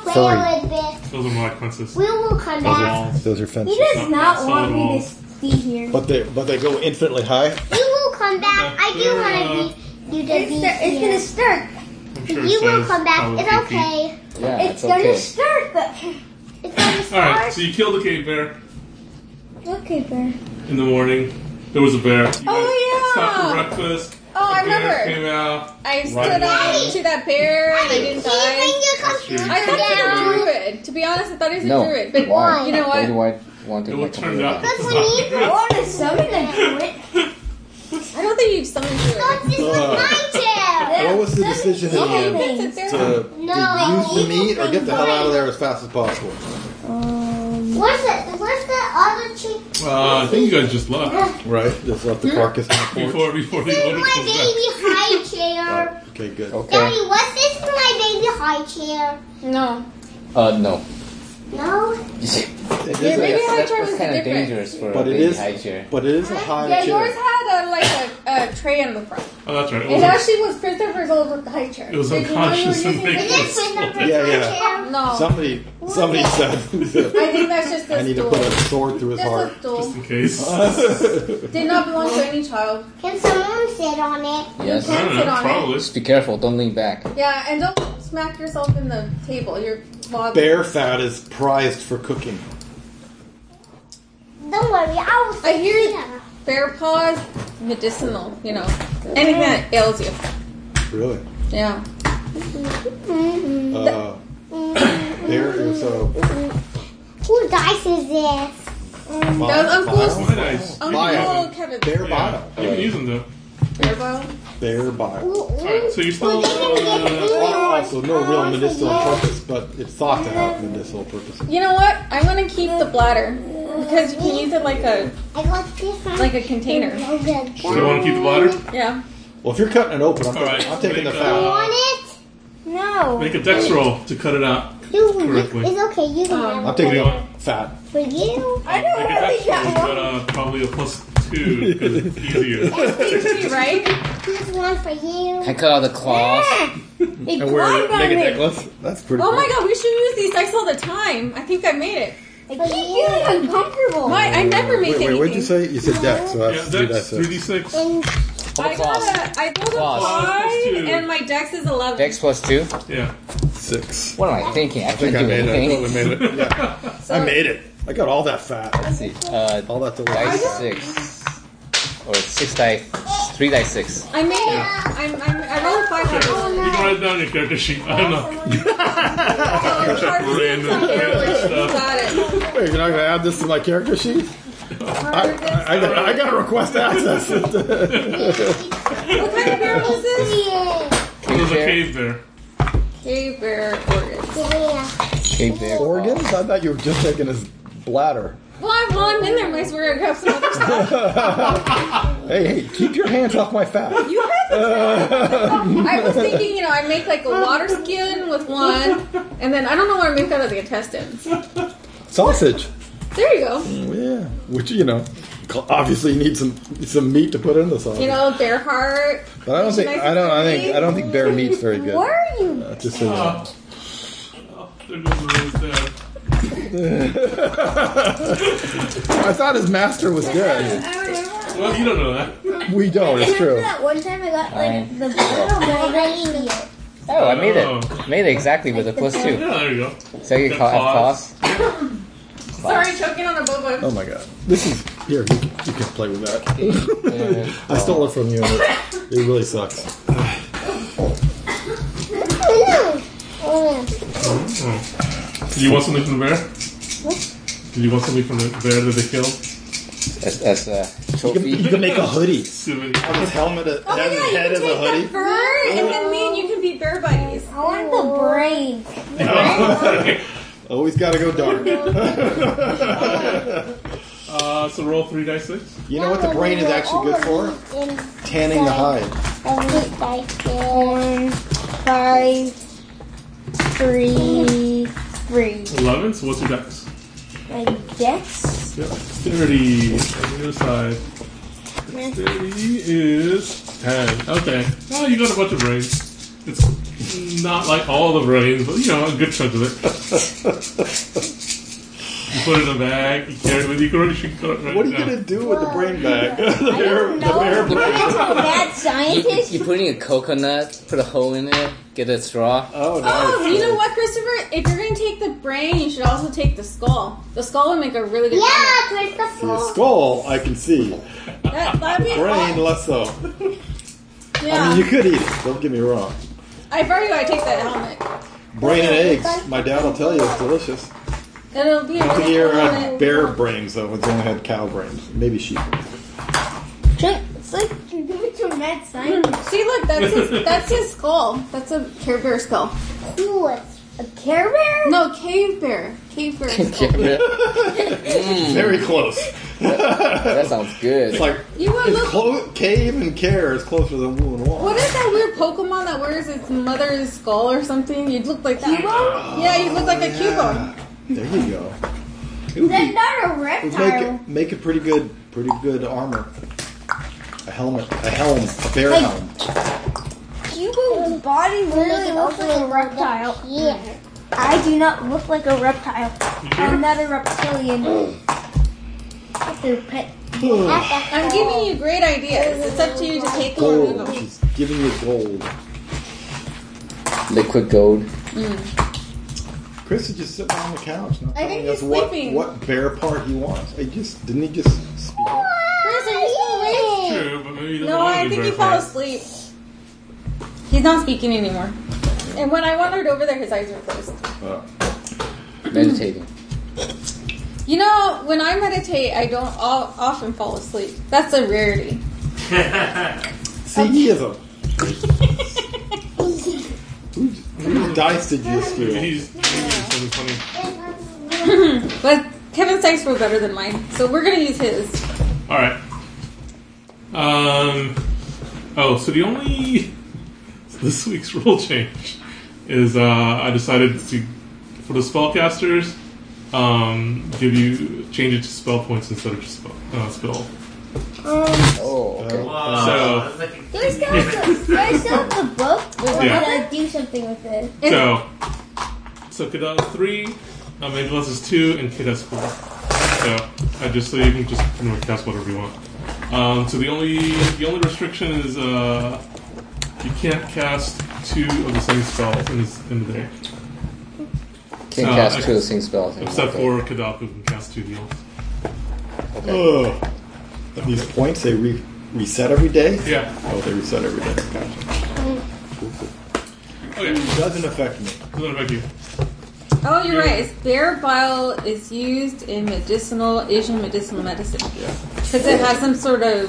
furry. Those are my fences. We will come back. Those are fences. He does not want me to be here. But they go infinitely high. We will come back. I do want you to be here. It's gonna start. Sure You will come back. It's okay. Yeah, It's gonna start, but It's gonna start. Alright, so you killed the cave bear okay, bear. in the morning. There was a bear. You stopped for yeah. breakfast. Oh, I The bear remember. came out. I stood up to that bear and I didn't Can you die. bring your computer I thought he was a down? druid. To be honest, I thought he was a No. druid. But Why? you know Why do what? I want to It get would turn out. Because we need I want to summon a druid. I don't think you've summoned druid. This is my chair. What was the decision in the end? Sit there. To use the meat or get the hell out of there as fast as possible? Where's the other chick? I think you guys just left Right? Just left the carcass on the porch. before the This is owner my comes back. baby high chair. Okay, good. Okay. Daddy, what's this for my baby high chair? No. No. No? It is Maybe a, high chair That's was kind of different. dangerous for but a it big is, high chair. but it is a high Yeah, chair. yours had a tray on the front. Oh, that's right. It It was, actually was Christopher's old high chair. it was Did you know you were unconscious and using big. Is this Christopher's Yeah, high yeah. chair? No. Somebody said I think that's just I a need to stool. put a sword through his Just heart. a stool. Just in case. Did not belong to any child. Can someone sit on it? You I can don't sit know, on it. probably. Just be careful. Don't lean back. Yeah, and don't smack yourself in the table. You're wobbly. Bear fat is prized for cooking. Don't worry, I will sit I hear here. bear paws, medicinal, you know. Anything that ails you. Really? Yeah. Bear is Whose dice is this? That was Uncle's. My dice. Uncle Kevin's. Bear Yeah. bottom. You can use them though. Bear bottle. Bear bottom. Alright, so you're still. Also, no real medicinal purpose, but it's thought to have medicinal purposes. You know what? I'm gonna keep the bladder because you can use it like a I got this one. container. Oh, good. So you want to keep the bladder? Yeah. Well, if you're cutting it open, I'm Alright, taking the make, You fat. want it? No. Make a dex roll to cut it out correctly. It's okay, you can have I'm it. taking the fat. For you? I don't Make a want to dex be roll, that one. but probably a +2 because it's easier. Right? Here's one for you. I cut out the claws. It climbed on me. necklace? That's pretty Oh cool. my god, we should use these dice all the time. I think I made it. I keep feeling uncomfortable. Why? I never make Wait, anything. what'd you say? You said dex, so Yeah, that's that's 3d6. 3d6. And How about claws? I rolled a Claws. 5 and my dex is 11. Dex +2. Yeah. 6. What am I thinking? I I think can't I do made it. I anything. totally made it. Yeah. I made it. I got all that fat. Let's see. All that to Dice 6. Or 6 dice. 3 dice 6. I made it. I rolled a 5 on You this. can write it down in your character sheet. I don't know. Random stuff. Got it. Wait, you're not going to add this to my character sheet? I got to request access. What kind of bear was this? It was a cave bear. Cave bear organs. Cave bear. Organs? I thought you were just taking his bladder. Well, while I'm in there, might as well grab some other stuff. Hey, keep your hands off my fat. You have to. I was thinking, I make like a water skin with one, and then I don't know what I make out of the intestines. Sausage. There you go. Yeah. Which, obviously you need some meat to put in the sausage. Bear heart. But I don't think bear meat's very good. Where are you? Just so you know. There goes the rose there. I thought his master was good. Well, you don't know that. We don't, it's true. That one time I got Fine. the bottle, but I got idiot. Oh, I made it. Made it exactly with a +2. Yeah, there you go. So you call claws. Sorry, choking on a boba. Oh my god. This is... Here, you can play with that. I stole it from you and it really sucks. Did you want something from the bear? Did you want something from the bear that they killed? As a trophy. You can make a hoodie. Souvenir. His helmet has his head as a hoodie. Fur, and then me and you can be bear buddies. I want the brain. Always gotta go dark. So roll 3 dice 6. You know what the brain is actually good for? Tanning the hide. 1, 5, 3, 3. 11. So what's your dex? My dex? Yep. Dexterity. On the other side. Dexterity is 10. Okay. Oh, you got a bunch of brains. It's Not like all the brains, but a good chunk of it. You put it in a bag, you carry it with you. You can already cut it right What are you down. gonna do with the brain bag? the I don't know. bear brain. I'm a mad scientist. You put in a coconut, put a hole in it, get a straw. Oh, nice. Oh, you know what, Christopher? If you're going to take the brain, you should also take the skull. The skull would make a really good Yeah, twist the See, a skull. skull, I can see. That'd be Brain, fun. less so. Yeah. I mean, you could eat it. Don't get me wrong. I probably gotta take that helmet. Brain and eggs. My dad will tell you it's delicious. It'll be a I don't think really he ever cool had helmet. bear brains though. It's only had cow brains, maybe sheep. It's like you're doing to a mad scientist. See, look, that's his skull. That's a Care Bear skull. Cool. A Care Bear? No, Cave Bear. Cave Bear skull. Very close. That sounds good. It's like You would look. cave and care is closer than woo and wall. What is that weird Pokemon that wears its mother's skull or something? You'd look like that. Cubone? Yeah, you look like a Cubone. There you go. It would That's be- not a it would reptile. make a pretty good armor. A helmet, a bear Like- helm. Cubo's body really looks like a reptile. Yeah. I do not look like a reptile. I'm not a reptilian. It's a pet. I'm giving you great ideas. It's up to you to take them or leave Gold. them. She's giving you gold. Liquid gold. Chris is just sitting on the couch, not I think telling us he's sleeping. what bear part he wants. Didn't he just speak up? Chris, are you still awake? True, but maybe he doesn't No, want to I be think he barefoot. fell asleep. He's not speaking anymore. And when I wandered over there, his eyes were closed. Meditating. You know, when I meditate, I don't often fall asleep. That's a rarity. See, he is a. Whose dice did you steal? He's something funny. But Kevin's dice were better than mine, so we're gonna use his. All right. So the only this week's rule change is I decided to for the spellcasters change it to spell points instead of just spell. Oh, okay. So Do I still have the book? Or Yeah. can I do something with it? so Kadal has 3, Angelos is 2, and Kid has 4. So you can just cast whatever you want. So the only restriction is you can't cast 2 of the same spell in the day, Can't cast 2 of the same spells. except for Kadal, who can cast 2 heals. Ugh. These points they reset every day. Yeah. Oh, they reset every day. Gotcha. Okay. Doesn't affect me. Doesn't affect you. Oh, you're right. It's bear bile is used in Asian medicinal medicine. Yeah. Because it has some sort of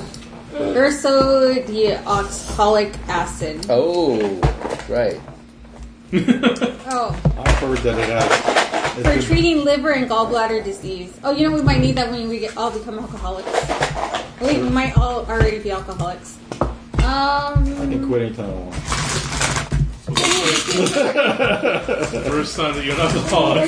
ursodeoxycholic acid. Oh, right. Oh, I've heard that it has. for treating liver and gallbladder disease. Oh, you know, we might need that when we all become alcoholics. We might all already be alcoholics. I can quit anytime I want. First time that you're an alcoholic.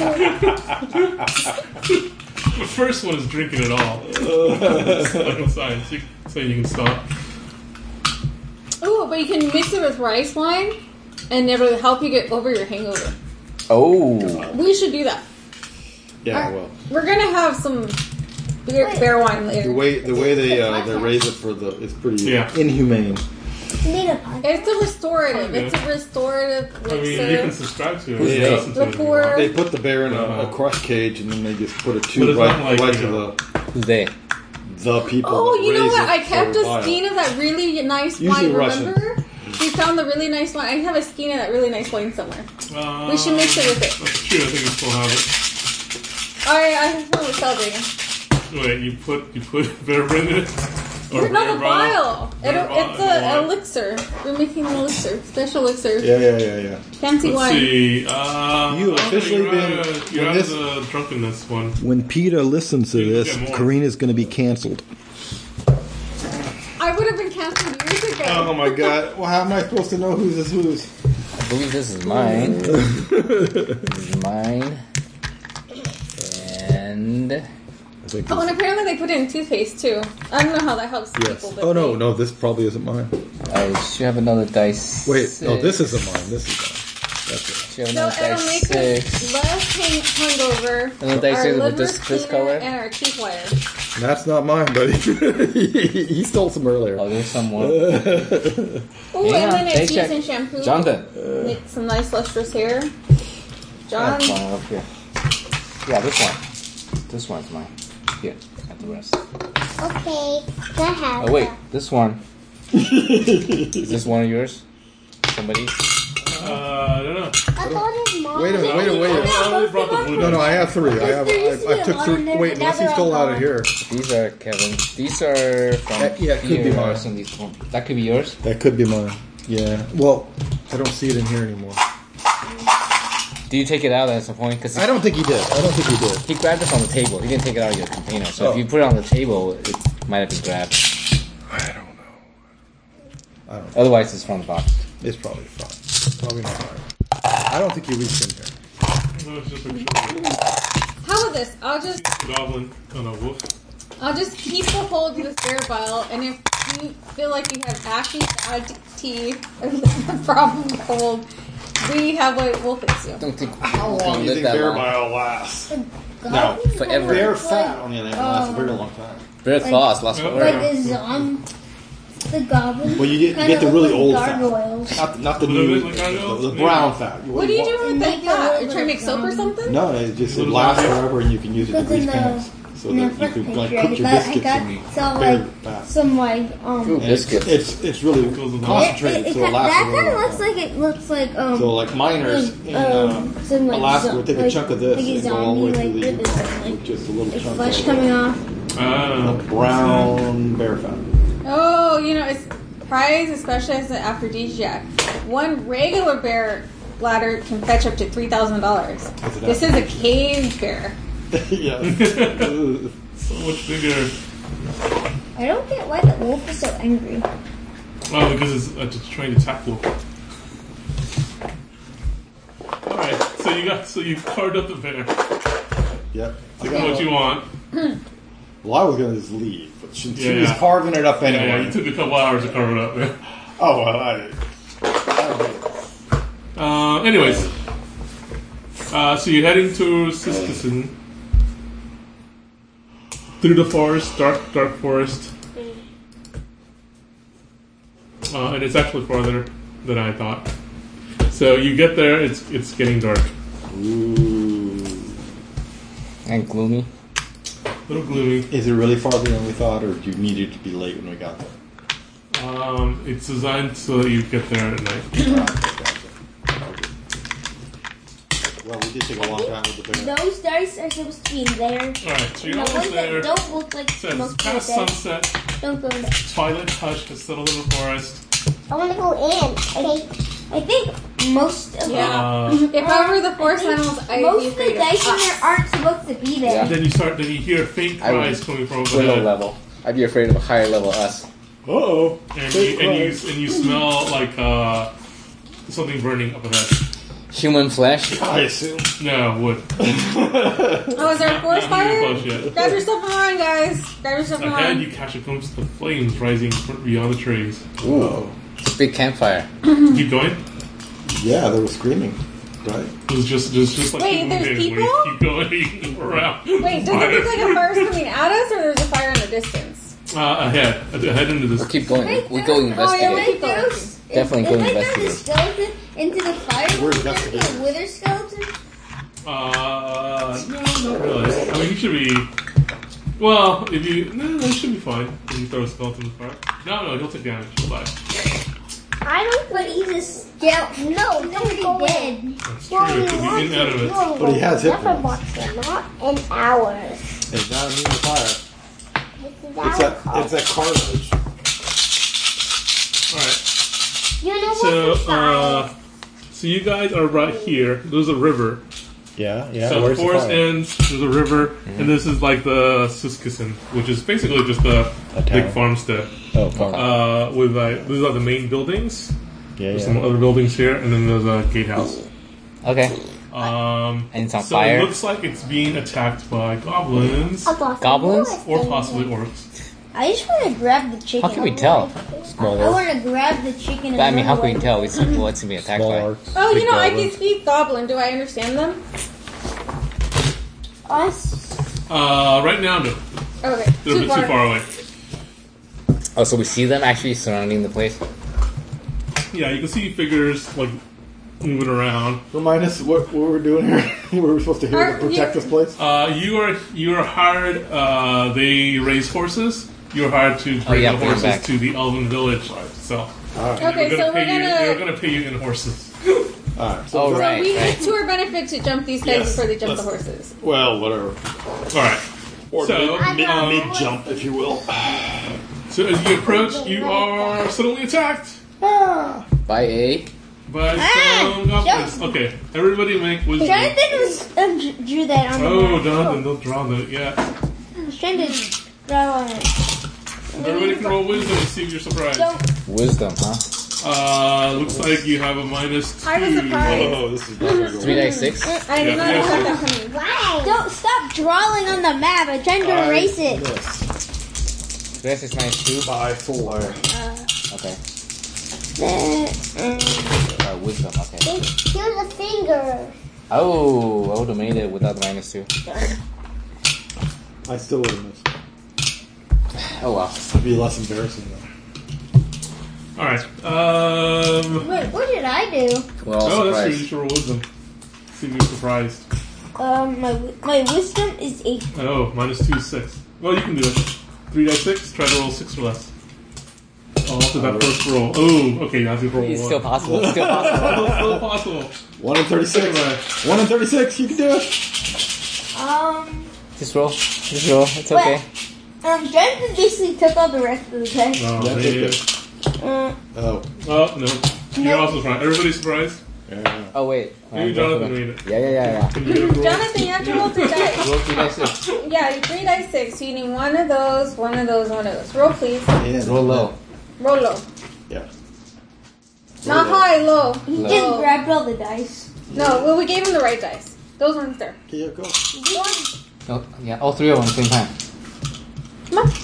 The first one is drinking it all. It's like a sign, so you can stop. Oh, but you can mix it with rice wine, and it'll help you get over your hangover. Oh. We should do that. Yeah, well, We're gonna have some bear wine later. the way they raise it it's pretty inhumane. It's a restorative. It's a restorative I mean, you can elixir. subscribe to it. Who's You they? can listen to it if you want. They put the bear in a crush cage and then they just put a But tube it's right, not like, right you to know, Who's they? the people. Oh, that you know raise what? it I kept for a bile. skein of that really nice Usually wine. Russian. Remember? We found the really nice wine. I have a skein of that really nice wine somewhere. We should mix it with it. That's true. I think we still have I know we're celebrating. it. Wait, you put bear brain in it? Or No, bear the bile. Bear It's bile, an elixir. We're making an elixir. Special elixir. Yeah. Fancy Let's wine. see. You officially been- You when have this- the drunkenness one. When PETA listens to You can this, get more. Karina's going to be canceled. I would have been canceled years ago. Oh my god! Well, how am I supposed to know whose is whose? I believe this is mine. This is mine. And I think Oh, and apparently they put it in toothpaste too. I don't know how that helps yes. people. But Oh no, this probably isn't mine. I should have another dice. Wait, no, this isn't mine. This is So you have So another it'll dice make 6. us less hungover. Another dice Our 6 with liver's this cleaner color. and our teeth whiter. That's not mine, buddy. he stole some earlier. Oh, there's some more. Oh, Yeah, and then take it's check. using shampoo. Jonathan. Make some nice lustrous hair. John. That's one up here. Yeah, this one. This one's mine. Here, at the rest. Okay, can I have Oh wait, that? this one. Is this one of yours? Somebody? I don't know. I thought it was mine. Wait a minute, wait a minute. I only brought the blue. No, I have 3. I took 3. Wait, unless he stole out of here. These are Kevin. These are from Yeah, it could be here. mine. And these one. That could be yours. That could be mine. Yeah. Well, I don't see it in here anymore. Do you take it out at some point? Because I don't think he did. he grabbed it from the table. He didn't take it out of your container. So if you put it on the table, it might have been grabbed. I don't know. Otherwise, it's from the box. It's probably fine. Probably not mine. I don't think he reached in here. No, it's just a How about this? I'll just goblin on a wolf. I'll just keep the hold of this bear bile, and if you feel like you have ashy bad teeth, a problem cold, we have what will fix you. I don't think How long do you live think that bear long. bile lasts? No. Forever. Bear fat on the other hand lasts a very long time. Bear claws last Like forever. Like the goblin. Well, you kind get the of really look old like fat. gargoyles. Not the What new, is it, like gargoyles? the brown fat. What are you doing with Make that a fat? little You're trying to make bit soap or of something? No, it lasts forever, and you can use it to Because in grease the pans. So that you Netflix can like picture, cook your I biscuits got and some bear like fat. some like Ooh, And biscuits. It's really concentrated, so it lasts that a kind of long looks time. like it looks like So like miners in some like Alaska would take a chunk of this like a and go all the way zombie through like the ribbons, with just a little like chunk flesh of coming off. brown bear fat. Oh, you know, it's prized especially as an aphrodisiac. One regular bear bladder can fetch up to $3,000. This is a cave bear. Yes. So much bigger. I don't get why the wolf is so angry. Oh, because it's just trying to attack wolf. Alright, so you carved up the bear. Yep. Take what you want. Well, I was gonna just leave, but she Yeah, was yeah. carving it up Yeah, anyway. yeah, it took a couple hours to carve it up, man. Oh well, Anyways. So you're heading to Siskison. Through the forest, dark forest. And it's actually farther than I thought. So you get there, it's getting dark. Ooh. And gloomy. A little gloomy. Is it really farther than we thought, or do you need it to be late when we got there? It's designed so that you get there at night. Well, we did take a long time with the bear. Those dice are supposed to be in there. Alright, so you're The almost ones there. that don't look like So it's most past people dead. sunset. Don't go in there. Twilight hush has settled in the forest. I want to go in. Okay. I think most of Yeah. If I were the forest animals, I'd most be of the afraid dice in of there us. aren't supposed to be there. Then you hear faint I would- cries coming from We're low overhead. level. I'd be afraid of a higher level us. Uh-oh. And you smell like something burning up ahead. Human flesh. I assume. No, wood. Oh, is there a forest Not fire? even close yet. Grab your stuff and run, guys. Grab your stuff and Ahead, run. you catch a glimpse of the flames rising beyond the trees. Ooh. It's a big campfire. Keep going. Yeah, they were screaming, right? There's just like Wait, there's moving. people? Keep going. Keep around. Wait, does it look like a fire's coming at us, or there's a fire in the distance? Ahead into this. We'll keep going. We go Oh, yeah, investigate. wait. Definitely go If I throw the investigate. skeleton into the fire, We're would there be a investigating. wither skeleton? No, not really. I mean, you should be. Well, if you. No, it should be fine. If you throw a skeleton in the fire. No, he'll take damage. He'll die. I don't But he's a skeleton. No, he's already dead. That's true. Because he's inanimate. But he has hit Never points. watched it, not in hours. It's not immune to fire. This is It's that cartilage. Alright. You know So, what's inside? so you guys are right here. There's a river. Yeah. So the Where's forest fire? ends, there's a river, and this is like the Siskison, which is basically just a town. big farmstead. Oh, fire. With like, these are the main buildings. Yeah, There's some other buildings here, and then there's a gatehouse. Okay. And it's on so fire? it looks like it's being attacked by goblins I've lost Goblins? the voice. or possibly orcs. I just want to grab the chicken. How can we tell? I want to grab the chicken. I mean, how can we tell what's to be attacked by? Oh, you Big know, I goblin. can speak Goblin. Do I understand them? Us. Right now, no. Okay, They're a bit too far away. Oh, so we see them actually surrounding the place? Yeah, you can see figures like moving around. Remind us what we're doing here. We're supposed to here to protect this place. You are hired. They raise horses. You're hired to bring yeah, the bring them horses back. to the Elven village. So Okay, so they're gonna pay you in horses. Alright. Oh, So right. we right. need to our benefit to jump these guys Yes, before they jump the let's- horses. Well, whatever. All right. Or So, mid jump, if you will. So as you approach, you are suddenly attacked By a... by some goblins. Okay, everybody make wisdom. Jonathan was drew that on the Oh, map. Jonathan, don't draw that yet. I was trying to draw on it. Everybody can roll wisdom and see if you're surprised. So, Wisdom, huh? Looks like you have a -2. I was surprised. Oh, this is not gonna go 3 dice 6? I did not Yeah. have that coming. Why? don't stop drawing on the map. I'm trying to erase it. Yes. 3 dice 6 minus 2? By 4. Okay. Uh, Wisdom, okay. Here's a finger. Oh, I would have made it without the -2. I still would have missed. Oh, well. It'd be less embarrassing though. All right. wait, what did I do? We're all Oh, that's true. You surprised. should roll wisdom. See if you're surprised. My wisdom is 8. Oh, -2 is 6. Well, you can do it. 3 dice 6. Try to roll 6 or less. Oh, after that first roll. Oh, okay. You have to roll It's 1. still possible. It's still possible. Still possible. 1 in 36. 1 in 36. You can do it. Just roll. Just roll. It's okay. Jonathan basically took all the rest of the test. Oh, Yeah, take man. it. Oh. Oh, no. You're also surprised. Everybody's surprised? Yeah. Oh, wait. Maybe Jonathan made it. Yeah. Can you roll? Jonathan, you have to roll 3 dice. Roll 3 dice 6. Yeah, 3 dice 6. So you need one of those, one of those, one of those. Roll, please. And Roll low. Roll low. Yeah. Not high, low. He Low. just grabbed all the dice. No, well, we gave him the right dice. Those ones there. Okay, go. Oh, yeah, all 3 of them at the same time. Come on.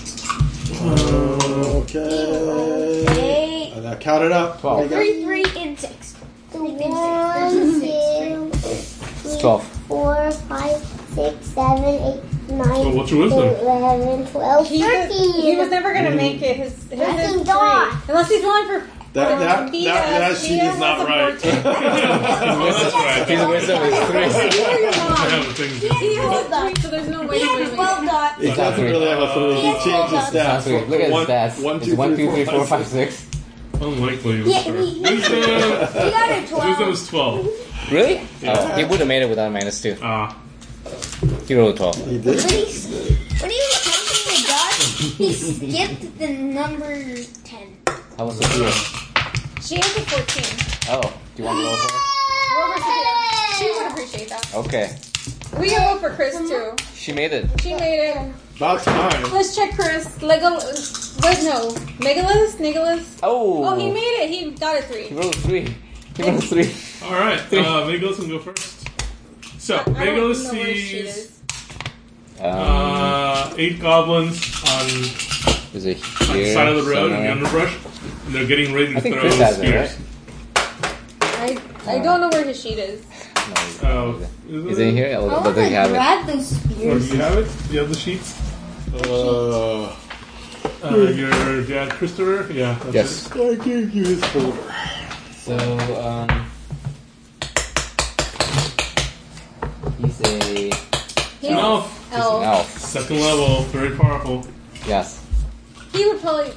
Okay. 8, And now count it up. 12. What do you 3, 3, and 6. 1, 2, It's 12. 4, 5, 6, 7, 8, 9, Well, what's your wisdom? 11, 12, He 13. was never going to make it. His I is can die. 3. Unless he's rolling for... That sheet is not right. That's right. His wisdom is 3. I have a thing. He has a 3, so there's no way He he's has going 12 to dots. It doesn't really have a 3. He changed his That's stats. 3. Look at his stats. One, It's two, 1, 2, three, 3, 4, 5, 6. Unlikely. Yeah, he Wisdom. got a 12. Wisdom is 12. Really? Oh, he would have made it without a -2. Ah. He rolled a 12. He did. When he was counting the dots, he skipped the number 10. How was the 2? She has a 14. Oh, do you want to roll for her? Roll for Sophia. She would appreciate that. Okay. We can roll for Chris, too. She made it. She made it. About time. Let's check Chris. Wait, no. Megalus? Oh! Oh, he made it. He got a He 3. rolled a 3. He rolled a 3. All right. Megalus can go first. So, I don't Megalus know where she sees is. 8 goblins on Is it the here? side of the road in the somewhere? underbrush. And they're getting ready to I think throw Chris has it, spears. right? I don't know where his sheet is. No, Oh, is it here? I Oh, want does to he have it? grab those Or do spears. you have it? Do you have the sheets? Your dad, Christopher? Yeah. That's Yes. I gave you his folder. So, he's a He's Elf. He's an elf. elf. Second level, very powerful. Yes. He would probably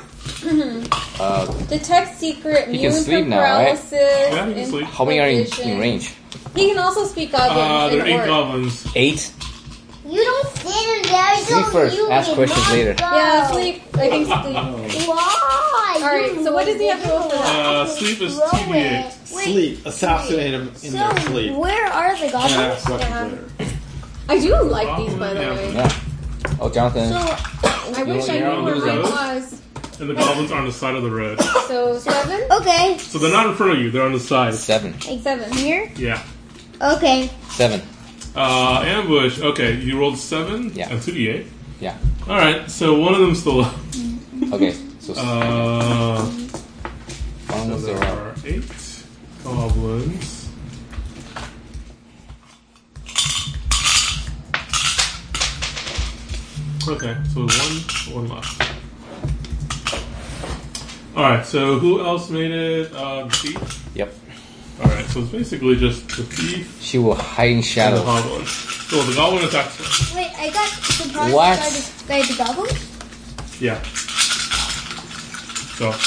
detect secret, He can immune sleep from now, right? paralysis. Yeah, he can sleep. How many are in provision. range? He can also speak Goblin. There are in 8 orc. goblins. 8? You don't sit there. Sleep first, ask questions later. Yeah, sleep. I think sleep. Why? Alright, so what does he have to roll for that? Sleep is 2d8. Sleep. Assassinate him in their So, sleep. where are the And goblins? ask questions Yeah. later. I do like these, by the Yeah. way. Yeah. Oh, Jonathan. I wish I you're knew on where the mine zone. was. And the goblins are on the side of the road. So 7? Okay, So they're not in front of you, they're on the side. 7. 7. here. Yeah. Okay. 7. Ambush. Okay, you rolled 7 Yeah. and 2d8. Yeah. Alright, so one of them's still up. Okay. So So there are 8 goblins. Okay, so one left. Alright, so who else made it? The thief? Yep. Alright, so it's basically just the thief She will hide in and the shadows. goblin. So the goblin attacks first. Wait, I got surprised What? by the goblin. Yeah. So.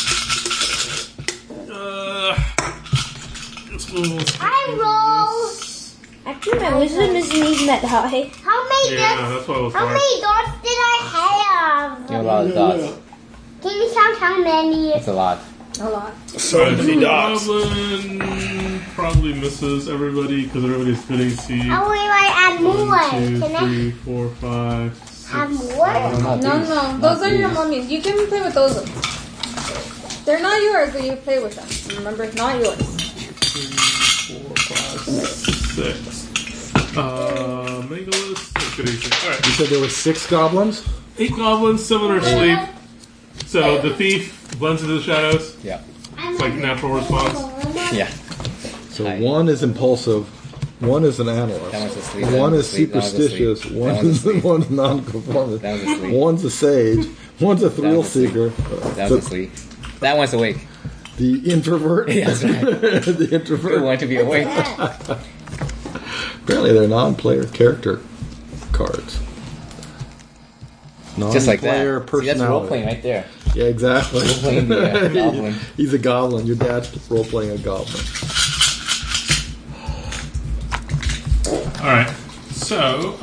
I roll. Actually, my wisdom isn't even that high. How many Yeah, dots? that's what I was How hard. many dots did I have? You have a lot of dots. Can you count how many? That's a lot. A lot. So many dots. Goblin probably misses everybody because everybody's good AC. How many do I add more? 1, 2, Can I 3, 4, 5, 6. add more? Not No, these. no, Not those are your these. mummies. You can play with those ones. They're not yours, but you play with them. Remember, it's not yours. 3, 4, 5, 6. Megalith. Good AC. Alright. You said there were 6 goblins? 8 goblins, 7 are asleep. So the thief blends into the shadows. Yeah. It's like natural response. Yeah. So Hi. one is impulsive, one is an That analyst, one's asleep. that one one's is asleep, that one's superstitious, asleep, one that one's is asleep, one's non-conformist, that one's asleep. one's a sage, one's a thrill one's asleep. seeker, that so one's asleep. That one's awake. the introvert, Yeah, that's right. the Good introvert. one to be awake. Apparently, they're non-player character cards. Just like that. Non-player See, that's role personality. playing right there. Yeah, exactly. Role-playing the goblin. He's a goblin. Your dad's role playing a goblin. Alright. So,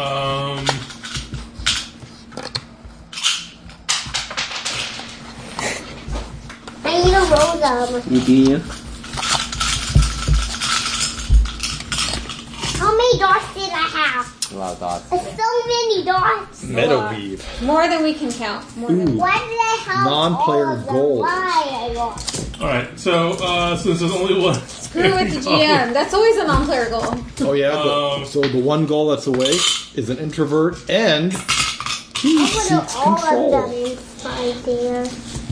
I need to roll them. How many dots did I have? A lot of dots. So many dots. Meadowweave. More than we can count. More than What did I have? Non-player all of them? goals. Why I got? alright. So, since there's only one. Screw with the GM. That's always a non-player goal. Oh yeah. So the one goal that's awake is an introvert, and he I seeks put all of control. them inside there.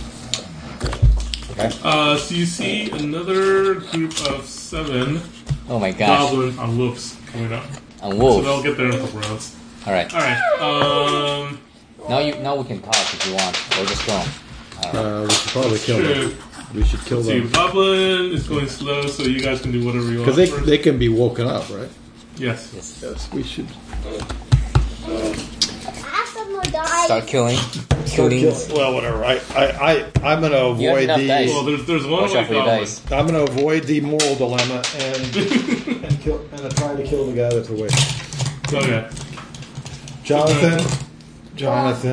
So you see another group of 7 Oh my gosh. goblins on wolves coming up. And So wolves. they'll get there in a couple rounds. Alright. Alright. Now we can talk if you want. Or just kill him. We should probably kill them. Should. We should kill See, the them goblin is going slow, so you guys can do whatever you want. because first. they can be woken up, right? Yes. Yes. Yes, we should. I have some more dice. Start killing. Killing. Well, whatever. I'm gonna You have avoid enough dice. Well, there's one Watch out awake for your goblin. dice. I'm gonna avoid the moral dilemma and try to kill the guy that's awake. Okay. Jonathan. No.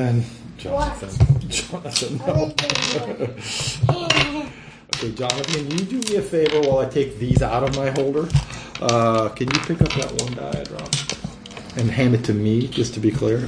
Okay, Jonathan, you do me a favor while I take these out of my holder. Can you pick up that one die I dropped and hand it to me, just to be clear?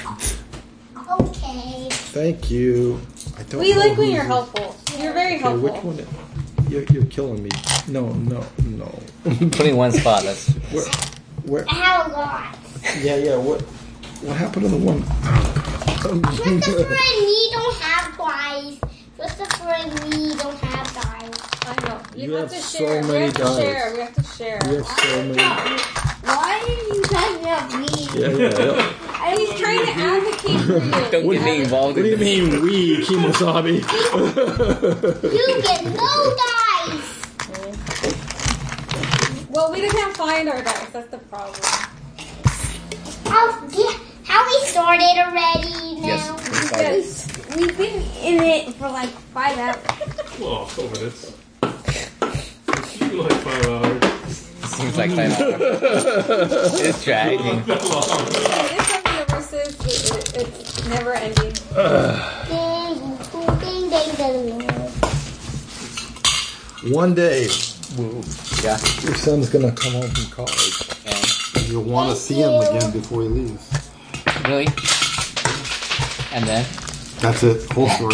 Okay. Thank you. I don't We know like when who's you're this. helpful. You're very Okay, helpful. which one? You're killing me. No. Put in one spot. That's Where? I have a lot. Yeah. What happened to the one? Christopher and me don't have dice. Christopher and me don't have dice. I know. You have have to so share. many We have to dice. share. We have to share. We have so many. Why are you talking about me? Yeah. He's trying to advocate for you. don't get me involved What do in you mean, we, Kimosabi? You get no dice. Well, we can't find our dice. That's the problem. How we started already now? yes. Started. Yes. We've been in it for like 5 hours. Well, 4 minutes. It's usually like 5 hours. Seems like 5 hours. It's dragging. That long. This universe it's never ending. Ding, ding, ding. One day, Yeah. your son's gonna come home from college. And You'll want to see him again before he leaves. really. And then That's it. Whole story.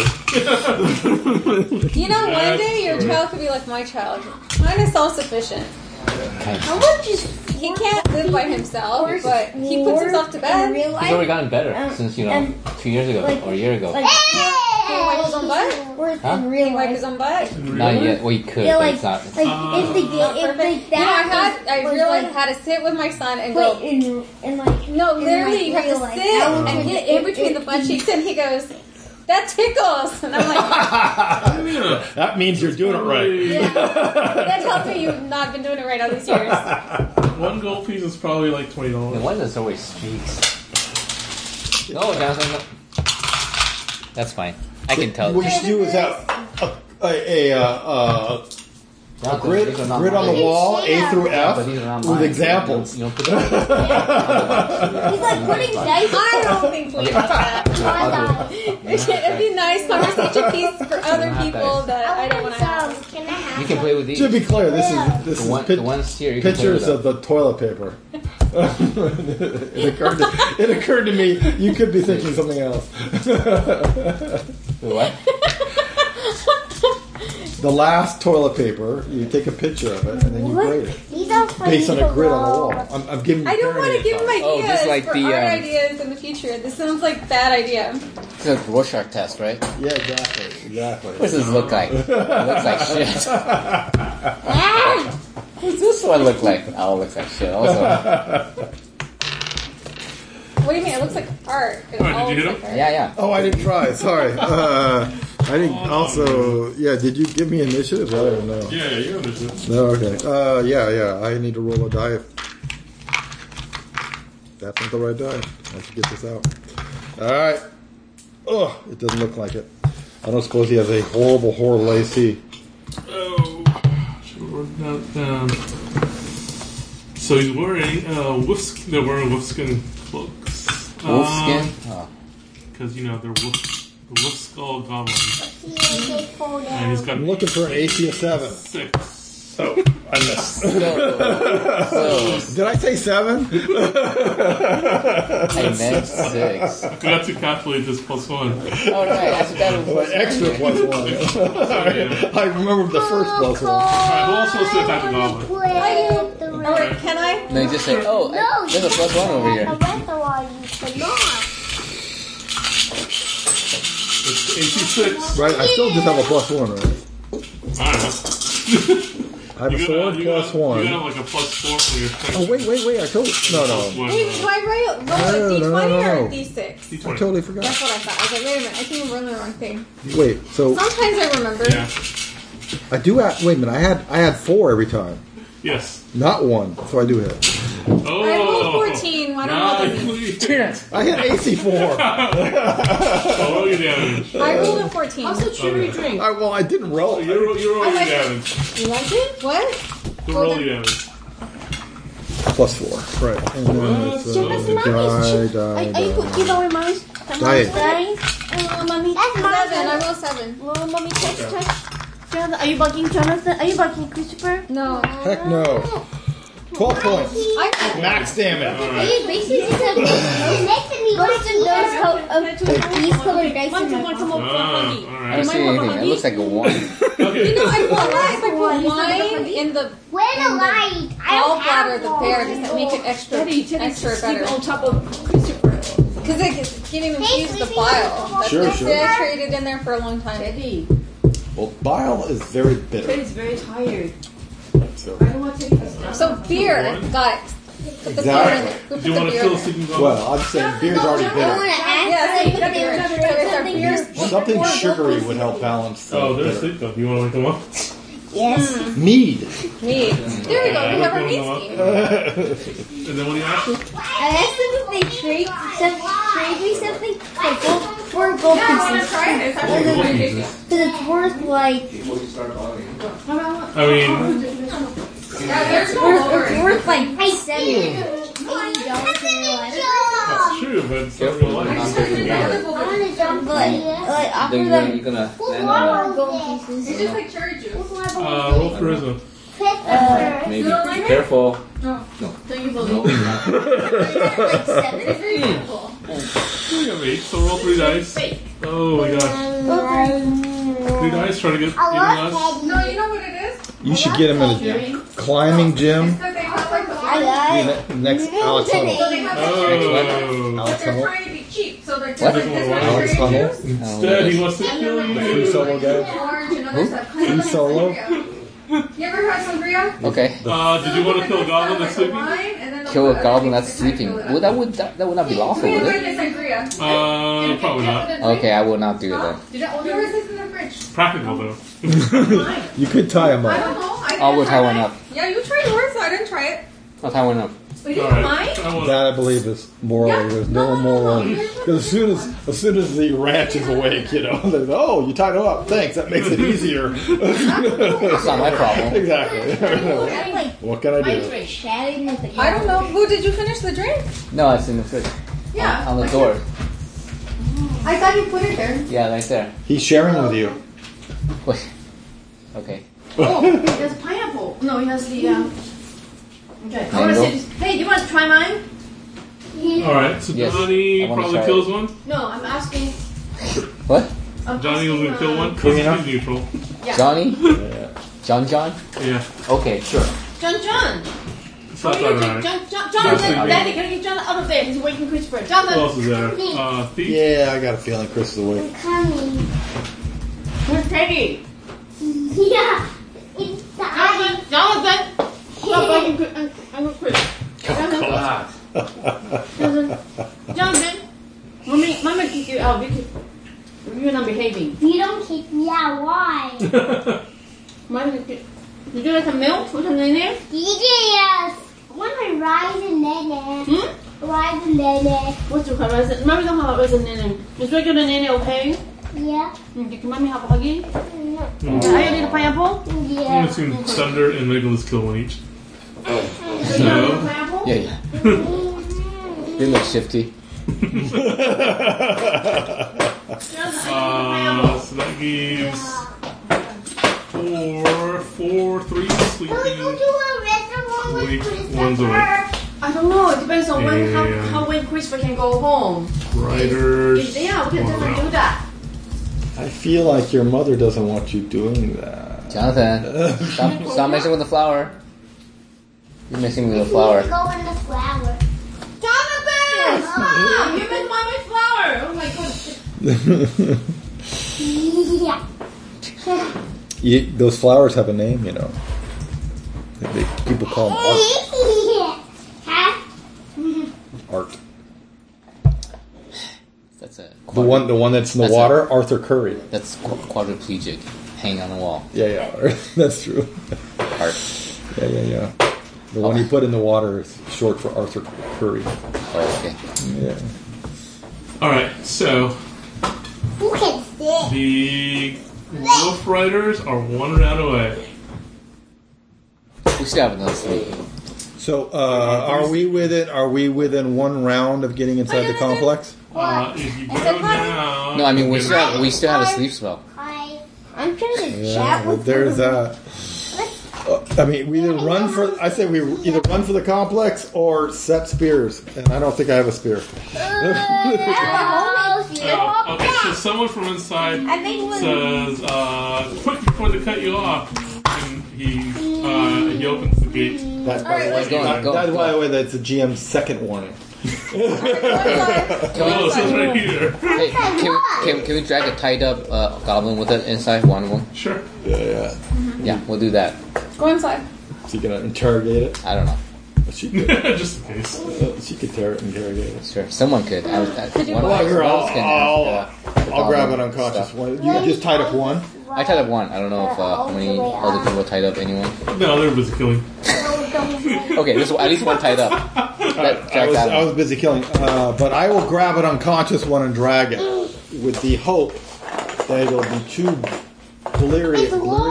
You know, one day your child could be like my child. Mine is self-sufficient. okay. I would just he can't live by himself, but he puts himself to In bed. real He's life, already gotten better since 2 years ago like- or a year ago. like, Can he wipe his own butt? whereas Huh? in Can real he wipe life, his own butt? Not yet. Well, he could, yeah, but like, it's not. like if the game, if Perfect. like that, I was realized like, I had to sit with my son and wait, go. in like, No, in, literally, like, you have real to life, sit how would and you- get in between the butt cheeks, and he goes, "That tickles," and I'm like, That means you're doing it right. "Yeah." That tells me you've not been doing it right all these years. One gold piece is probably like The $20. one that's always streaks. No, Jonathan. No. That's fine. I can tell. What you should do is have a Jonathan, grid these are not on the mine. wall, A through But F, these are not with mine. examples. You don't put them. he's like putting dice. I don't think we have that. I'll do it. It'd be a nice conversation piece for other have people dice. that I don't want to have. Can I have You can play with these. To be clear, this The is one, the ones here. You can play pictures with of the toilet paper. It occurred to me you could be thinking something else. What? The last toilet paper, you take a picture of it and then you grade it These are for based on you a to grid on the roll. wall. I'm giving you I don't want to parenting give him advice. Oh, ideas just like for the, art ideas in the future. This sounds like bad idea. It's a Rorschach test, right? Yeah, exactly. What does this look like? It looks like shit. What's this one look like? Oh, it looks like shit also. What do you mean? It looks like art. It Alright, all did you looks hit like art. Yeah. Oh, I didn't try. Sorry. I didn't. Also, yeah. Did you give me initiative? I don't know. Yeah, you understood. No. Okay. Yeah. I need to roll a die. That's not the right die. I should get this out. All right. Oh, it doesn't look like it. I don't suppose he has a horrible AC. Oh, should have written that down. So he's wearing wolfskin. They're wearing wolfskin cloaks. Wolfskin? Oh. Because you know they're the wolf skull goblins, They fall and down. he's got I'm looking for an AC of 7. 6. Oh, I missed. So, Did I say 7? I meant 6. I forgot to calculate this +1. Oh, right. I forgot it was Extra +1. I remember the first +1. Alright, who else wants to attack the goblin? I do. Alright, can I? No, you just say, oh, there's a +1 over here. The rest of all you cannot. It's 86. Right, I still just have a +1, right? I don't know. I have a sword You got +1. like a +4 from your strength. Oh, wait, I told you. No. Wait, do I roll a No, D20 or no. a D6? I D20. totally forgot. That's what I thought. I was like, wait a minute, I think I'm rolling the wrong thing. Wait, so Sometimes I remember. Yeah. I do have, wait a minute, I had 4 every time. Yes. Not 1, so I do hit. Oh. I rolled 14. Why don't you roll the I hit AC 4. Oh, roll your damage. I rolled a 14. Also, cherry drink. Well, I didn't roll. You roll your damage. You like it? What? You roll your damage. +4, right. And then it's die. You know what, mommy? Die. Mommy. That's my 7. I rolled 7. Well, mommy, touch. Jonathan, are you bugging Jonathan? Are you bugging Christopher? No. Heck no. 12 points. I Max damage. You basically said it makes me These colored dice Want in to my want some pocket. more huggy? I Alright. don't see anything. It looks like a 1. Okay. No, I put wine in the When a light, I don't gallbladder of have the one. bear just to make it extra better. on top of Christopher. Because it's getting infused the bile. That's Sure, been sure. saturated in there for a long time. Teddy, Well, bile is very bitter. Teddy's very tired. So. I don't want to take this down. So beer, got it. Put the beer in Exactly. there. Who put Do you the want to beer kill in a there? sleeping goblin? Well, I'm saying beer's already I want bitter. to ask Yeah, so you put the beer in something. there. So beer's Something sugary would help balance the Oh, there's bitter. sleep though. You want to wake them up? Yes. Mead. mead. There we go. We have our mead scheme. And then what do you ask them? I asked them if they trade me something like gold, 4 gold pieces. Because it's worth like I mean, There's no it's worth like $70 that's true, but it's not real life. Like after Then them you're gonna stand 4 on gold pieces. just like cherry juice. Roll charisma. maybe. Be careful. Don't you No, believe? not. Like 7. You have 8, so roll 3 dice. Oh my gosh. 3 dice, try to get even less. No, you know what it is? You should get him in a climbing gym. Because they have like the Bye, guys. Next, Alex Hunnell. Oh. Alex They're Hunnell. trying to be cheap, so they're What? just like Alex this Hunnell. one's Instead, he wants to kill The free you. solo guy. orange and others have Free solo. You ever had sangria? Okay. Did you want to kill a goblin that's sleeping? Kill a goblin that's sleeping. Well, that would not be lawful, would it? Probably not. Okay, I will not do that. Yours is in the fridge. Practical though. You could tie him I up. don't know. I will tie one up. Yeah, you tried yours, I didn't try it. I'll tie one up. But you All don't right. mind? That I believe is moral. There's no moral. Because as soon as the ranch is awake, you know, they go, oh, you tied him up. Thanks. That makes it easier. It's not my problem. Exactly. I'm like What can I do? chatting with the I don't know. Who did you finish the drink? No, it's in the fridge. Yeah. On the door. I thought you put it there. Yeah, right there. He's sharing with you. Wait. Okay. Oh, he has pineapple. No, he has the. Okay. I want to Mango? see this. Hey, do you want to try mine? Alright, so Yes, Johnny I wanna probably try kills it. one. No, I'm asking. What? Johnny was gonna kill one. Karina? He's neutral. Yeah. Johnny? John? Yeah. Okay, sure. John. So that's alright. Jonathan, Daddy, can you get John out of there? He's waiting for Christopher. Who Jonathan, else is there? Thief? Yeah, I got a feeling Chris is awake. Coming. where's Peggy? Yeah. It's dying. Jonathan. Stop bugging Chris. I'm with Chris. Jonathan. Mommy kick you out because you're not behaving. You don't kick me out. Why? Mommy kick. Would you like some milk or something in there? Yes. I want my rice and nene. Rice and nene. What's your resin? Mommy don't have a resin nene. Is regular nene okay? Yeah. Can mommy have a huggy? No. Are you need a pineapple? I'm gonna Yeah. assume Thunder and Legolas kill one each. Do you want a pineapple? Yeah. You look shifty. So that gives 4, 3 Can we go sleeping. to a restaurant with Wait, Christopher? one's awake. I don't know. It depends on when Yeah. how when Christopher can go home. Riders. Yeah, we can definitely do that. I feel like your mother doesn't want you doing that. Jonathan, stop messing with the flower. You're messing with the flower. Go in the flower. Jonathan! Ah, you missed mommy's flower. Oh my goodness. Yeah. Those flowers have a name, you know. People call them Huh? art. That's a The one that's in the That's water, Arthur Curry. That's quadriplegic, hanging on the wall. Yeah, that's true. Art. Yeah. The one you put in the water is short for Arthur Curry. Oh, okay. Yeah. Alright, so Who can sit? the Wolf Riders are 1 round away. We still have another sleep. So, are we within 1 round of getting inside the complex? If you go down. No, I mean we still have a sleep spell. Hi. I'm trying to Yeah, chat but with there's that. I mean, we either run for. I say we either run for the complex or set spears, and I don't think I have a spear. Okay, so someone from inside I think says, quick before they cut you off. And he opens the gate. That's by the way. Go on, go on, That's go by on. the way. That's the GM's second warning. Oh, so it's right here. Hey, can we drag a tied up goblin with it inside one of them? Sure. Yeah. Yeah, we'll do that. Go inside. So you gonna interrogate it? I don't know. She could. Just in case. She could interrogate it. Sure, someone could. Could you one go of Well, us- here, one of us can ask, I'll grab it goblin unconscious. stuff. One. You just tied up one. I tied up one. I don't know if how many other people tied up anyone. No, they're busy killing. Okay, there's at least one tied up. I was busy killing, but I will grab an unconscious one and drag it with the hope that it'll be too delirious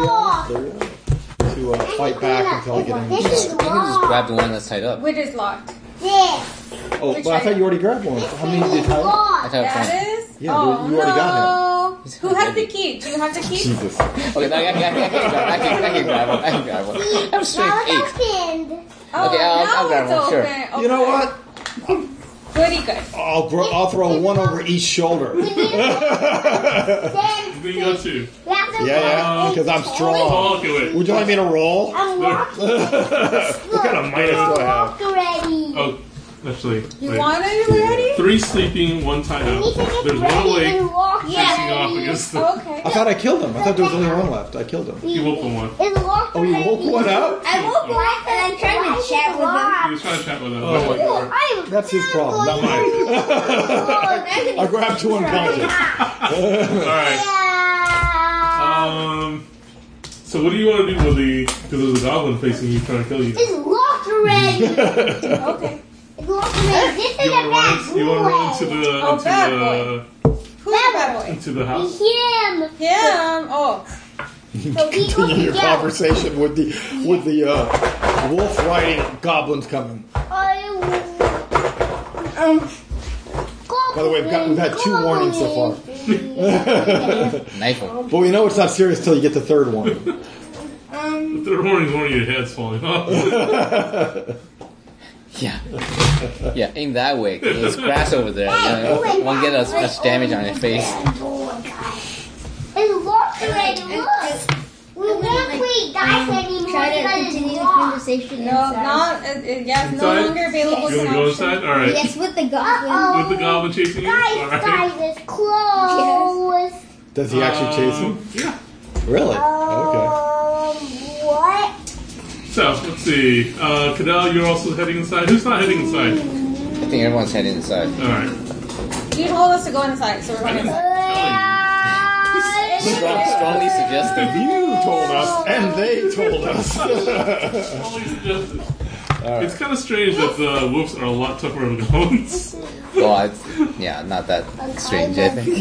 to fight back until I get in. You can just grab the one that's tied up. Which is locked. Oh, but I thought you already grabbed one. How many did you tie up? I tied up one. That is? Yeah, Oh, you already got no. Who has the key? Do you have the key? Jesus. Okay, I can grab one. I can grab one. I'm strength 8. Opened. Oh, Okay, I'll now grab it's one, sure. open. You know Okay. what? Goody good. I'll throw one over each shoulder. Then you go 2. Yeah, because I'm strong. Oh, okay, wait. Would you like me to roll? I'm walking. What kind of minus do I have? Walk already. Oh, actually, You wait. want it already? 3 sleeping, 1 tied We up. need to get There's 1 ready awake, and walk. facing off against the. Okay. I thought I killed him. I thought there was only one left. I killed him. You woke the one. It's locked Oh, you woke already. one up? I woke up and I'm trying to chat with him. He was trying to chat with them. Oh, my God. That's his problem, not mine. I grabbed 2 unconscious. Alright. So what do you want to do with the? Because there's a goblin facing you, trying to kill you. It's locked already. Okay. It's locked already. This is You a want to bad run? You want to run into the bad boy. Who's the bad boy? into the house? Him. Him. Oh. So he goes Continue your together. conversation with the wolf riding goblins coming. By the way, we've had 2 warnings so far. Knife him. But we know it's not serious till you get the 3rd one. The third warning is one of your heads falling off. Yeah. Yeah, aim that way. 'Cause there's grass over there. Won't get as much damage on your face. It's locked already. Look. We won't play dice anymore. Try to because continue it's the locked. conversation. No, inside. not. Yeah, it's no Inside? longer available You as want an to go option. inside? All right. Yes, with the goblin. With the goblin chasing you. All Guys, right. it's close. Does he actually chase him? Yeah. Really? Okay. What? So let's see. Cadell, you're also heading inside. Who's not heading inside? I think everyone's heading inside. All right. You told us to go inside, so we're going inside. Strongly suggested. You told us, and they told us. Only suggested. It's kind of strange that the wolves are a lot tougher than the goblins. Well, not that strange, I think.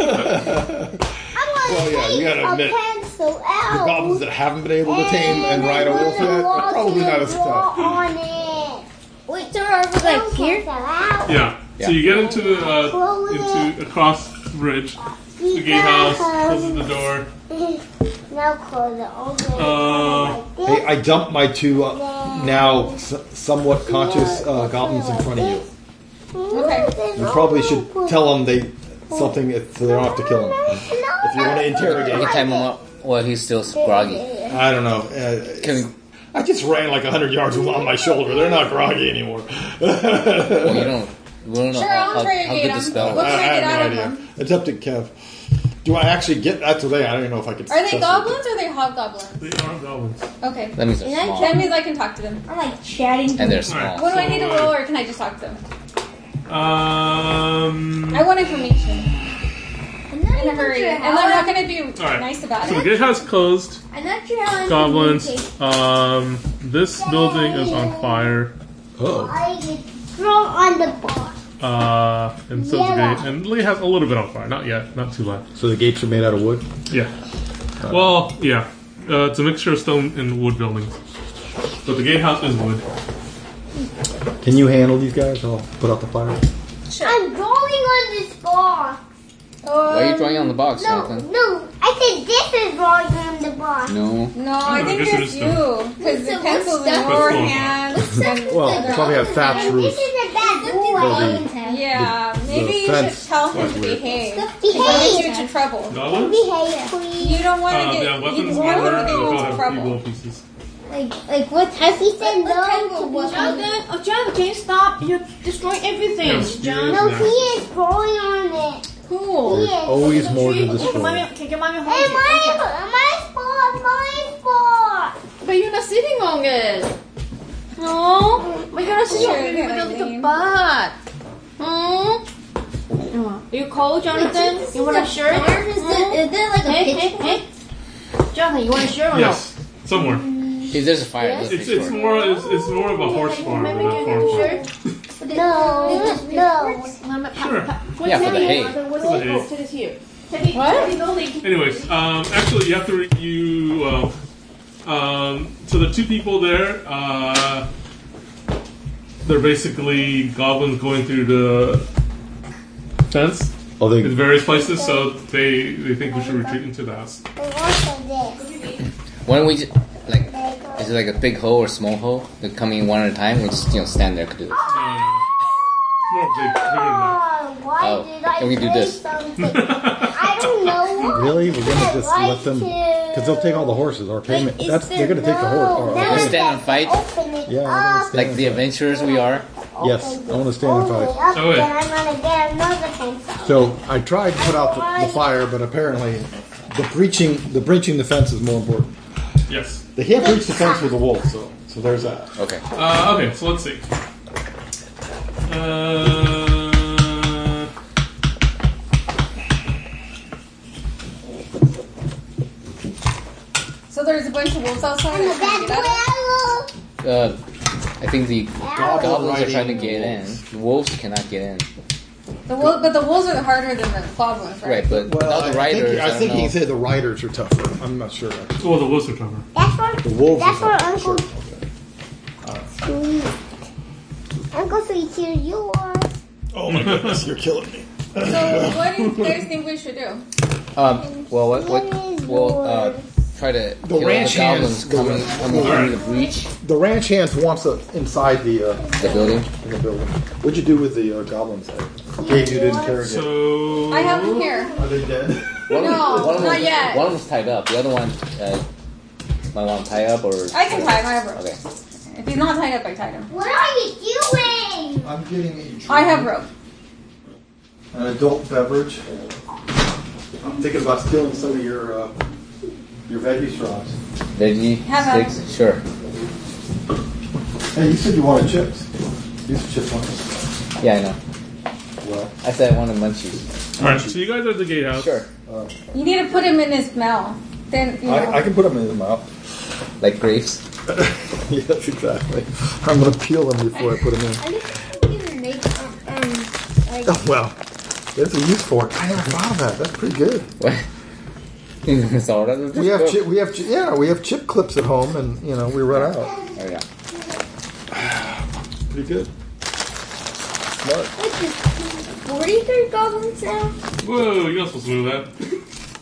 Well, yeah, you gotta admit, pencil the out. goblins that haven't been able to tame and ride a wolf yet are probably not as tough. On it. Wait, so are we like here? Yeah. So you get into the into across the bridge. The gatehouse closes the door. Now close it. Okay. Hey, I dumped my 2 now somewhat conscious goblins in front of you. Okay. You probably should tell them something so they don't have to kill him. If you want to You can interrogate, time him up while he's still groggy. I don't know. Can we, I just ran like 100 yards on my shoulder. They're not groggy anymore. well, we don't know Sure, how I'll interrogate good the him. spell What was. can I get have out of no idea. them? It's up to Kev. Do I actually get that today? I don't even know if I could. Are they test it. goblins or are they hobgoblins? They are goblins. Okay. That means they're small. That means I can talk to them. I'm like chatting. And they're Alright. small. What do I need to roll, or can I just talk to them? I want information I'm not in a even hurry, sure and how I'm not I- going to be Alright. nice about So the it. gatehouse closed. I'm not sure how I'm Goblins. communicating. This building is on fire. Oh. I get thrown on the bar. And so is the gate. And Lee has a little bit on fire. Not yet. Not too loud. So the gates are made out of wood? Yeah. Well, yeah. It's a mixture of stone and wood buildings. But the gatehouse is wood. Can you handle these guys? I'll put out the fire. I'm drawing on this bar. Why are you drawing on the box, No, Jonathan? no. I said this is drawing on the bar. No. No, I think guess it it's is you. Because the What's pencil's in stuff? your What's hands. and- Well, they probably have thatched This roofs. is a bad boy. Yeah, maybe you fence should tell him was to weird. behave. Behave. Get you into trouble. Goblins? Behave, please. You don't want to They get. have You weapons. want him to They get you both into have trouble. evil pieces. Like what He type? said What type no of to weapon? Jonathan, Jonathan, can you stop? You're destroying everything. Yes, John. No, he is drawing on it. Cool. He is. Always more to Okay, destroy. mommy, can mommy hold Hey, it? my spot. But you're not sitting on it. No, but you're not sitting Sure, on it. You're yeah, gonna Eileen. the butt. Are you cold, Jonathan? You want a shirt? Is there like a Hey, hey, pitch? hey. Jonathan, you want a shirt or Yes. Somewhere. If there's a fire, let's It's destroy it. more of a horse farm than Maybe a can you farm get a farm. shirt? No, no. Sure. Yeah, for the hay. For the hay. Put it here. What? Anyways, actually, you have to so the 2 people there, they're basically goblins going through the fence Oh, in they. various places, so they think we should retreat into the house. Why don't we just, like, is it like a big hole or small hole? They're coming in one at a time? We just, stand there. Could do it. Small No, Jake, bigger than that. Why Oh, did I can we do say this? something? I don't know. Really? We're gonna just I let them, like because they'll take all the horses. Or payment. Wait, is That's they're there gonna take the horse. Or, No, You okay. stand and fight Open it Yeah, I'm gonna up. stand like the adventurers we are. Yes, I want to stand and Open fight. it up, Oh, wait. then I'm gonna get another pencil. So I tried to put out the fire, but apparently the breaching the fence is more important. Yes. They can't breach the fence with a wolf, so there's that. Okay. Okay, so let's see. So there's a bunch of wolves outside. And and the trying to get out. well. I think the goblins are trying to riding get in. The wolves cannot get in. But the wolves are harder than the goblins, right? Right, but without the riders, I think don't he know. said the riders are tougher. I'm not sure. Actually. Oh, the wolves are covered. That's for The wolves That's are for tougher. Uncle Sure. Okay. Sweet. Uncle Sweet, here's yours. Oh my goodness, you're killing me. So what do you guys think we should do? Well, we'll try to kill the ranch goblins hands- coming through the breach, The ranch hands wants it inside the building. in the building. What'd you do with the goblins? Gave you to interrogate. So I have them here. Are they dead? One No, of them not yet. One of them's tied up. The other one might want to tie up or. I can tie him. I have rope. Okay. If he's not tied up, I tied him. What are you doing? I'm getting a drink. I have rope. An adult beverage. I'm thinking about stealing some of your veggie straws. Veggie Have sticks? Sure. Hey, you said you wanted chips. These chips ones. Yeah, I know. Well, I said I wanted munchies. Alright, so you guys are at the gatehouse. Sure. You need to put him in his mouth. Then you know. I can put them in the mouth. Like grapes. Yes, exactly. I'm gonna peel them before I put them in. I think we can make like Oh well, there's a use for it. I never thought of that. That's pretty good. What? Soda? We have chip clips at home, and we run out. Oh, yeah. Pretty good. Smart. which is 43 goblins now. Whoa, you're not supposed to move that.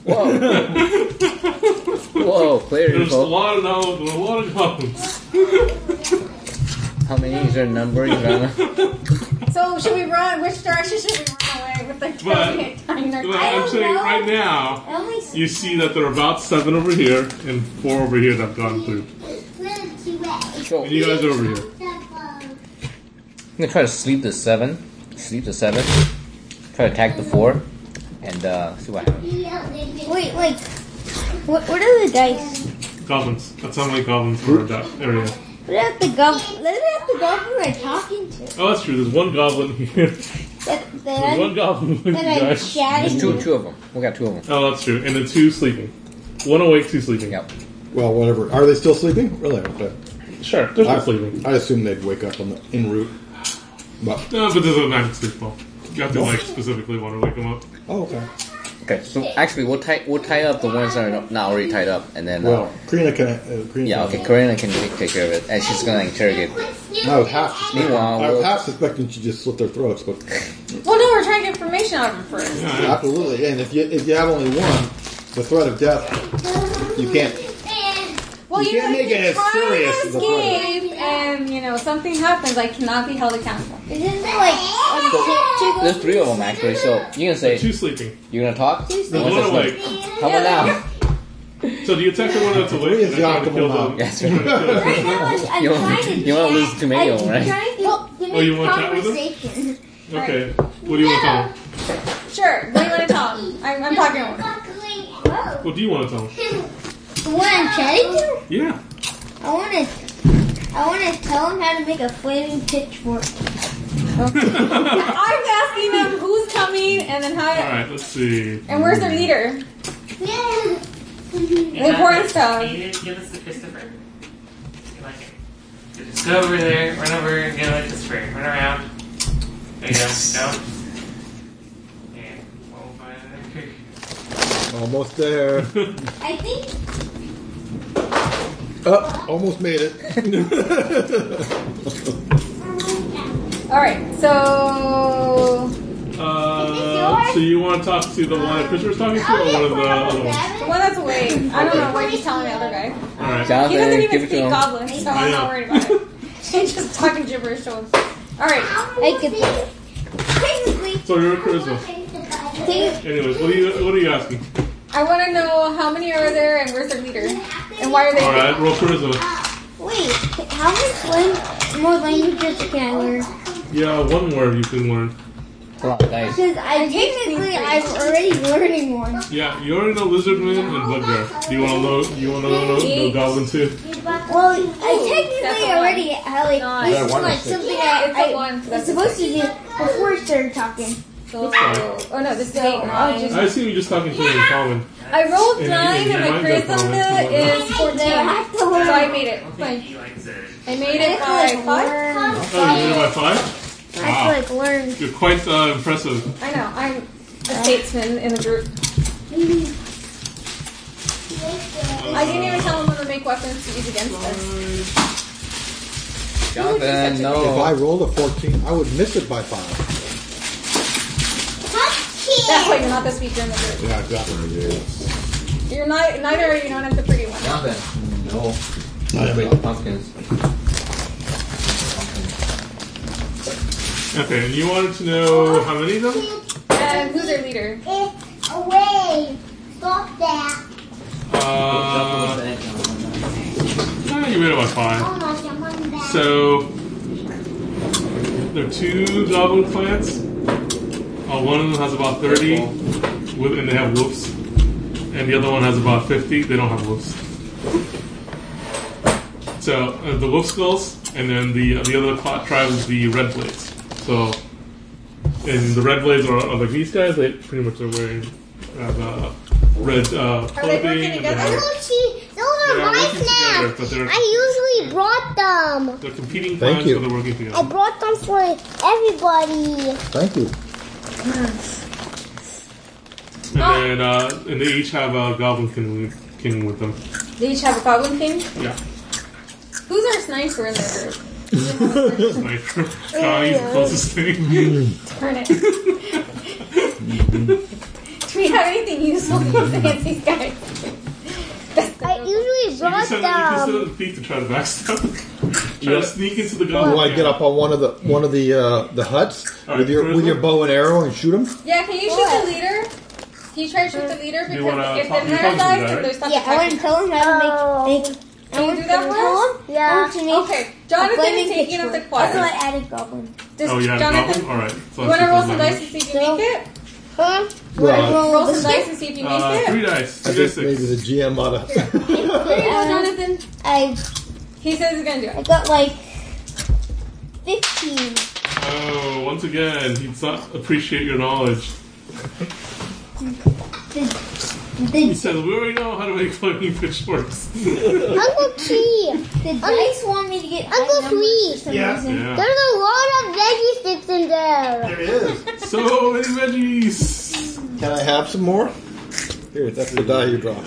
Whoa. Whoa, clear There's a info. lot of goblins. How many is there number? You don't know? So should we run? Which direction should we run away with the But I'm saying right now, I only you see that there are about 7 over here and 4 over here that have gone through. So, And you guys are over here. I'm gonna try to sleep the 7. Try to attack the 4. And see what happens. wait. What are the dice? Goblins. That's how many goblins were in that area. What about the goblin we're talking to? Oh, that's true. There's one goblin here. There's one goblin with you That I'm guys. chatting There's to. two of them. We got 2 of them. Oh, that's true. And then 2 sleeping. 1 awake, 2 sleeping. Yep. Well, whatever. Are they still sleeping? Really? Okay. Sure, they're still sleeping. I assume they'd wake up en route. But No, but there's a magic sleep ball. You have to like specifically want to wake them up. okay. Okay, so actually we'll tie up the ones that are not already tied up, and then Well, Karina can. yeah, okay, Karina can take care of it, and she's gonna interrogate. I was half. Meanwhile, I was we'll- half suspecting she just slit their throats, but Well, no, we're trying to get information out of him first. absolutely. And if you have only one, the threat of death, you can't. Well, You can't make it as try serious to as a threat. escape, and something happens. I cannot be held accountable. Isn't there like two There's 3 of them actually, so you can say 2 sleeping. you're gonna talk. There's One 1 says no. awake. How about now? So do you attack the one that's awake? Three is and then try to the kill optimal the- Yes, right. Right now, I'm You trying want- to. you wanna lose too many of them, right? I'm trying to Oh, you make wanna chat with them? conversation. Okay. What do you want to tell him? Sure. What do you want to tell him? I'm talking to him. What do you want to tell him? The one I'm chatting to? Yeah. I want to tell him how to make a flaming pitchfork. I'm asking them who's coming, and then how. Alright, let's see. And where's their leader? The important stuff. Give us the Christopher. You like it. Just go over there, run over and get like Christopher. Run around. There you go. Go. And we'll find another creek. Almost there. I think Oh, almost made it. All right. So So you want to talk to the one that Chris was talking to, or one of the other ones? the one that's awake. I don't know what he's telling the other guy. Alright. He doesn't Jonathan, even give it to speak him. Goblin, so I'm not worried about it. He's just talking gibberish to him. All right. I could. technically, So you're a charisma. Anyways, what are you asking? I want to know how many are there and where's their leader? And why are they Alright, roll charisma. wait, how more languages can I learn? Yeah, one more you can learn. Come on, guys. Because I'm already learning one. Yeah, you already know Lizardman and Bugbear. Do you want to know Goblin too? Well, I technically already had like this is like something I was supposed to do before I started talking. Oh no, this is 8. I assume you're just talking to me in common. I rolled And 9 and my charisma is 14. So I made it. Fine. He likes it. I made it by 5. Oh, you made it by 5? I have to learn. You're quite impressive. I know. I'm a statesman in the group. I didn't even tell him how to make weapons to use against us. Jonathan, If no. I rolled a 14, I would miss it by 5. That's why you're not the speaker in the group. Yeah, exactly. You're not. Neither are you known as the pretty one. Jonathan, no. I make the pumpkins. Okay, and you wanted to know how many of them? And who's their leader? Away. Stop that. You made it by 5. Oh my God, I'm back. So there are 2 goblin clans. One of them has about 30, and they have wolves. And the other one has about 50. They don't have wolves. So the wolf skulls, and then the other tribe is the red blades. So, and the red blades are like these guys. They pretty much are wearing red clothing. working and together? they have- Those are They're my working together, snacks. but they're- I usually brought them. They're competing Thank clans, you. but they're working I together. brought them for everybody. Thank you. And they each have a goblin king with them. They each have a goblin king. Yeah. Who's our sniper in their group? Sniper. Johnny's the closest thing. Turn it. Do we have anything useful to use against these guys? I usually You brought can send them them. the thief to try to backstab. Try Yeah. to sneak into the Do goblin. I get up on one of the huts All with right, your bow and arrow and shoot them? Yeah, can you shoot the leader? Can you try to shoot the leader? You wanna Because if talk- the you man talk to dies, the guy, then right? there's stuff Yeah, I want to tell him how to make. Can you do that for us? Yeah. Okay, Jonathan is taking up the quad. Also, I added goblin. Just, Oh, yeah, Jonathan, goblin? Alright. So you want to roll some dice dice? and see if you make it? Huh? Roll some dice and see if you make it? 3 dice. I 3 think maybe dice. the GM ought to. There you go, Jonathan. I He says he's gonna do it. got like 15. Oh, once again, he does not appreciate your knowledge. He says, we already know how to make flaming pitchforks. Uncle Tree. The dice want me to get Uncle high numbers Sweet. for some Yeah. reason. Yeah. There's a lot of veggie sticks in there. There it is. So many veggies. Can I have some more? Here, that's the die you draw.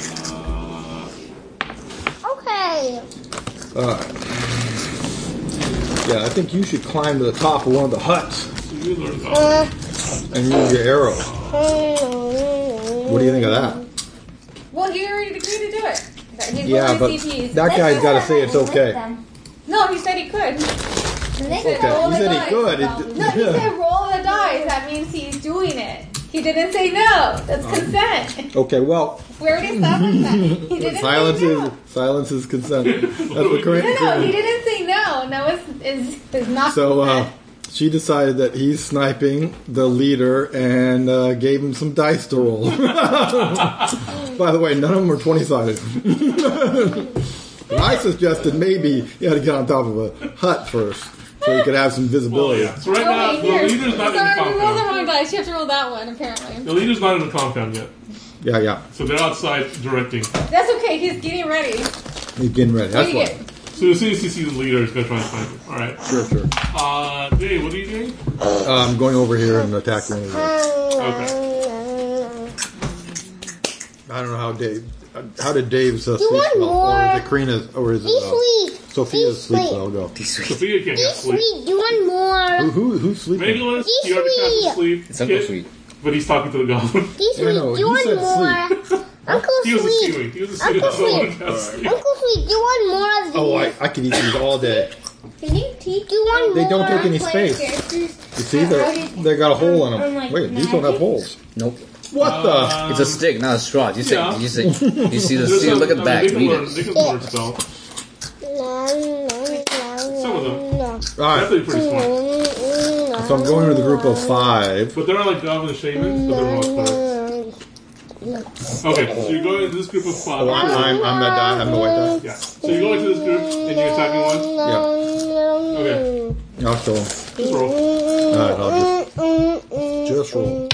Okay. Alright. Yeah, I think you should climb to the top of one of the huts So you learned goblin. and use your arrow. What do you think of that? Well, he already agreed to do it. He's Yeah, rolling but CPs. that guy's got to say it's okay. No, he said he could. They Okay, roll he the said he dice. could. No, he said roll the dice. That means he's doing it. He didn't say no. That's consent. Okay, well, We already established that. He didn't silence say no. is consent. That's what correct. No, he didn't say no. No is not So consent. she decided that he's sniping the leader and gave him some dice to roll. By the way, none of them are 20-sided. I suggested maybe you had to get on top of a hut first so you could have some Well, visibility. yeah. So right now, Okay, the here. leader's not in the Sorry, we rolled the compound. wrong dice. You have to roll that one, apparently. The leader's not in the compound yet. Yeah. So they're outside directing. That's okay. He's getting ready. He's getting ready. That's What do you why. get? So as soon as you see the leader, he's going to try and find him. Alright. Sure. Dave, what are you doing? I'm going over here and attacking him. Okay. I don't know how Dave. How did Dave's sleep want spell? more? Or is it Karina's? Or is Be it sweet. Sophia's Be sleep sweet. spell? I'll go. Sophia can't Be have sleep. sweet. You want more? Who's sleeping? Megalus, Be he already has sweet. to sleep. It's Uncle Kid, Sweet. But he's talking to the goblin. Be Yeah, sweet. no, You you want said more? Uncle He was Sweet. assuming. He was assuming Uncle someone Sweet. has sleep. Uncle Sweet, you want more of these? Oh, I could eat these all day. Can you teach You want They more? don't take any player space. characters You see, they got a hole in them. Wait, these don't have holes. Nope. What the? It's a stick, not a straw. You see the There's seal? some- Look at the back. They can Read learn, it. they can learn spell. Some of them. All Definitely right, pretty smart. so I'm going with a group of 5. But there are like goblin shamans, but they're more clerics. Okay, so you're going into this group of 5. Oh, I'm that die. I'm the white die. Yeah. So you go into this group and you're attacking one. Yeah. Okay. I'll show 'em. Just roll. All right, I'll just roll.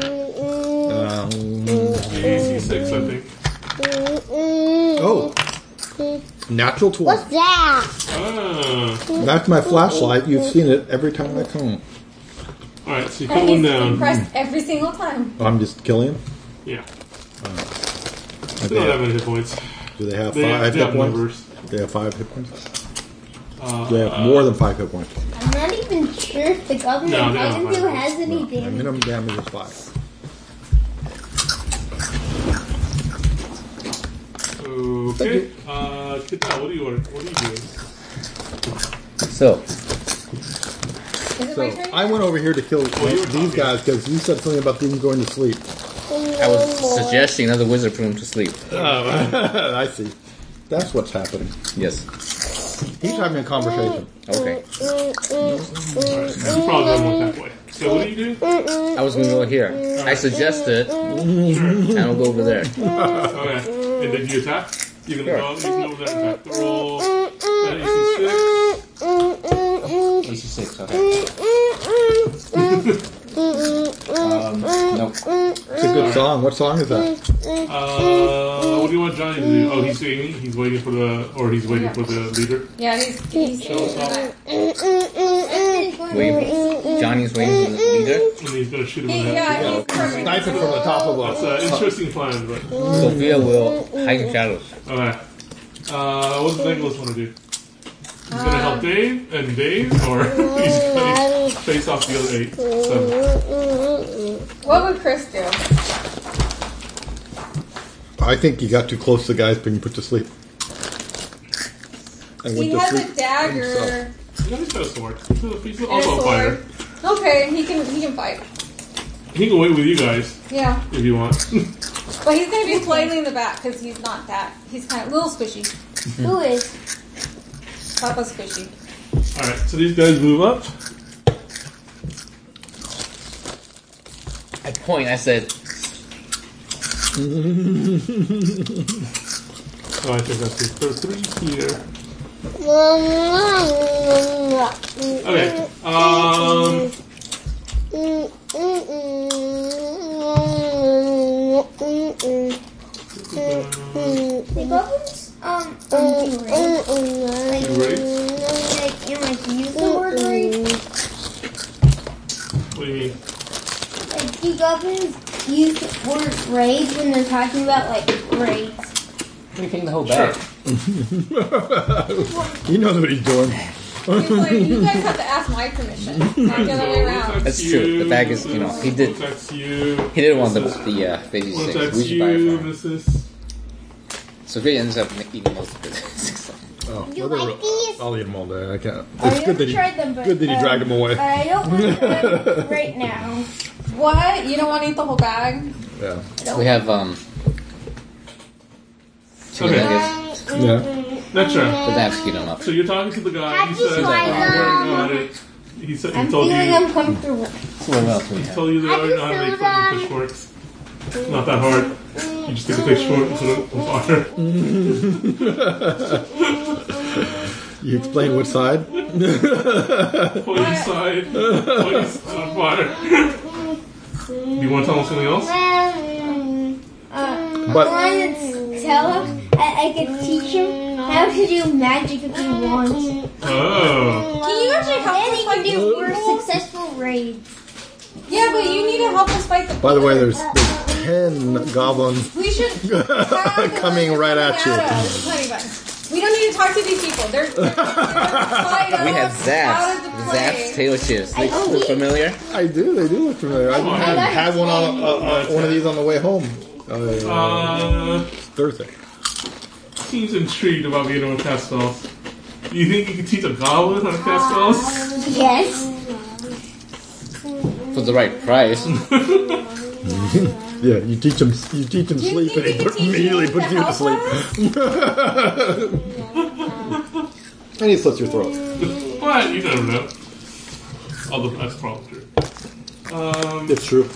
D6, I think. Oh, natural 20. What's that? Ah. That's my flashlight. You've seen it every time I come. Alright, so you put And one he's down. pressed every single time. I'm just killing him. Yeah. Do They don't have any hit points. they have They 5 have hit points? numbers. They have 5 hit points. They have more than 5 hit points. I'm not even sure if the government No, they don't Titan have 2 has any My damage. minimum damage is 5. Okay. Kita, what are you doing? So, Is it my So turn? I went over here to kill you were these talking. guys because you said something about them going to sleep. I was suggesting another wizard put him to sleep. I see. That's what's happening. Yes. He's having a conversation. Okay. You probably don't want that way. So what do you do? I was going to go here. I suggested, and I'll go over there. Okay. And then you attack? You're gonna go, you can go over there and attack. Roll. AC 6. AC6, okay. Nope. It's a good song. What song is that? What do you want Johnny to do? Oh, he's aiming. He's waiting for the leader. Yeah, he's Johnny's waiting for the leader. And he's gonna shoot him in the head. yeah, he's perfect. Snipe it from the top of That's a. an interesting plan, but Sophia will hide in shadows. okay. What does Nicholas want to do? He's gonna help Dave, or he's gonna face off the other 8. So, What would Chris do? I think you got too close to the guys being put to sleep. And He went to has sleep a dagger he's got a sword. He's and a also a fighter. sword. Okay, he can fight. He can wait with you guys Yeah, if you want. but he's gonna be slightly in the back because he's not that. He's kind of a little squishy. Who is? Papa's squishy. Alright, so these guys move up. At point, I said, Oh, I think that's it. There's 3 here. Okay. The goblins, do raids. Like, use the word raid. What do you mean? Like, do goblins use the word raids when they're talking about, like, raids? what do you think the whole bag? He knows what he's doing. He's like, you guys have to ask my permission, not the other way around. That's true. The bag is, he did. That's you. He didn't want the Phase Well, 6. that's We should buy it you, for him. Mrs. Sophia ends up eating most of it. Oh, You well, like these? I'll eat them all day. I can't. I It's good never that tried them, but, he dragged them away. I don't want them right now. What? You don't want to eat the whole bag? Yeah. We have, chicken Okay. nuggets, Yeah. Next round. but they have to heat them up. So you're talking to the guy. He Have you says, tried I'm working on it. He said, he I'm told feeling you. uncomfortable. So what else do we have? Told you they Have already you know how to make filled fucking fish forks. It's not that hard. You just take a fish fork and put it on fire. You explain which side? Put it inside. Put it on fire. Do you want to tell him something else? But I want to tell him I could teach him how to do magic if he wants. Oh. Can you actually help Then us he fight can do these more people? successful raids. Yeah, but you need to help us fight the by the way, there's 10 goblins. We should have the Coming ones right coming at you. us, the honey buns. We don't need to talk to these people. They're We have Zaps. Zaps. Zaps tail chips. They look familiar. I do. They do look familiar. I had one on one of these on the way home. Thursday. Seems intrigued about being able to cast spells. Do you think you could teach a goblin how to cast spells? Yes. For the right price. Yeah, you teach them sleep, think and you he could teach immediately me puts to you to help sleep. And he slits your throat. But you never know. Although that's probably true. It's true.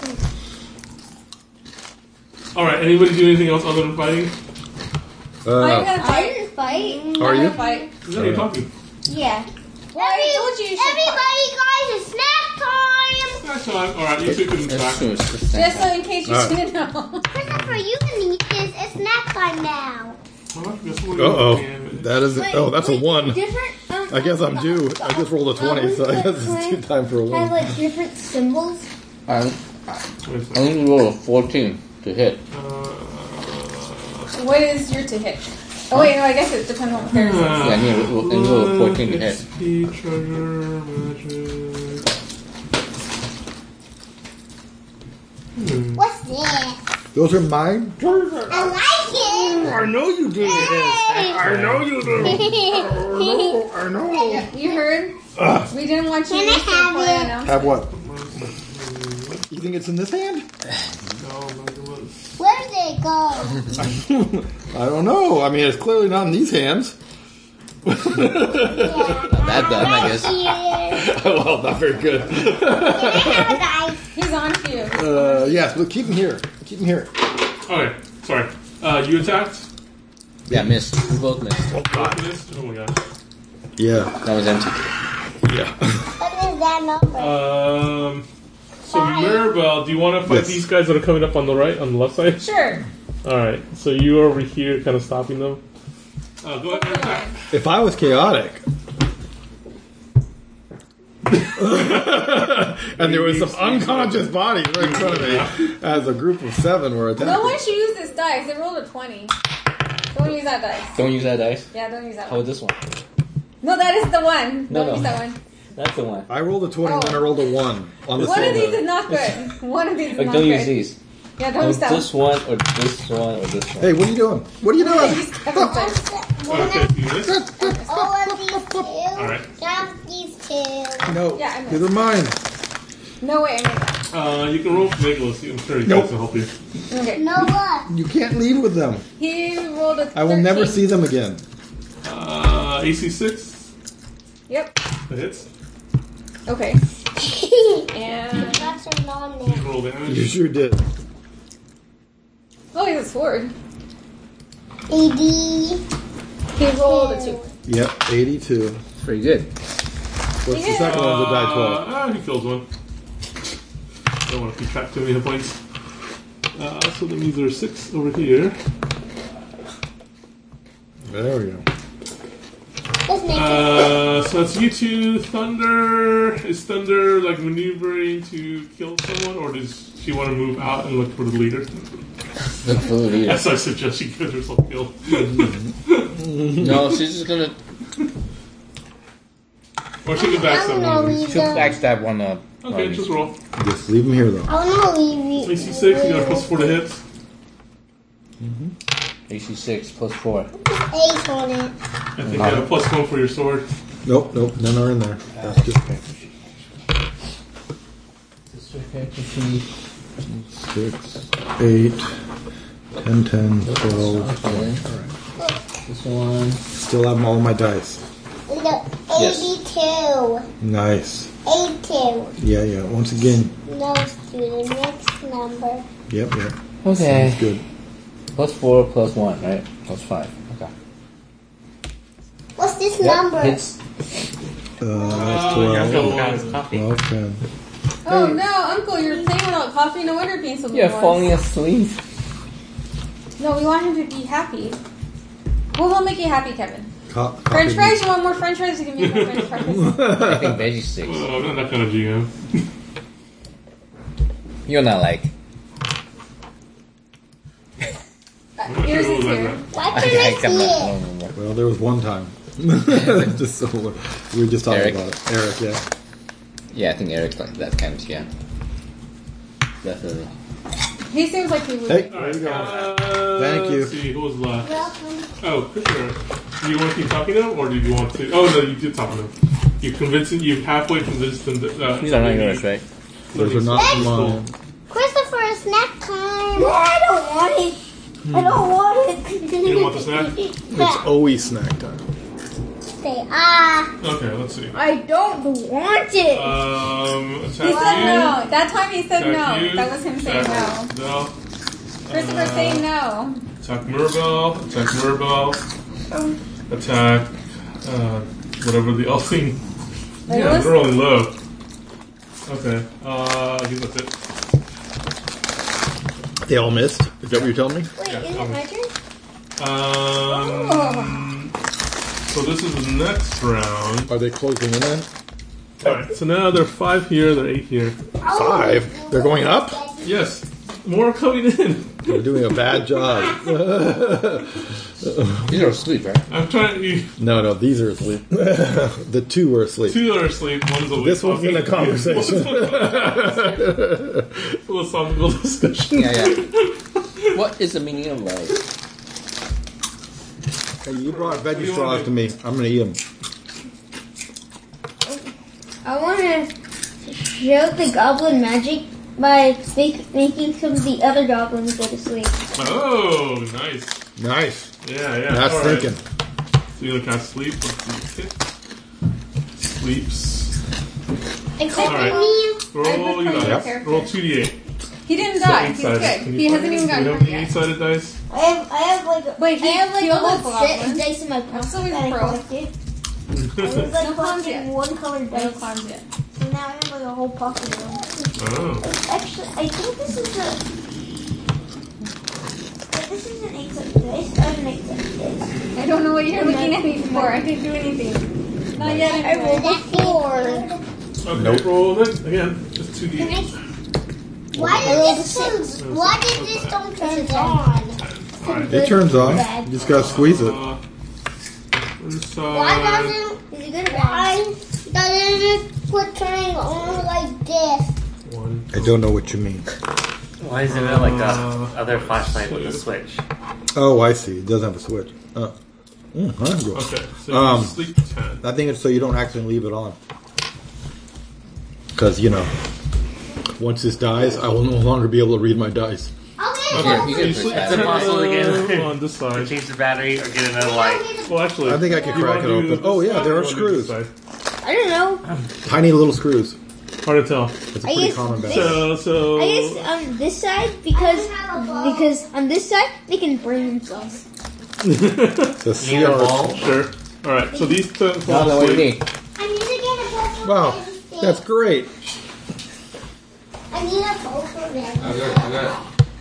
Alright, anybody do anything else other than fighting? I'm gonna I fight. didn't fight. Are I'm you? gonna fight. Is that you talking? Yeah. Well, I told you you should Everybody, guys, it's snack time. That's fine. Alright, you two can That's back. true. It's the fight. same. Just so in case you Alright. didn't know. Christopher, you can eat this. It's snack time now. That is. That's a 1. Different. I guess I'm due. I just rolled a 20, so I guess it's due time for a Have 1. like different symbols. I need to roll a 14 to hit. What is your to hit? Oh wait, no, I guess it depends on what character. Yeah, I need to roll a 14 to hit. XP, treasure, magic. What's this? Those are mine. I like it. I know you do. I know you do. I know. You heard? We didn't want you Can to I say have before it? I announced Have it. what? You think it's in this hand? No, magic was. Where did it go? I don't know. I mean, it's clearly not in these hands. Yeah. That done, I guess. Here. Well, not very good. Can I have dice? He's on to you. Yes, but keep him here. Keep him here. Okay, sorry. You attacked? Yeah, missed. We both missed. Oh God. Missed? Oh my god. Yeah. That was empty. Yeah. What is that number? So Mirabelle, do you want to fight Yes. these guys that are coming up on the right, on the left side? Sure. Alright, so you're over here kind of stopping them. Go ahead and attack. If I was chaotic, and there was some unconscious bodies right in front of me, as a group of 7 were attacking. No one should use this dice. It rolled a 20. Don't use that dice. Don't use that dice. Yeah, don't use that How one. about this one? No, that is the one. No, Don't no. use that one. That's the one. I rolled a 20 and then I rolled a 1 on the One of these is same. not good. One of these is Like, not don't good. use these. Yeah, don't use that This one or this one or this one. Hey, what are you doing? What are you one. doing? Use Kevin's dice. Okay, so you missed? All of these two. Alright. Just these two. No, Yeah, I know. these are mine. No way, I made that. You can roll for Nicholas. I'm sure he Nope. can help you. Okay. No what? You can't leave with them. He rolled a 13. I will never see them again. AC 6. Yep. That hits. Okay. And... That's are on You there. can roll You damage. sure did. Oh, he has a sword. 80. He rolled a 2. Yep, 82. Pretty good. What's the second one? The die 12. He kills one. Don't want to keep track too many hit points. So that means there's 6 over here. There we go. Let's make it. So that's you two. Thunder. Is Thunder like maneuvering to kill someone, or does she want to move out and look for the leader? Look for the leader. As I suggest, she gives herself killed. No, she's just gonna. Or she can I backstab don't know. one. Leave She'll them. backstab one up. Okay, just roll. Just leave them here, though. I want to leave you. AC 6, you got a +4 to hit. AC 6 plus 4. 8 on it. I think you have a +1 for your sword. Nope, none are in there. That's just 6, 8, 10, 10, 12. This one. Still have all my dice. Look, Yes. 82. Nice. 82. Yeah. Once again. No, student. Next number. Yep. Okay. Sounds good. Plus 4 plus 1, right? Plus 5. Okay. What's this Yep, number? hits. That's 12. 12, 10. Oh no, Uncle, you're playing without coffee. No wonder you're being so You're bored. falling asleep. No, we want him to be happy. Well, we'll make you happy, Kevin. French French fries? You want more French fries? You can make more French fries. I think veggie sticks. I'm not that kind of GM. You're not like. Yours is here. Why can't I see I'm not. I it? don't remember. Well, there was one time. Just so we were just talking Eric. about it. Eric, yeah. Yeah, I think Eric's like that kind of scam. Definitely. He seems like he would. Hey, there you go. Thank you. Let's see, who was left? Welcome. Oh, Christopher. Do you want to keep talking to him, or did you want to? Oh, no, you did talk to him. You're halfway convinced him that. These are not yours, right? Those are not mine. Christopher, snack time. No, I don't want it. I don't want it. You don't want the snack? It's always snack time. Say Okay, let's see. I don't want it. Attack He said you. no. That time he said Attack no. you. That was him saying Attack no. Bell. Christopher saying no. Attack Mirabelle. Attack Mirabelle. Attack whatever the elf thing. Yeah, Legolas? they're rolling low. Okay. I think that's it. They all missed? Is that what you're telling me? Wait, Yeah, is it my turn? So this is the next round. Are they closing in then? Alright, so now there are 5 here, there are 8 here. 5? They're going up? Yes, more are coming in. They're doing a bad job. These are asleep, right? I'm trying to. No, these are asleep. The 2 are asleep. 2 are asleep, one's awake. This one's in a conversation. Philosophical discussion. Yeah. What is the meaning of life? Hey, you brought veggie straws to me. I'm going to eat them. I want to show the goblin magic by making some of the other goblins go to sleep. Oh, nice. Nice. Yeah. That's all right. thinking. So you're gonna cast sleep. Let's see. Sleeps. Except Alright. for me. Roll your dice. Yep. Roll 2d8. He didn't die. He's Eight-sided. good. Can He you hasn't find even it? gotten Do you hurt have the yet. 8-sided dice? I have like Wait, he a killed whole the set goblin. of dice in my pocket Absolutely that I pro. collected. I was like No clowns yet. collecting one colored No dice. clowns yet. So now I have like a whole pocket of them. Oh. Actually, I think this is this is an 8-sided dice. I have an 8-sided dice. I don't know what you're looking at me for. I didn't do anything. Not yet. I rolled a 4. Okay, roll it again. Just 2d8. Why did this don't turn on? Alright. It turns on. You just got to squeeze it. Why Inside. doesn't Is it good or bad? it quit turning on like this? 1. I don't know what you mean. Why is it like the other flashlight with a switch? Oh, I see. It doesn't have a switch. Huh, good. Okay, so Um, sleep 10. I think it's so you don't accidentally leave it on. Because, once this dies, I will no longer be able to read my dice. Okay, Here, you So you can sleep push Is it 10 possible to get on this side. change the battery or get another light? Well, actually, I think I can you crack wanna it do open. this Oh, yeah, side there or are you wanna do this screws. side? I don't know. Tiny little screws. Hard to tell. It's a I pretty guess common this- battery. So I guess on this side because on this side they can burn themselves. It's a Need a CR. ball? Sure. All right. So these 10 No, fall what do you asleep. need? I need to get a bowl for Wow, everything. that's great. I need a bowl for everything.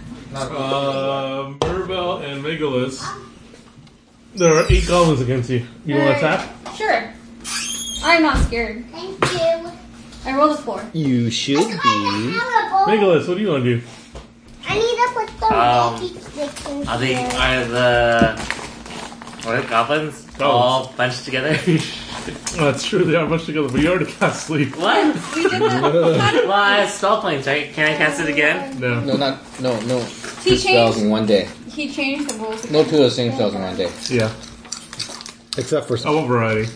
Mirabelle and Megalus. There are 8 goblins against you. You want to attack? Sure. I'm not scared. Thank you. I rolled a 4. You should I have a bowl. Megalus, what do you want to do? I need to put the magic sticks in Are here. the what are goblins all bunched together? That's true. They are much together, but you already cast sleep. What? We did that. Well, I have spell points, right? Can I cast it again? No. No, no. He 2 spells changed. in one day. He changed the rules. No 2 of the same spells in one day. Yeah. Except for I want variety.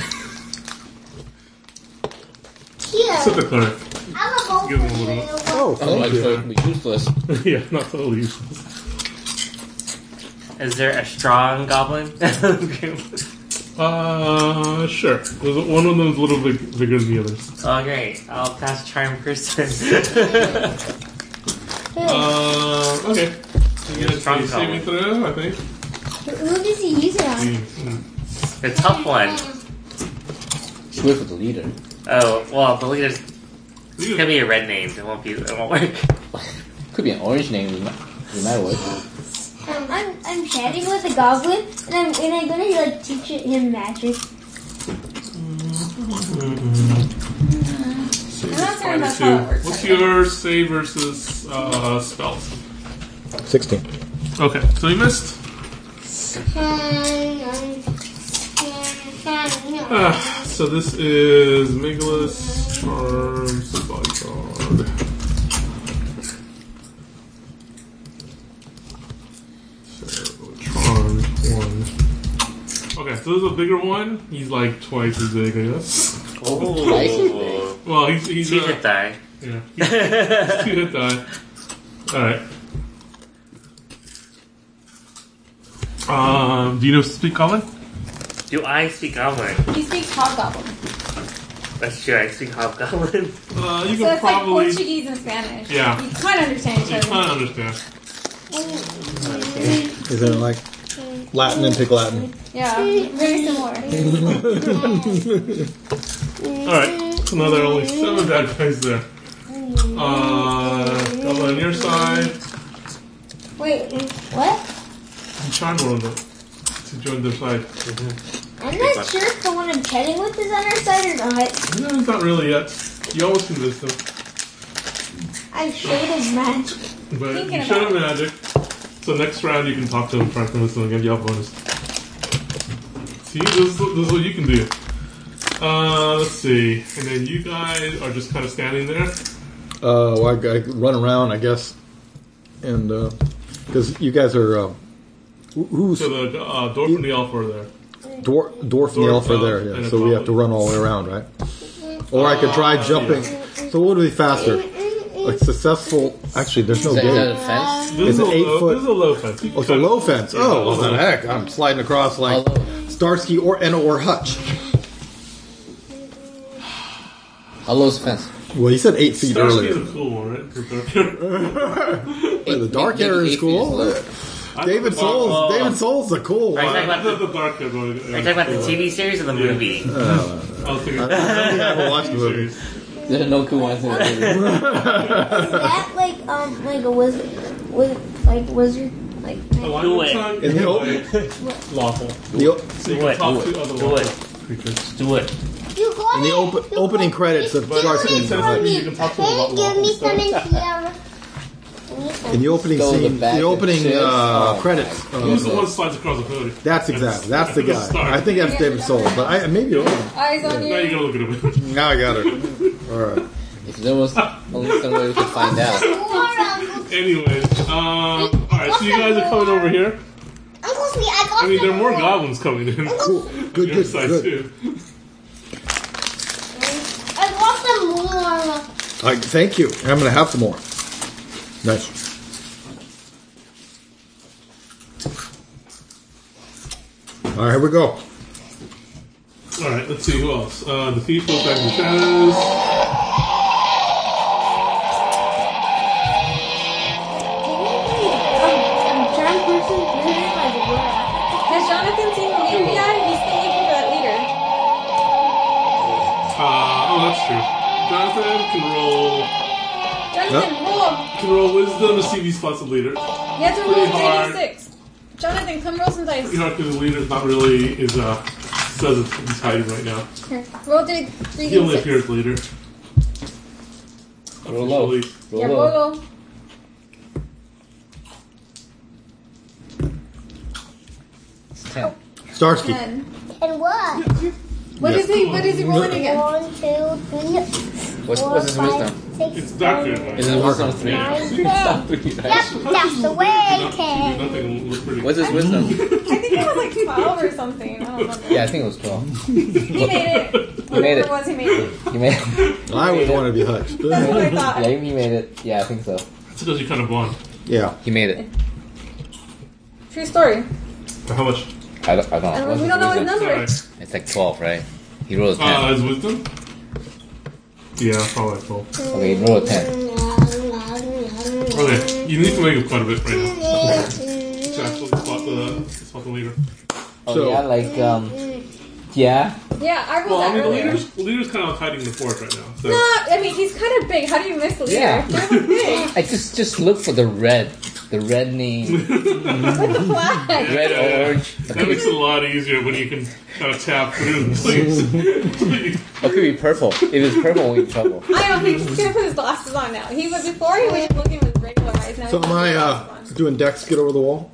Here. Except the cleric. I have a bowl Give for him a little. you. Oh, Oh, thank so it you. can be useless. Yeah, not totally useless. Is there a strong goblin? Sure. One of them is a little bit bigger than the others. Oh, great. I'll pass Charm Person. Okay. You get a Strong saving throw, I think. Who does he use it on? The tough one. Swift with the leader. Oh, well, the leader's gonna be a red name. It won't work. Could be an orange name. We might work. I'm chatting with a goblin and I'm gonna like teach him magic. So I'm not certain that's 22. how it works. What's your save versus spells? 16. Okay, so you missed. So this is Megalus, Charms, and Bodyguard. So, Charmed 1. Okay, so this is a bigger one. He's like twice as big, I guess. Oh. Well, he's Two hit die. Yeah, he's 2 hit die. Alright. Do you know Speak Common? Do I speak Goblin? He speaks Hobgoblin. That's true, I speak Hobgoblin. You So can it's like probably. Portuguese and Spanish. Yeah. You kind of understand each You other. can't understand. Is it like Latin and Pick Latin? Yeah, very similar. Alright, so now there are only 7 bad guys there. Goblin on your side. Wait, what? And Charm one of them to join their side. I'm not sure if the one I'm chatting with is on our side or not. No, not really yet. You almost convinced them. I showed him magic. But Thinking you showed about him magic. So next round you can talk to him, try to convince them again. You have bonus. See, this is what you can do. Let's see. And then you guys are just kind of standing there. Well, I run around, I guess, and because you guys are who's So the dwarf and the elf are there. dwarf and the elf are there, yeah. and So we have to run all the way around, right? Or I could try jumping. So what would be faster? Like successful. Actually, there's no Is that gate. a fence? This Is is it 8 foot? This is a low fence. You Oh, it's a can- low fence. Yeah, Oh, well, low. then heck, I'm sliding across like How low? Starsky or Hutch. How low is the fence? Well, he said 8 feet Starsky is earlier. a cool one, right? The dark hair is cool. David Souls a cool Are you talking one. about The dark hair one. Are you talking about the TV series or the movie? I was thinking. I haven't watched the movie. There's no cool ones in the movie. Is that like a wizard? Like wizard? Like The lion tongue In the is lawful. The, So you Do can it. talk Do to other Do lawful it. creatures. Do it. You got in the opening credits of Starsky it and says Hutch. that you can talk to them about Give me lawful some in stuff. here. In the opening Go to the scene, back the and opening shit. Oh, credits. Who's the one that slides across the podium? That's exactly. That's the That's guy. Stark. I think that's David Soul, but maybe you're wrong. Eyes on Now you you. gotta look at him. Now I got it. All right. If there was only some way we could find out. Anyways, alright, so you guys are coming over here. Uncle Sweet, I got I mean, there are more some goblins coming in. Cool. On Good. your Good. side, Good. too. I got some more. Thank you. I'm gonna have some more. Nice. All right, here we go. Alright, let's see who else. The thief goes back in the shadows. Charm person wizard like where? Has Jonathan seen the leader yet? He's still looking for that leader. Oh, that's true. Jonathan Jonathan, roll. can roll wisdom to see if he spots the leader. You have to roll Pretty hard. 3d6. Jonathan, come roll some dice. Pretty hard because the leader's not really says he's hiding right now. Here, roll He only 3d6. appears later. Roll low. Officially. Yeah, Roll roll low. low. It's 10. Starsky. 10. And what? What is he rolling again? 1, 2, 3, What's 4, his 5, wisdom? 6, It's darker. 7, Is his wisdom 3? nine, It's 10. not 3, right? Yep, that's the way, Ken. Nothing looks pretty. What's his wisdom? I think it was like 12 or something. I don't remember. Yeah, I think it was 12. He made it. He made it. Whatever it was, he made it. You made it. I always wanted to be Hutch. That's what I thought. Yeah, he made it. Yeah, I think so. That's because you kind of blonde. Yeah. He made it. True story. How much? I don't know. And What's we don't know his wisdom? number. Alright. It's like 12, right? He rolled a 10. His wisdom? Yeah, probably 12. Okay, he rolled a 10. Okay, you need to make up quite a bit right now to actually spot the leader. Oh, So- yeah, like, yeah. Yeah, I rolled Well, I that mean, earlier. the leader's kind of hiding in the forest right now. So No, I mean, he's kind of big. How do you miss the leader? Yeah. They're like big. I just look for the red name, With the flag. red or orange. that makes it a lot easier when you can kind of tap through the sleeves. It could be purple. If it's purple, we're in trouble. I don't think he's gonna put his glasses on now. He was before he was looking with regular eyes. Now So he's am I putting glasses on. doing Dex get over the wall?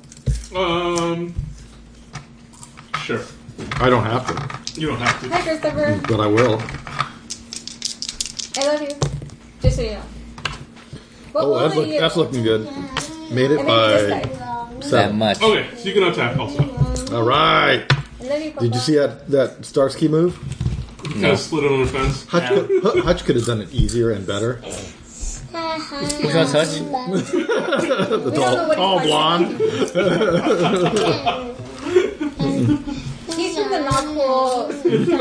Sure. I don't have to, You don't have to. Hi, Christopher. but I will. I love you. Just so you know. What Oh, will you? that's looking good. Made it I made this by guy. That 7. much. Okay, so you can attack also. All right. I love you, Papa. Did you see that Starsky move? kind of split it on the fence. Hutch could have done it easier and better. Which one's Hutch? The don't know what tall he's blonde. He's just a not cool.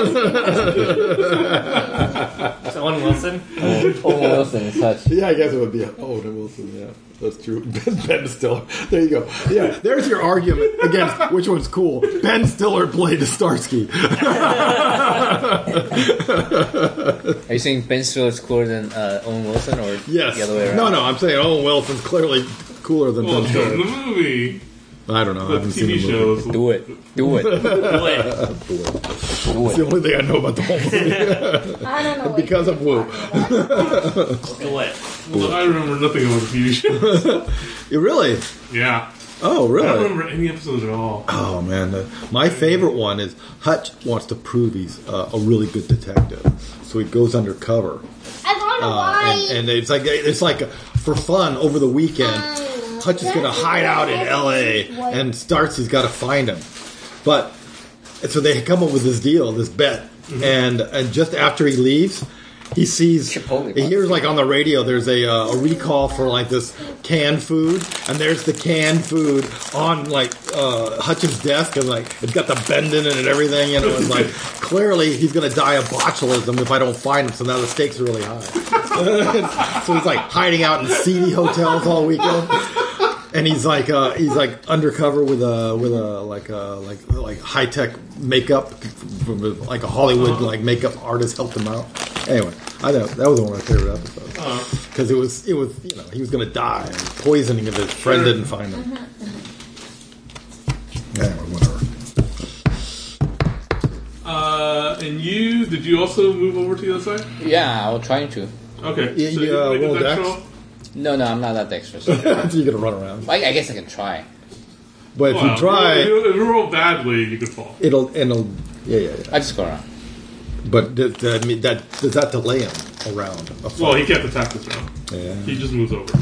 So Owen Wilson. Owen Wilson is Hutch. Yeah, I guess it would be Owen Wilson. Yeah, that's true. Ben Stiller. There you go. Yeah, there's your argument against which one's cool. Ben Stiller played Starsky. Are you saying Ben Stiller is cooler than Owen Wilson, or Yes. the other way around? No, I'm saying Owen Wilson's clearly cooler than Well, Ben in Stiller. the movie, I don't know. I the haven't seen TV the movie. shows. Do it. It's the only thing I know about the whole movie. I don't know. what Because of Woo. Do it. Well, I remember nothing about the TV shows. You really? Yeah. Oh, I don't really? remember any episodes at all. Oh, man. My favorite one is Hutch wants to prove he's a really good detective. So he goes undercover. I wonder why. And it's like for fun over the weekend. Hutch is going to hide out in L.A. and Starsky's got to find him. But so they come up with this deal, this bet, and just after he leaves, he sees, he hears like on the radio, there's a recall for like this canned food, and there's the canned food on like Hutch's desk, and like it's got the bend in it and everything, and it was like clearly he's going to die of botulism if I don't find him. So now the stakes are really high. So he's like hiding out in seedy hotels all weekend. And he's like undercover with like high tech makeup, from like a Hollywood like makeup artist helped him out. Anyway, I know that was one of my favorite episodes because it was he was gonna die, and poisoning if his friend didn't find him. Anyway, whatever. And did you also move over to the other side? Yeah, I was trying to. Okay. Yeah, so you, you make roll a dex dex? roll? No, I'm not that dexterous. So you're gonna run around, I guess I can try. but if you try, if you roll badly, you could fall. it'll yeah. I just go around. But does that delay him around a fight? Well, he can't attack this round. Yeah. He just moves over.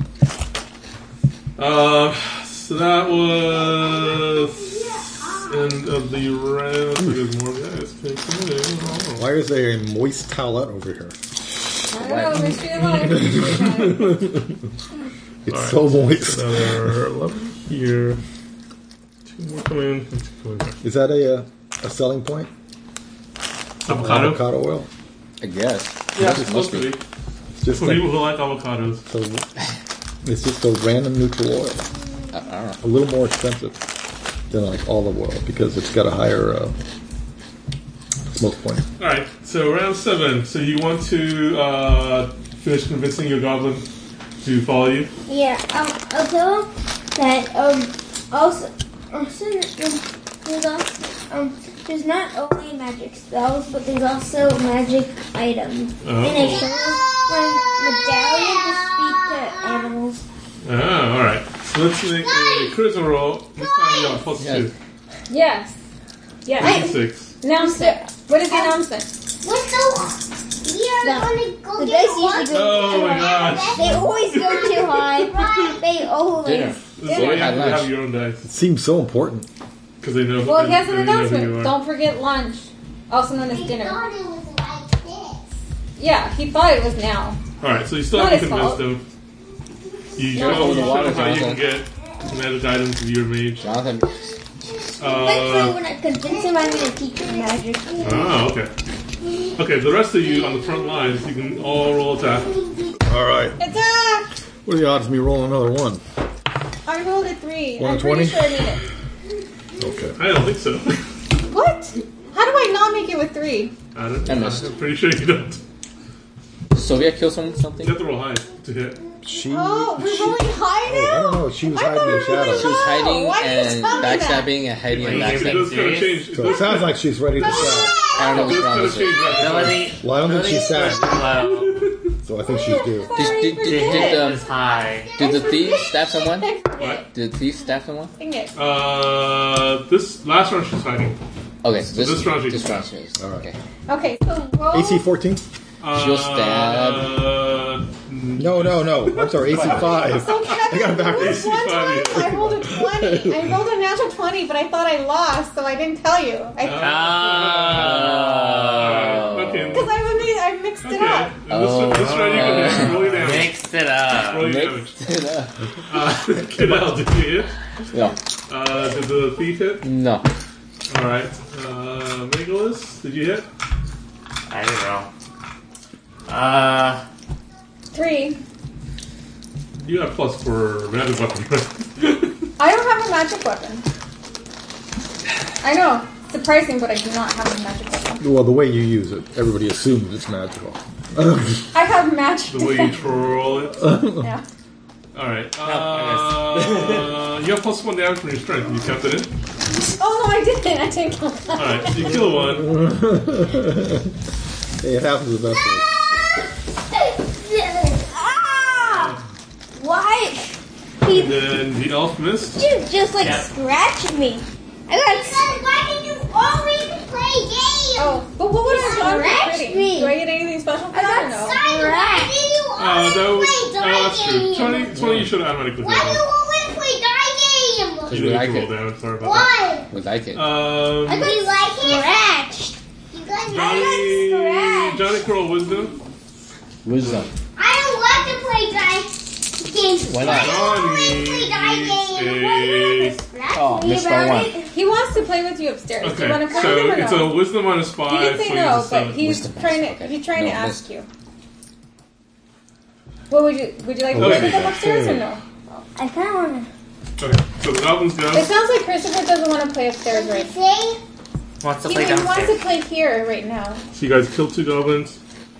So that was end of the round. So there's more guys. Why is there a moist towelette over here? I don't know. Mystery of life. It's so moist. Another 11 here. 2 more coming in. 2 coming back. Is that a selling point? Avocado oil? I guess. Yeah, it's supposed to be. It's just For like, people who like avocados. so it's just a random neutral oil. I don't know. A little more expensive than like olive oil because it's got a higher smoke point. Alright, so round 7. So you want to finish convincing your goblin to follow you? Yeah, I'll tell him that also there's not only magic spells, but there's also magic items. Oh. And I show him one medallion to speak to animals. Oh, alright. So let's make a charisma roll. This time you have plus Yeah. 2. Yes. Yes. 6. Announcement. What is the announcement? We're gonna go The get dice usually lunch. go Oh too my high. gosh. They always go too high. They always. Dinner. This is why you have to lunch. have your own dice. It seems so important. Because they know Well, he has an they know who you announcement. are. Don't forget lunch, also known as I dinner. thought it was like this. Yeah, he thought it was now. Alright, so you still Not have to his convince fault. them. You No. show The water, them how you can Jonathan. get magic items with your mage. Jonathan. Eventually, when I convince him, I'm going to teach him magic. Oh, okay. Okay, the rest of you on the front lines, you can all roll attack. All right. Attack! What are the odds of me rolling another one? I rolled a 3. One I'm to pretty 20? sure I made it. Okay. I don't think so. What? How do I not make it with 3? I don't I missed. I'm pretty sure you don't. Sylvia kill something? You have to roll high to hit. She. Oh, we're rolling high now? I don't know. She was I hiding thought in we were shadows. really She was hiding Why did you and tell me that? backstabbing and hiding and It backstabbing. does kind of change. So it sounds like she's ready to stab. I don't know It does what's wrong kind of with change it. right now. Melanie. Well, I don't think she's sad. Low. So I think she's due. Is high. Did the thief stab someone? What? Did the thief stab someone? Dang it. This last round she's hiding. Okay, so this round she- this round she is. All right. Okay. Okay, so roll. AC 14? She'll stab. No. I'm sorry. AC 5. So Kevin, I got it backwards. one time I rolled a 20. I rolled a natural 20, but I thought I lost, so I didn't tell you. Ah. mixed it up. This round you can roll your damage. Mixed it up. Roll your damage. Mixed it up. Kidal, did you hit? No. Did the thief hit? No. Alright. Megalus, did you hit? I don't know. 3. You have plus for magic weapon, right? I don't have a magic weapon. I know. It's surprising, but I do not have a magic weapon. Well, the way you use it, everybody assumes it's magical. I have magic. The way you troll it. Yeah. Alright. You have plus 1 damage from your strength. You kept it in? Oh no, I didn't. I didn't kill that. Alright, so you kill one. Hey, it happens the best way. Ah! Why? He Then the elf missed. just like Yeah. scratched me. I got Why did you always play games? Oh, but what would I have done for Scratch pretty? me. Do I get anything special for I that or got no? Simon, why did you always That's play true. die games? 20 you should have automatically Why do hit you always play die games? You We need like to roll it. damage, sorry about Why? We like it. that. Do you like it? scratched. You guys Johnny Curl Wisdom. Wisdom. I don't like to play die games. Why not? I always play die games. Oh, missed by one. He wants to play with you upstairs. Do you want to Okay, come so with him or it's no? a Wisdom minus 5. He did say so no, he's a but 7. he's Wisdom. trying to Okay. he's trying to No, ask missed. you. What would you like to Okay. play with him upstairs or no? I kind of want Okay, so the goblins go. It sounds like Christopher doesn't want to play upstairs right now. See? Wants to He play wants to downstairs. play here right now. So you guys killed 2 goblins.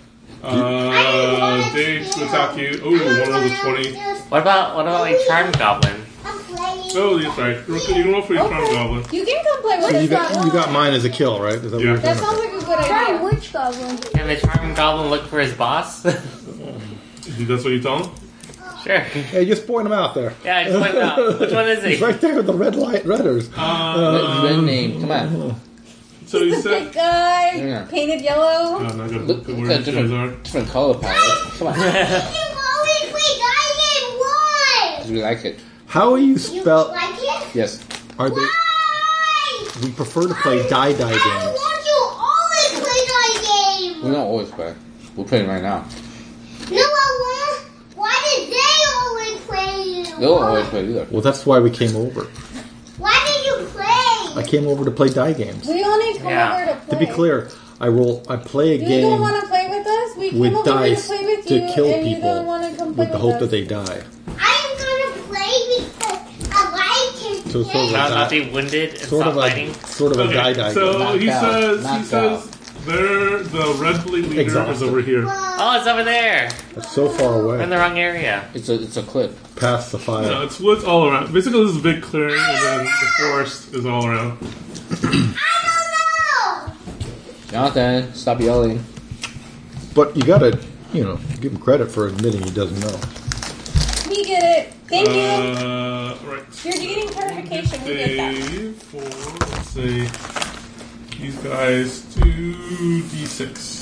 Dave to attack you. Oh, one over 20. What about a charm goblin? I'm playing. Oh, that's right. You can roll for your charm Okay. goblin. You can come play with So us. you got mine as a kill, right? Is that what Yeah. you're That saying? sounds like a good Try idea. which goblin? Can the charm goblin look for his boss? That's what you tell him? Sure. Hey, just point him out there. Yeah, I just went out. Which one is He's he? right there with the red light redders. Red name. Come on. So you The said. big guy, Yeah. painted yellow. I'm not gonna Look look at where that you guys are. different color palette. Come on. You always play die game. Why? 'Cause we like it. How are you You spell? like it? Yes. Are they? Why? We prefer to play die I games. want you always play die We game. don't always play. We're playing right now. No, I want. Why did they always play? They'll always play either. Well, that's why we came over. Why did you play? I came over to play die games. We only come Yeah. over to play. To be clear, I play a You don't game want to play with us? We with came over here to dice play with to you, kill and you people don't want to come play with the hope us. that they die. I'm gonna play because I like to So play. sort of Not die. be wounded and Sort stop of fighting. a die die so game. he Knocked out. says Knocked out. the red blade leader is Exhausted. over here. Oh, it's over there. It's so far We're in away, the wrong area. It's a clip. past the fire. No, it's woods all around. Basically, this is a big clearing, and then the forest is all around. I don't know. Jonathan, stop yelling. But you gotta, give him credit for admitting he doesn't know. We get it. Thank you. Right. You're getting clarification. We get that. Save for, let's say, these guys 2d6.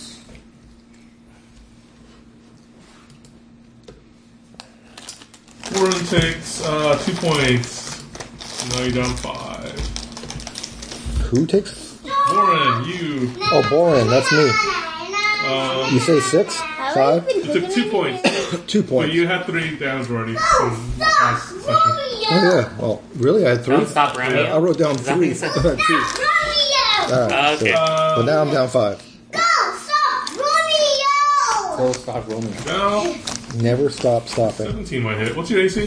Warren takes 2 points. Now you're down 5. Who takes? Warren, you Oh, Boren, that's me. You say 6? 5? you took 2 points, 2 but points. you had 3 damage already from last session. Oh yeah. Well, really, I had 3. Don't stop, Romeo. I wrote down Is that 3. what you said? 2. All right. Okay. So, but now I'm down 5. Go, stop, Romeo! Go stop roaming. Now, Never stop stopping. 17 might hit. What's your AC?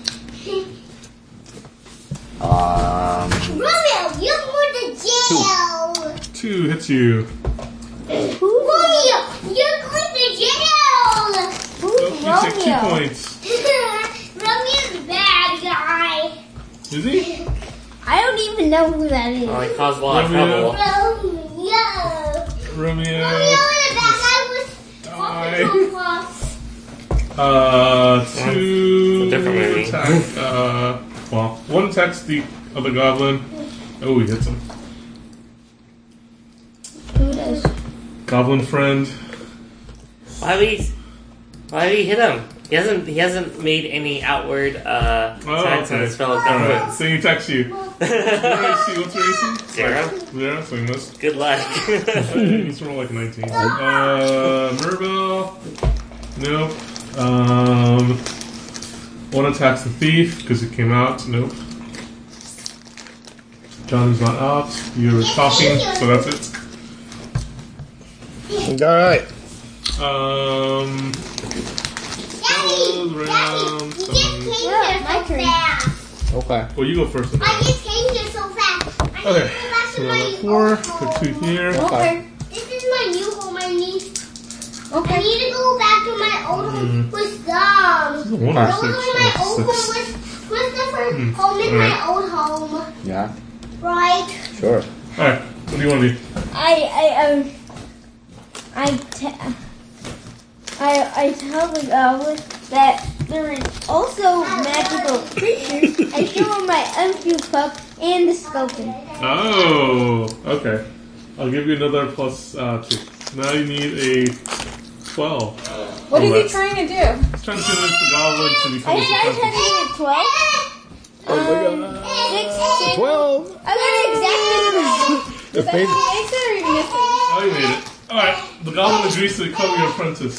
Romeo, you're going to jail! 2 hits you. Romeo, you're going to jail! Oh, you take 2 points. Romeo's a bad guy. Is he? I don't even know who that is. Oh, he caused a lot of Romeo. trouble. Romeo. Romeo. Romeo is a bad guy with Die. It's a 2 different movie. attack. Well, 1 attacks the other goblin. Oh, he hits him. Who does? Goblin friend. Why did he hit him? He hasn't made any outward attacks on his fellow Alright, goblins. so he attacks you. What's your AC? What's your AC? 0. 0, so he missed. Good luck. He needs to roll like 19. Mirabelle. Nope. One attacks the thief because it came out. Nope. John is not out. You were talking, so that's it. Alright. Goes around. My turn. Okay. Well, you go first. I just came here so fast. I Okay. need to go back to So my that's 4. old Put home. 2 here. Okay. This is my new home. I need Okay. to go back to my old home with Dom. 1 Go or to 6. my old home 6. with Christopher. Home is my old home, Yeah. right? Sure. Alright, what do you want to do? I tell the goblin that there is also magical creatures. I show him my Unfu cup and the skeleton. Oh, okay. I'll give you another plus 2. Now you need a 12. What is he that's- trying to do? He's trying to convince the goblin to become I his tried apprentice. to get 12. 16. 12. I got exactly Does that mean he makes it or he misses? Oh, you made it. Alright, the goblin agrees to become your apprentice.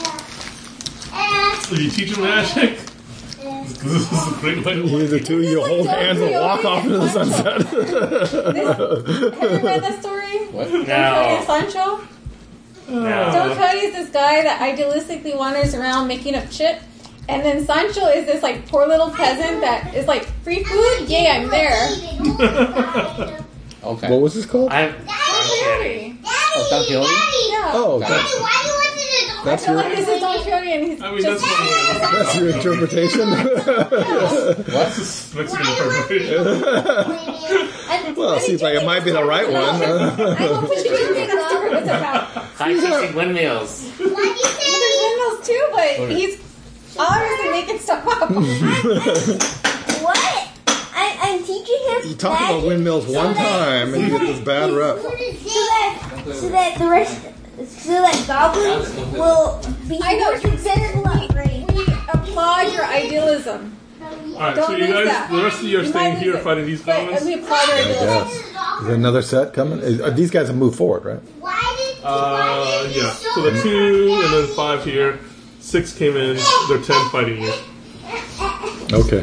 So you teach him magic? This is a great way to You work. the two, you hold hands and walk off into the sunset. Have you read that story? What? Don Quixote and Sancho? Don No. Quixote is this guy that idealistically wanders around making up shit. And then Sancho is this like poor little peasant that is like, free food? Yay, I'm there. Okay. What was this called? I'm Don Quixote. Don Quixote? Yeah. Oh, Daddy, why you want to do that's I feel your like this is Don Quixote and he's I mean, just... that's one way to look at that's your interpretation. What? Mexican interpretation. Well, it seems like it might be the right one. I hope we should do this story what's about. high-teaching windmills. Why do you There's windmills too, but he's obviously making stuff up. what? I'm teaching him. You talk about windmills one time and you get this bad rep. So that the rest, so that goblins will be I know. considered upgrade. We applaud your idealism. Alright, so Don't you lose guys, that. the rest of you are You staying might here lose it. fighting these But goblins? we applaud your idealism. Yes. Is there another set coming? These guys have moved forward, right? Yeah. So the 2 and then 5 here. 6 came in. They're 10 fighting you. Okay.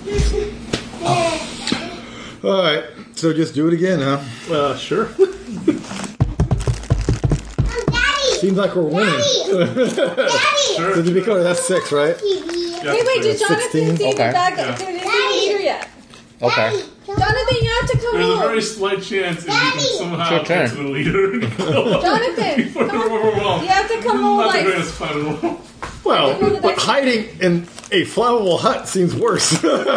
All right. So just do it again, huh? Sure. Seems like we're winning. Sure. So to be clear, that's 6, right? Yeah, Wait, did sure. Jonathan 16? see Okay. the back? Yeah. Did he see the yet? Okay. Jonathan, you have to come There's a home. very slight chance if you can somehow It's your get to the leader. Jonathan, Before come you're on. overwhelmed. You have to come home Not the like... greatest plan in the world. Well, but hiding in a flammable hut seems worse.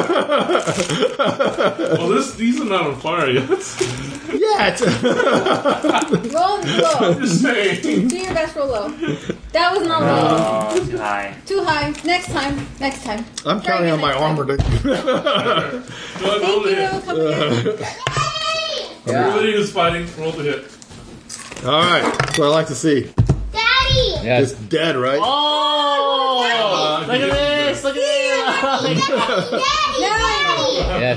Well, these are not on fire yet. Yeah. Roll low. I'm just saying. Do your best roll low. That was not low. Oh, too high. Too high. Next time. Next time. I'm counting on my armor to. Go ahead, roll Thank the you. hit. Come here. Everybody who's fighting, roll the hit. All right. That's what I like to see. Daddy! Yes. It's dead, right? Oh! Look at this! Look at this! Yes.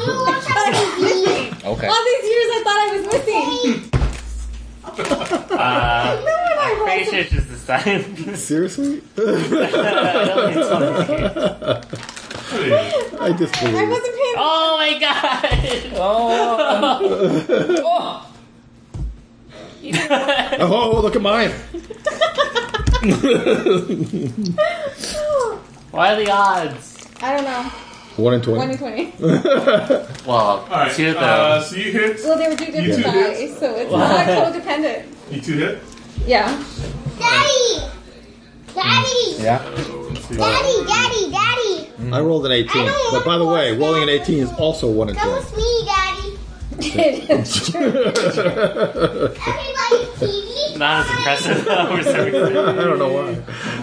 Okay. All these years I thought I was missing. I'm pretty sure it's just this time. Seriously? I don't think it's on this game. I disbelieve. I wasn't paying Oh my god! Oh, look at mine. What are the odds? I don't know. 1 in 20. 1 in 20. Well, Alright, two though. so you hit. Well, they were two different two guys, hits? so it's not codependent. You 2 hit. Yeah. Daddy! Daddy! Yeah. Let's see. Daddy! I rolled an 18. But by the way, rolling an 18 is also 1 in That 20. was me, Daddy. It's true. Everybody's TV. Not as impressive though for some reason. I don't know why.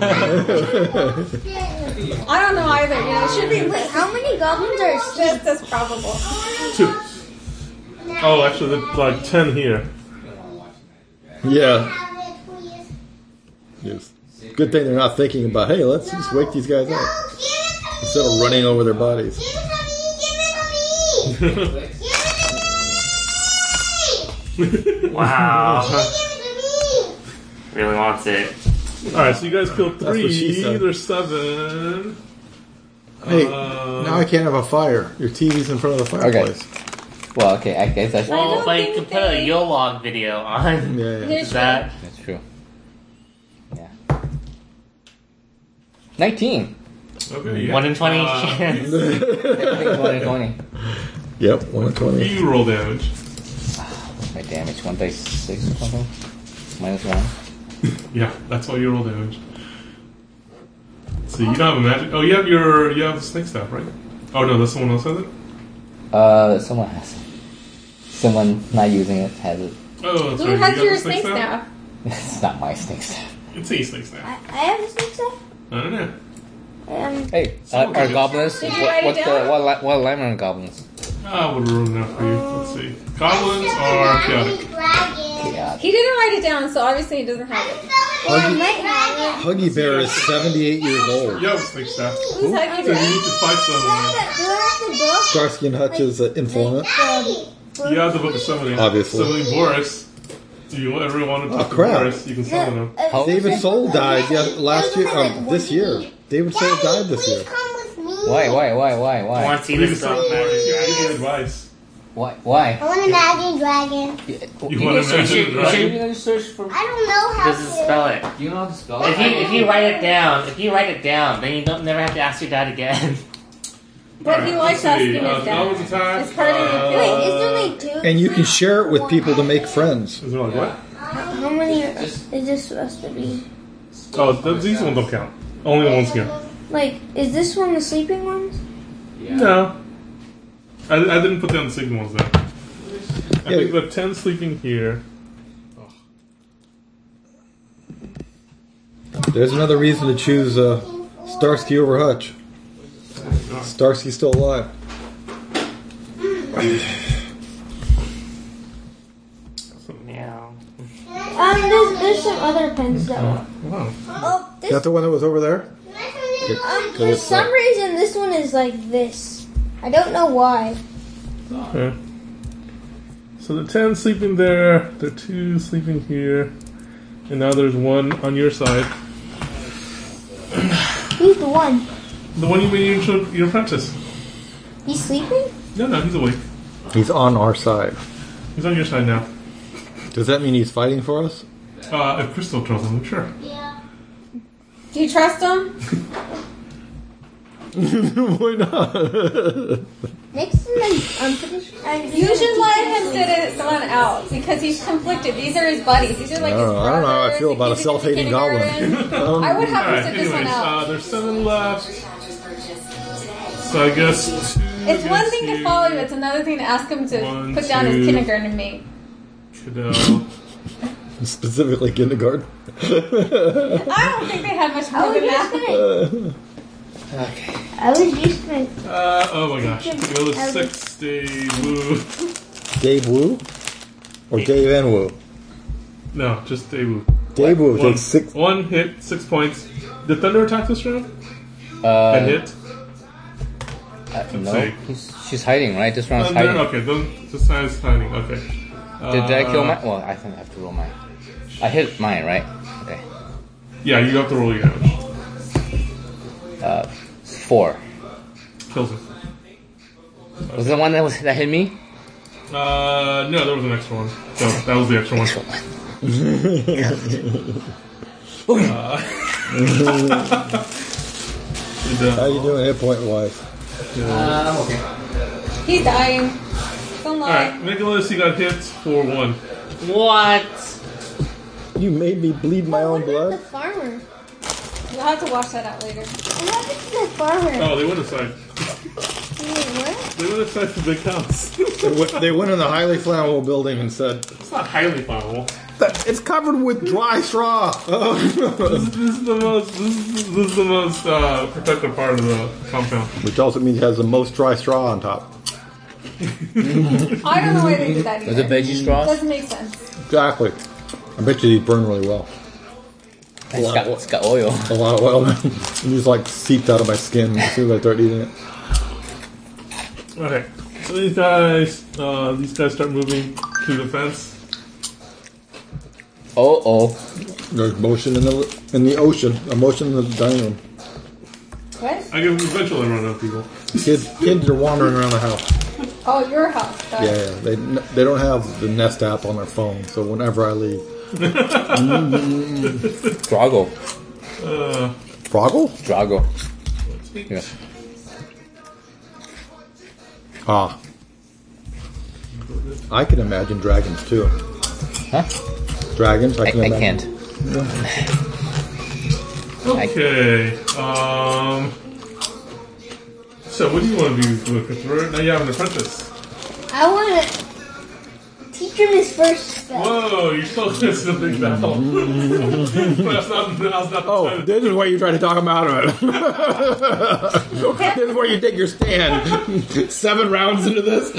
I don't know either. You know, it should be Wait, how many goblins are just as probable. 2. Oh, actually, there's like 10 here. Yeah. Yes. Good thing they're not thinking about, hey, let's just wake these guys up. Instead of running over their bodies. Wow. Really wants it. Alright, so you guys killed That's what she 3. said. There's 7. Hey, now I can't have a fire. Your TV's in front of the fireplace. Well, okay, I guess that's Well, but you can put a Yolog video on. Yeah, yeah. Here's That. that's true. Yeah. 19. Okay, yeah. 1 in 20 chance. 20. Yep, 1 in 20. You roll damage. My damage 1d6 or something. -1. Yeah, that's why you roll damage. So you don't have a magic. Oh, you have snake staff, right? Oh no, that's someone else has it. Someone has it. Someone not using it has it. Oh, that's Who right. has You your have a snake staff? It's not my snake staff. It's a snake staff. I have a snake staff. I don't know. Hey, Someone our can goblins. Did you write it down? What alignment are goblins? I would ruin that for you. Let's see. Goblins are chaotic. Yeah. He didn't write it down, so obviously he doesn't have it. Well, I might have it. Huggy Bear is 78 years old. You have a snake staff. Who's Huggy So you Bear? need to fight someone. Do I have the book? Starsky and Hutch's informant. You have the book of summoning. Obviously. Summoning Boris. If you ever want to talk to crap. Boris, you can summon him. How- David Soul died last year. This year. David Soul died this year. Why? I want to see Please this stop stuff. magic. You give me advice. Why? I want a magic dragon. You want to imagine, right? You search for. I don't know how Doesn't spell it. Do you know how to spell If you write it down, then you don't never have to ask your dad again. But he likes Let's see. asking his Goblins dad. attack. It's part of your Wait, is there only 2? And you can share it with people to make friends. Is it like what? How many is this supposed to be? Oh, these ones don't count. Only the ones here. Like, is this one the sleeping ones? No. I didn't put down the sleeping ones there. I Yeah. think we have 10 sleeping here. There's another reason to choose Starsky over Hutch. Starsky's still alive. Yeah. There's some other pens though. Wow. Oh, Is that the one that was over there? for some reason this one is like this. I don't know why. Okay. So the 10 sleeping there, the 2 sleeping here, and now there's 1 on your side. Who's the one? The one you made your apprentice. He's sleeping? No, he's awake. He's on our side. He's on your side now. Does that mean he's fighting for us? If Crystal tells him, sure. Yeah. Do you trust him? Why not? Next time I'm pretty sure. You should let him sit someone out because he's conflicted. These are his buddies. These are like his brothers. I don't know how I feel He about a keeps him in self-hating goblin. kindergarten. I would have him Alright, sit this one anyways, out. there's 7 left. So I guess 2 It's one against thing to you. follow you, it's another thing to ask him to 1, put down 2. his kindergarten mate. Cadeau. Specifically kindergarten. I don't think they had much more than that. I was just gonna. Oh my gosh. Go to 6, Dave Woo. Dave Wu? Or Dave and Wu? No, just Dave Woo. Dave Wu 1 takes 6. 1 hit, 6 points. Did Thunder attack this round? And hit? No, see. she's hiding, right? This round's Thunder? hiding. Okay, then this side's hiding. Okay. Did I kill mine? Well, I think I have to roll mine. I hit mine, right? Okay. Yeah, you have to roll your damage. 4. Kills him. Was it the one that hit me? No, there was an extra one. So that was the extra one. How you doing hit point wise? I'm okay. He's dying. Don't lie. Alright, Nicholas, you got hit for 1. What? You made me bleed my own The blood? farmer. You'll have to wash that out later. What happened to the farmer? Oh, they went inside. What? They went inside the big house. They went in the highly flammable building and said, It's not highly flammable. it's covered with dry straw. This is the most protected part of the compound. Which also means it has the most dry straw on top. I don't know why they did that Was either. it veggie straws? Doesn't make sense. Exactly. I bet you these burn really well. It's got oil. A lot of oil. And just like seeped out of my skin as soon as I started eating it. Okay, so these guys start moving to the fence. Oh. There's motion in the ocean. A motion in the dining room. What? I can eventually run out of people. Kids are wandering around the house. Oh, your house. Got it. Yeah. They don't have the Nest app on their phone, so whenever I leave. Drago. Froggle? Drago. Yeah. Ah. I can imagine dragons too. Huh? Dragons, I can I imagine. can't. Okay. So what do you want to do, Christopher? Now you have an apprentice. I want to teach him his first spell. Whoa, you're still this is a big battle. that's not the Oh, time. this is where you try to talk him out of it. This is where you take your stand. 7 rounds into this.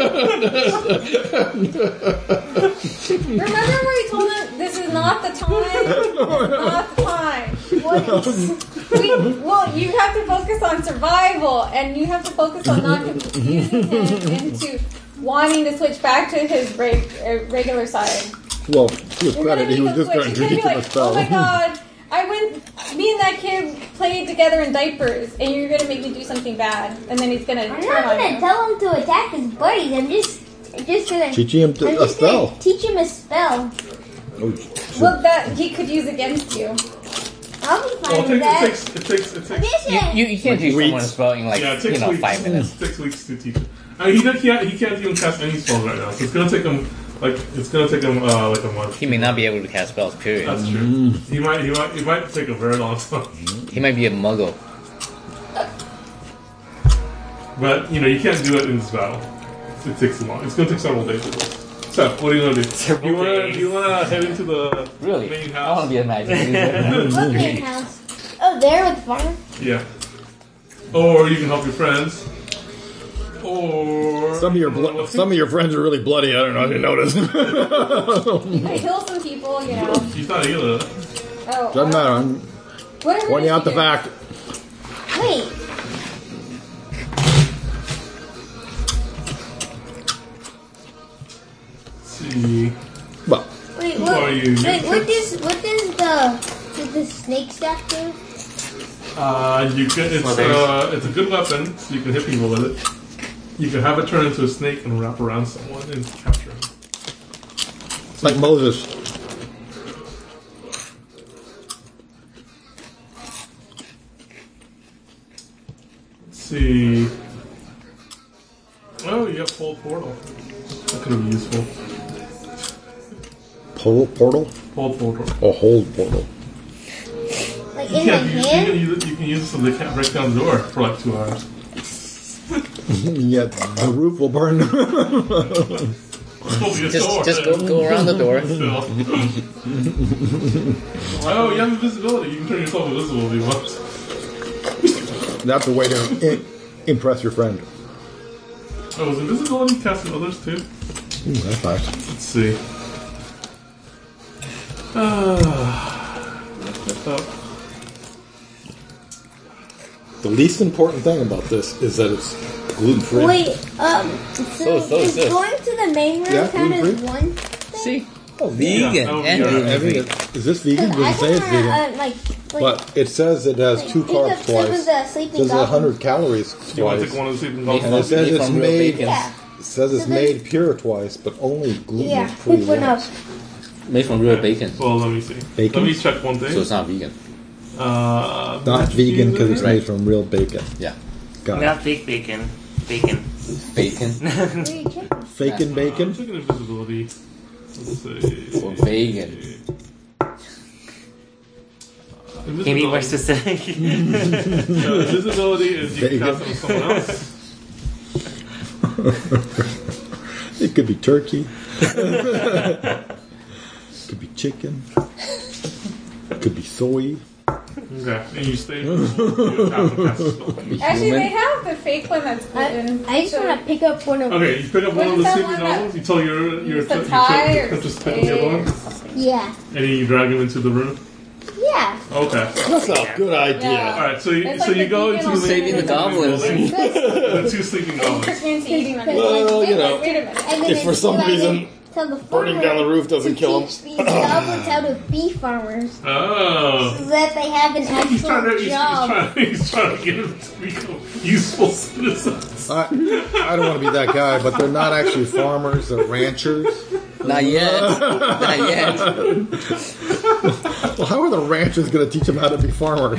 Remember where you told him this is not the time? Not the time. Well, you have to focus on survival, and you have to focus on not confusing him into wanting to switch back to his regular side. Well, to his credit, he was just going to He's teach gonna him be a spell. oh my god, me and that kid played together in diapers, and you're gonna make me do something bad, and then he's gonna I'm turn not on going to you. tell him to attack his buddies. I'm just going to Teach him a spell. teach him a spell. Oh, Well, that he could use against you. I'll be fine Well, with that. it takes. You can't teach Weeks. someone a spell in like Yeah, it takes weeks. 5 minutes. It takes weeks to teach it. I mean, he can't even cast any spells right now, so it's gonna take him like a month. He may not be able to cast spells. Period. That's true. He might take a very long time. He might be a muggle. But you can't do it in this battle. It takes too long. It's gonna take several days. So, what do you want to do? Do you want to head into the Really? main I want house? to be a magic user. What main house? Oh, there with the farmer? Yeah. Or you can help your friends. Or some of your friends are really bloody. I don't know if you noticed. You could heal some people, He's not healing. Oh, Doesn't matter. I'm whatever pointing out the you fact. Wait. Let's see. Well, Wait, Who are you? what does the snake staff do? It's a good weapon, so you can hit people with it. You can have it turn into a snake and wrap around someone and capture him. like Moses. Let's see. Oh, you have full portal. That could have been useful. Portal? Full portal. Oh, hold portal. Like You in my can hand? use it so they can't break down the door for like 2 hours. Yet the roof will burn. Just go around the door. Oh, you have invisibility. You can turn yourself invisible if you want. That's a way to impress your friend. Oh, is invisibility cast on others too? Ooh, that's nice. Let's see. The least important thing about this is that it's gluten free. Wait, So is is this. going to the main room Yeah, count as gluten-free. one? See? Oh, vegan. Oh, and yeah. gluten-free. Is this vegan? Doesn't say it's vegan. But it says it has 2 carbs twice. It says 100 calories Do you want to twice. take one of the sleeping Made dogs? And it says Made it's from real made. bacon. Yeah, It says it's So then- made pure twice, but only gluten yeah, free good enough. once. Made from real bacon. Well, let me see. Bacon? Let me check one thing. So it's not vegan. Not vegan because it's made from real bacon. Yeah. Got it. Not fake bacon. Bacon. Bacon. Faking I'm bacon. checking invisibility. Let's see. For vegan. Can you be more specific? Invisibility is you can Bacon. cast it on someone else. It could be turkey. It could be chicken. It could be soy. Okay, and you stay. You have to cast a spell. Actually, they have the fake one that's gluten. I just want to pick up one of Okay, you pick up one of What the is that sleeping one that- dogs. You tell your the tie or just pick up the other one, Yeah. and then you drag him into the room. Yeah. Okay. That's a good idea. Yeah. All right. So you, It's so like you the go beacon into on Saving the goblins. the two sleeping goblins. Trick me into eating them. Well, you know, Wait a minute. I'm if for some reason tell the burning down the roof doesn't kill them. teach these goblins how to be farmers, Oh. so that they have an He's trying actual to job. he's trying to get them to become useful citizens. I don't want to be that guy, but they're not actually farmers; they're ranchers. Not yet. Not yet. Well, how are the ranchers going to teach them how to be farmers?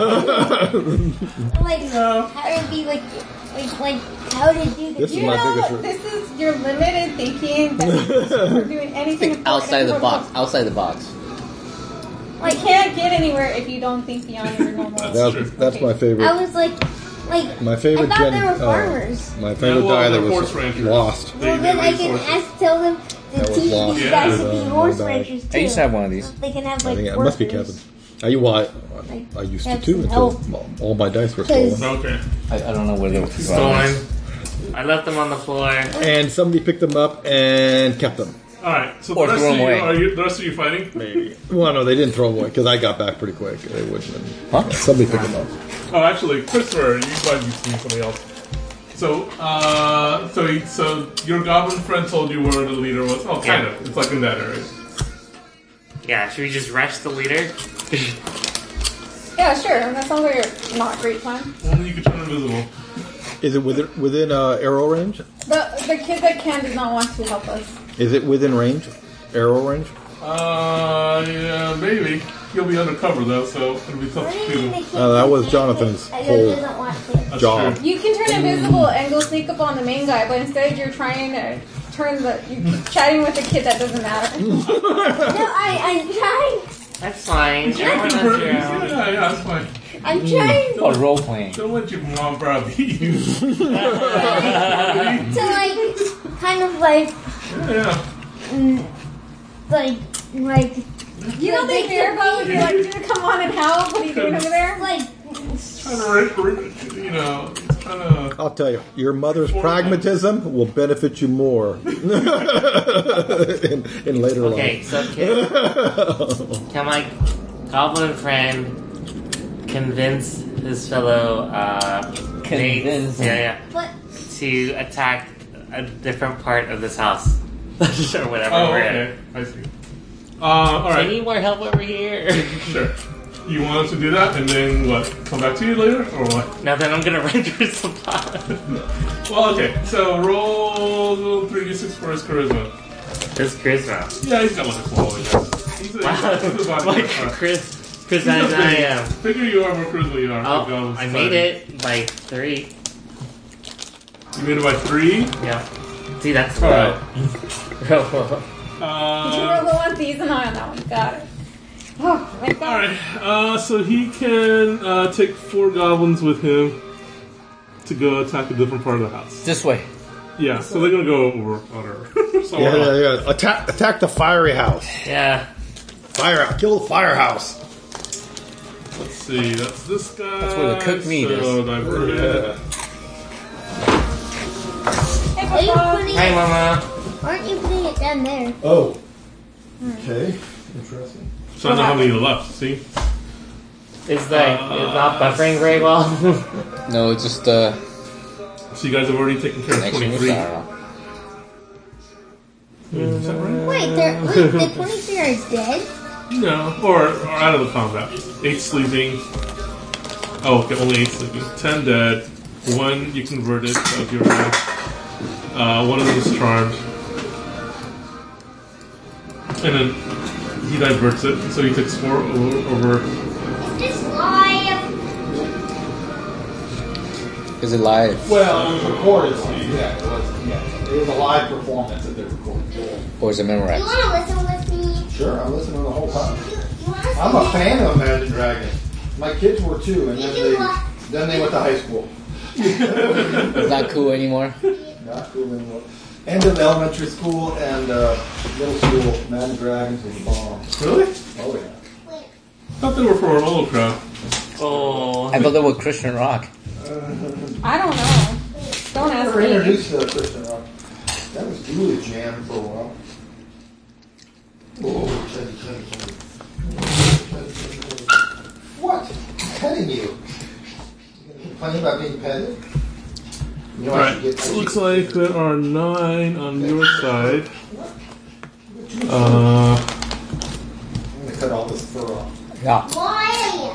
Like how to be like how to do the This is You my know, biggest. this is your limited thinking that we're doing anything Think outside the box. Outside the box. You can't get anywhere if you don't think beyond your normal. That's my favorite. I was like My favorite I thought gen. they were farmers. My favorite Yeah, well, guy that they're was horse ranchers. lost. Well, then I can tell them to That was teach lost. these Yeah. guys to be Yeah, horse my bad. ranchers too. I used to have one of these. So they can have I like think it must be workers. Kevin. I used to Have too some until help. all my dice were 'Cause- stolen. Okay. I don't know where they were. Stolen. I left them on the floor. And somebody picked them up and kept them. All right. So Or the rest throw of them you away. the rest of you fighting? Maybe. Well, no, they didn't throw them away because I got back pretty quick. They wouldn't. Have. Huh? Yeah, somebody picked them up. Oh, actually, Christopher, you glad you've seen somebody else. So, so your goblin friend told you where the leader was. Oh, kind Yeah. of. It's like in that area. Yeah, should we just rush the leader? Yeah, sure. That sounds like a not great plan. Only you can turn invisible. Is it within arrow range? The kid that can does not want to help us. Is it within range? Arrow range? Yeah, maybe. He'll be undercover though, so it'll be tough What to do you shoot mean him. they can't That was do Jonathan's anything? I whole doesn't want to. That's job. true. You can turn invisible and go sneak up on the main guy, but instead you're trying to you keep chatting with a kid that doesn't matter. No, I'm trying. That's fine. Yeah, Everyone has their own. that's fine. I'm trying Oh, role playing. Don't let your mom probably beat you. to like kind of like Yeah. like You don't think Mirabelle would be like, dude, come on and help? What are you doing over there? like Trying to, you know, he's trying to. I'll tell you, your mother's pragmatism will benefit you more in later Okay, life. so can my goblin friend convince his fellow Convince. mates, yeah, what? to attack a different part of this house or whatever. Oh, we're okay. in. I see. So All I right. need more help over here. Sure. You want us to do that, and then what? Come back to you later, or what? Now then, I'm gonna run through some pot. Well, okay. So roll 3d6 for his charisma. This charisma. Yeah, he's got like a quality. He's a Wow, like Chris He's I a big- am. Bigger you are, more charisma you are. Oh, I made it by 3. You made it by 3. Yeah. See, that's All low. right. Real low. Did you roll the one these and I on that one? Got it. Oh my god. Alright, so he can take 4 goblins with him to go attack a different part of the house. This way. Yeah, so they're gonna go over on her. Yeah. Attack the fiery house. Yeah. Kill the firehouse. Let's see, that's this guy. That's where the cooked meat so is. diverted. Hey, Are you Papa. putting Hi, it, Mama. aren't you putting it down there? Oh. Okay. Interesting. So I don't know how many are left, see? It's not buffering very well. No, it's just So you guys have already taken care of connection. 23. I don't know. Is that right? Wait, the 23 is dead? No, or out of the combat. 8 sleeping. Oh, okay, only 8 sleeping. 10 dead. 1 you converted, that was your round. 1 of them is charmed. And then he diverts it, so he takes 4 over. This live. Is it live? Well, it was recorded, so yeah, it was a live performance that they recorded. Or is it You memorized? want to listen with me? Sure, I'm listening the whole time. You want to I'm a fan of Imagine Dragons. My kids were too, and You do what? then they went to high school. It's not cool anymore. Not cool anymore. End of elementary school and middle school, Imagine Dragons was a bomb. Really? Oh yeah. I thought they were for an old crowd. Oh. I thought that was Christian rock. I don't know. Don't ask Never me. introduced to Christian rock. That was Julia Jam for a while. Oh, What? Petting you. Complaining about being petted? You know, Alright, looks like there are 9 on your side. I'm gonna cut all this fur off. Yeah. Why?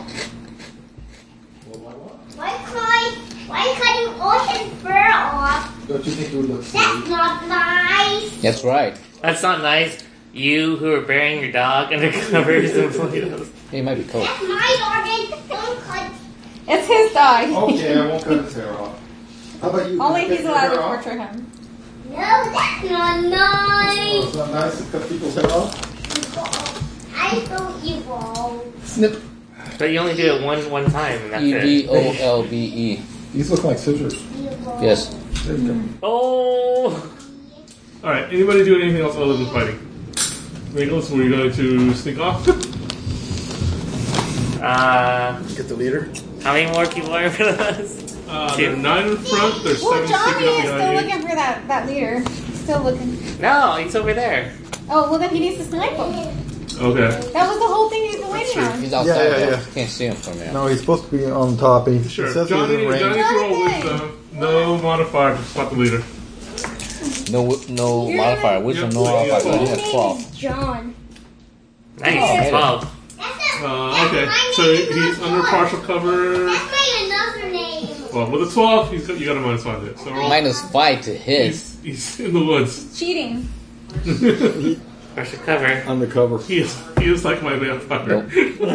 Why cutting all his fur off? Don't you think it would look silly? That's not nice. That's right. That's not nice. You who are burying your dog under covers and Play-Dohs. It might be cold. That's my dog and don't cut. It's his dog. Okay, I won't cut his hair off. How about you? Only Can you he's cut allowed your to hair off? torture him. No, that's not nice. It's not nice to cut people's hair off? I so evil. Snip. But you only do it one time, and that's it. EVOLBE. These look like scissors. Evil. Yes. There you go. Oh! Alright, anybody do anything else other than fighting? Nicholas, were you going to sneak off? Get the leader. How many more people are in front of us? There are 9 in front, there's 7 Well, Johnny sticking up is still behind you. looking for that leader. Still looking. No, he's over there. Oh, well then he needs to snipe him. Okay. That was the whole thing he's been waiting on. He's outside. Yeah. though. Can't see him from here. No, he's supposed to be on top. He Sure. says Johnny, he's in range. Johnny's roll with no modifier to spot the leader. No modifier. Wisdom, no Yeah, modifier. yeah. Yeah, 12. John. Nice, 12. Okay, so he's under partial cover. That's my another name. Well, with a 12, you got a -5 hit. So roll. -5 to his. He's in the woods. Cheating. Partial cover. Undercover. He is like my vampire.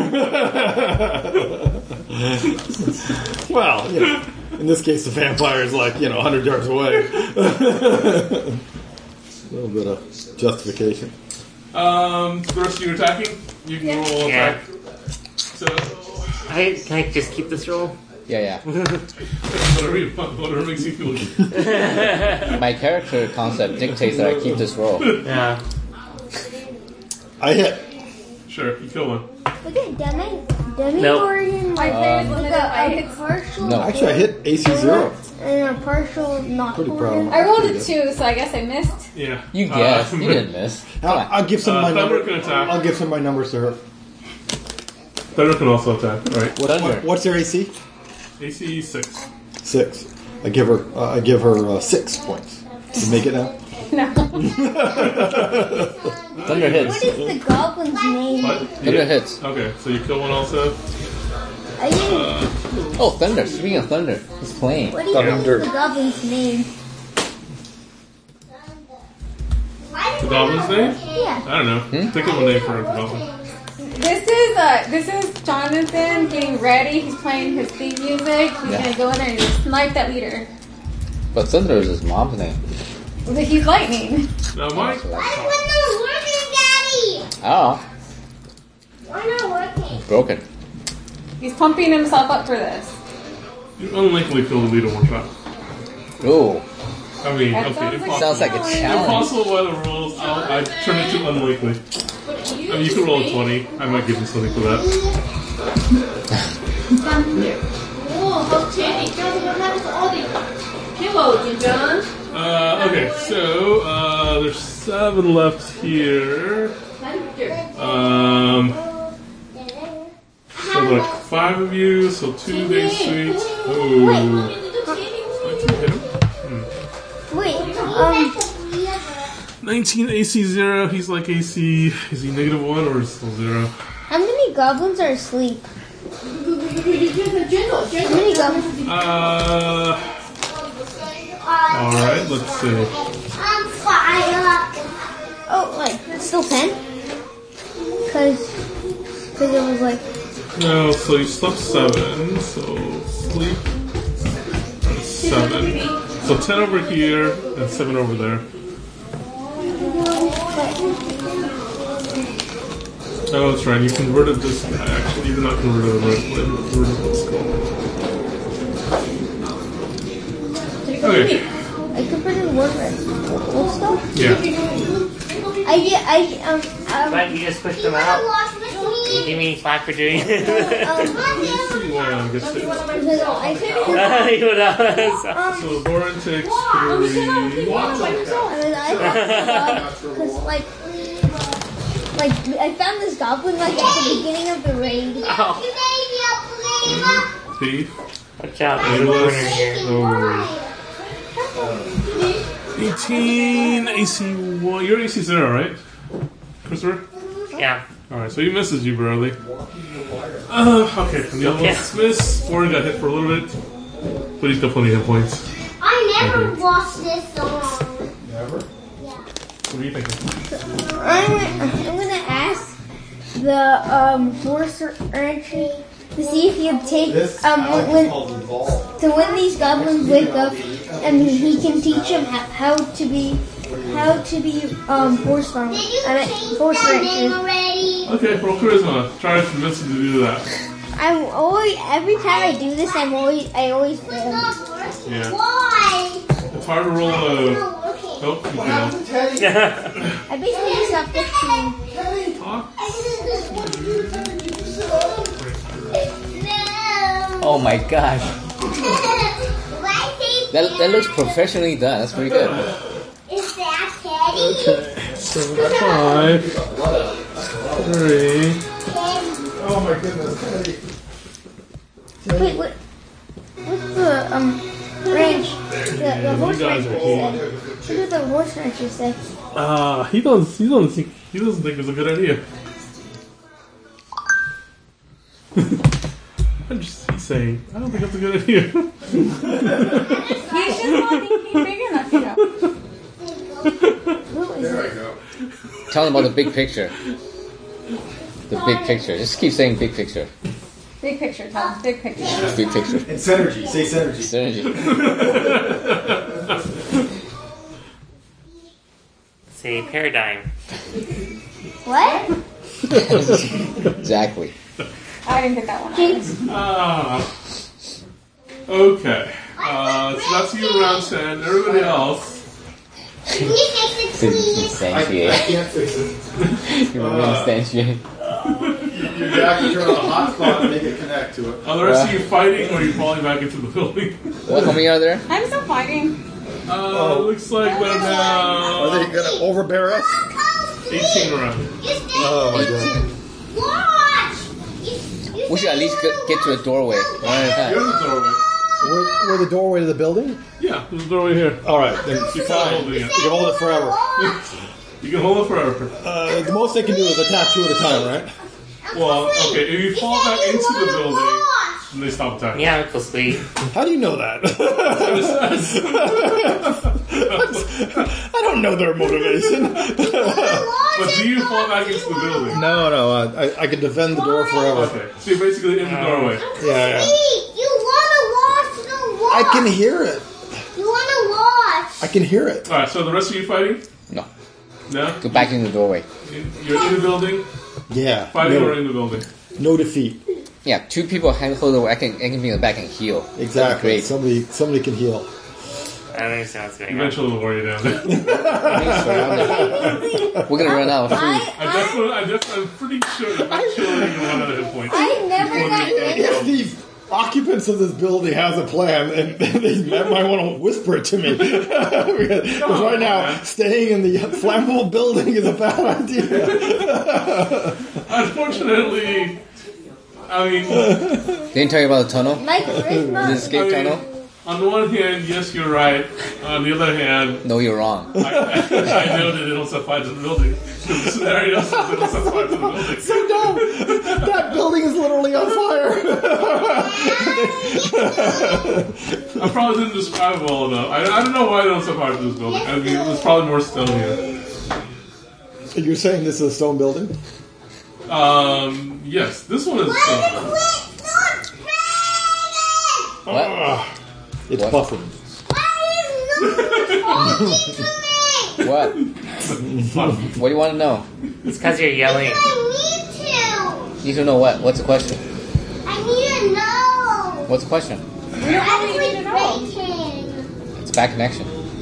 Well, you know, in this case, the vampire is like, 100 yards away. A little bit of justification. The rest of you attacking? You can roll Yeah. attack. So, Can I just keep this roll? Yeah. whatever you want, whatever makes you feel good. My character concept dictates that I keep this roll. Yeah. I hit. Sure, you kill one. Look at Demi Nope. Morgan. My player's Like limited by a partial. No. Actually, I hit AC 0. And a partial not. Pretty proud. I rolled a 2, so I guess I missed. Yeah. You guessed. You didn't miss. Come on. I'll give some of my Thunder numbers. can attack. I'll give some of my numbers to her. Thunder can also attack. Right. Thunder. What's their AC? AC 6. 6. I give her 6 points. You make it now? Thunder hits. What is the goblin's name? What? Thunder hits. Okay, so you kill one also. I didn't. Oh, Thunder. Speaking of Thunder, he's playing. What do you think is the goblin's name? The goblin's name? Yeah. I don't know. Think of a name for a goblin. This is Jonathan getting ready. He's playing his theme music. He's Yeah. gonna go in there and just snipe that leader. But Thunder is his mom's name. He's lightning. Now, Mike. Why is one not working, Daddy? Oh, Why not working? broken. He's pumping himself up for this. You unlikely kill the leader one shot. Ooh. I mean, That okay, sounds if like- possible. Sounds like a challenge. Impossible by the rules, I turn it to unlikely. I mean, you can roll a 20. I might give you something for that. Okay, so there's 7 left here. So like 5 of you, so 2 big sweets. Ooh. Wait. 19 AC 0. He's like AC. Is he -1 or is he still 0? How many goblins are asleep? How many goblins? Alright, let's see. I'm fire. Oh, wait. It's still 10? Because it was like. No, so you slept 7, so sleep 7. So 10 over here and 7 over there. Oh, that's right, you converted this guy. Actually, you did not convert it over. You converted this guy. Okay, I converted one red old stuff. yeah. But you just pushed them out. You give me slack for doing it. One gets hit. I said You would have. So Lauren takes 3. because like I found this goblin like at the beginning of the raid. Ow. Thief. Watch out, there's a corner here. Oh. 18 AC1. You're AC 0, right? Christopher? Yeah. Alright, so he misses you, Burley. Okay, and the other Yeah. one miss. Warren got hit for a little bit, but he's got plenty of hit points. I never Okay. watched this song. Never? What are you thinking? I'm gonna ask the horse entry to see if he can take This when called Evolve. so when these goblins wake up, and he can teach them how to be horse farmers. Did you I mean, change horse that name ranchers. already? Okay, roll charisma. Try to convince him to do that. I'm always every time I do this, I always It's fail. not working. Yeah. Why? It's hard to roll It's a. not working. Nope, you failed. I basically just got 15. Talk. No. Oh my gosh. Why say That looks professionally done. That's pretty good. Is that Teddy? So 5, 3. Oh my goodness. Wait, what? What's the ranch? The horse You guys rancher are said. What did the horse rancher say? He doesn't think it's a good idea. He's saying, I don't think it's a good idea. He's just not thinking big enough, you know. Who is it? Tell them about the big picture. The big picture. Just keep saying big picture. Big picture, Tom. Big picture. Big picture. And synergy. Say synergy. Synergy. Say paradigm. What? Exactly. I didn't get that one. Jinx. Okay. So that's you around 10. Everybody else. Can you fix it, please? Instantiate. can't fix it. You're instantiate. You have to turn on a hotspot and make it connect to it. Are the rest of you fighting or are you falling back into the building? What? How many are there? I'm still fighting. Looks like they're now Are they gonna overbear us? 18 around. Oh my god. Watch! We should at least get to a doorway one at a You're time. in the doorway. We're the doorway to the building? Yeah, there's a doorway here. Alright, then You can't hold it. you can hold it forever. You can hold it forever. The most they can do is attack 2 at a time, right? Well, okay, if you fall back into the building, then they stop attacking. Yeah, Uncle Sweet. How do you know that? I don't know their motivation. But do you fall back into the building? No, I can defend the door forever. Okay, so you're basically in the doorway. Yeah. You wanna watch the watch? I can hear it. You wanna watch? I can hear it. Alright, so the rest of you fighting? No. No? Go back in the doorway. You're in the building? Yeah. Fighting or in the building? No defeat. Yeah, 2 people hold the way. I can be in the back and heal. Exactly. Great. Somebody can heal. I don't understand what's going on. Eventually we'll wear you down there. We're gonna run out of food. I'm pretty sure eventually you run out of hit points. I never got If the occupants of this building has a plan, and they might want to whisper it to me. Because right now, staying in the flammable building is a bad idea. Unfortunately, I mean, Didn't tell you about the tunnel? my The charisma. escape tunnel? on the one hand, yes, you're right. On the other hand, No, you're wrong. I know that they don't set fire to the building. The scenario says they don't set fire to the building. So no, that building is literally on fire. I probably didn't describe it well enough. I don't know why they don't set fire to this building. I mean, there's probably more stone here. You're saying this is a stone building? Yes, this one is stone. What? It's What? buffering. What? What do you want to know? It's because you're yelling. I need You need to know what? What's the question? to. I need to know. What's the question? We don't really need to know. Breaking. It's bad connection.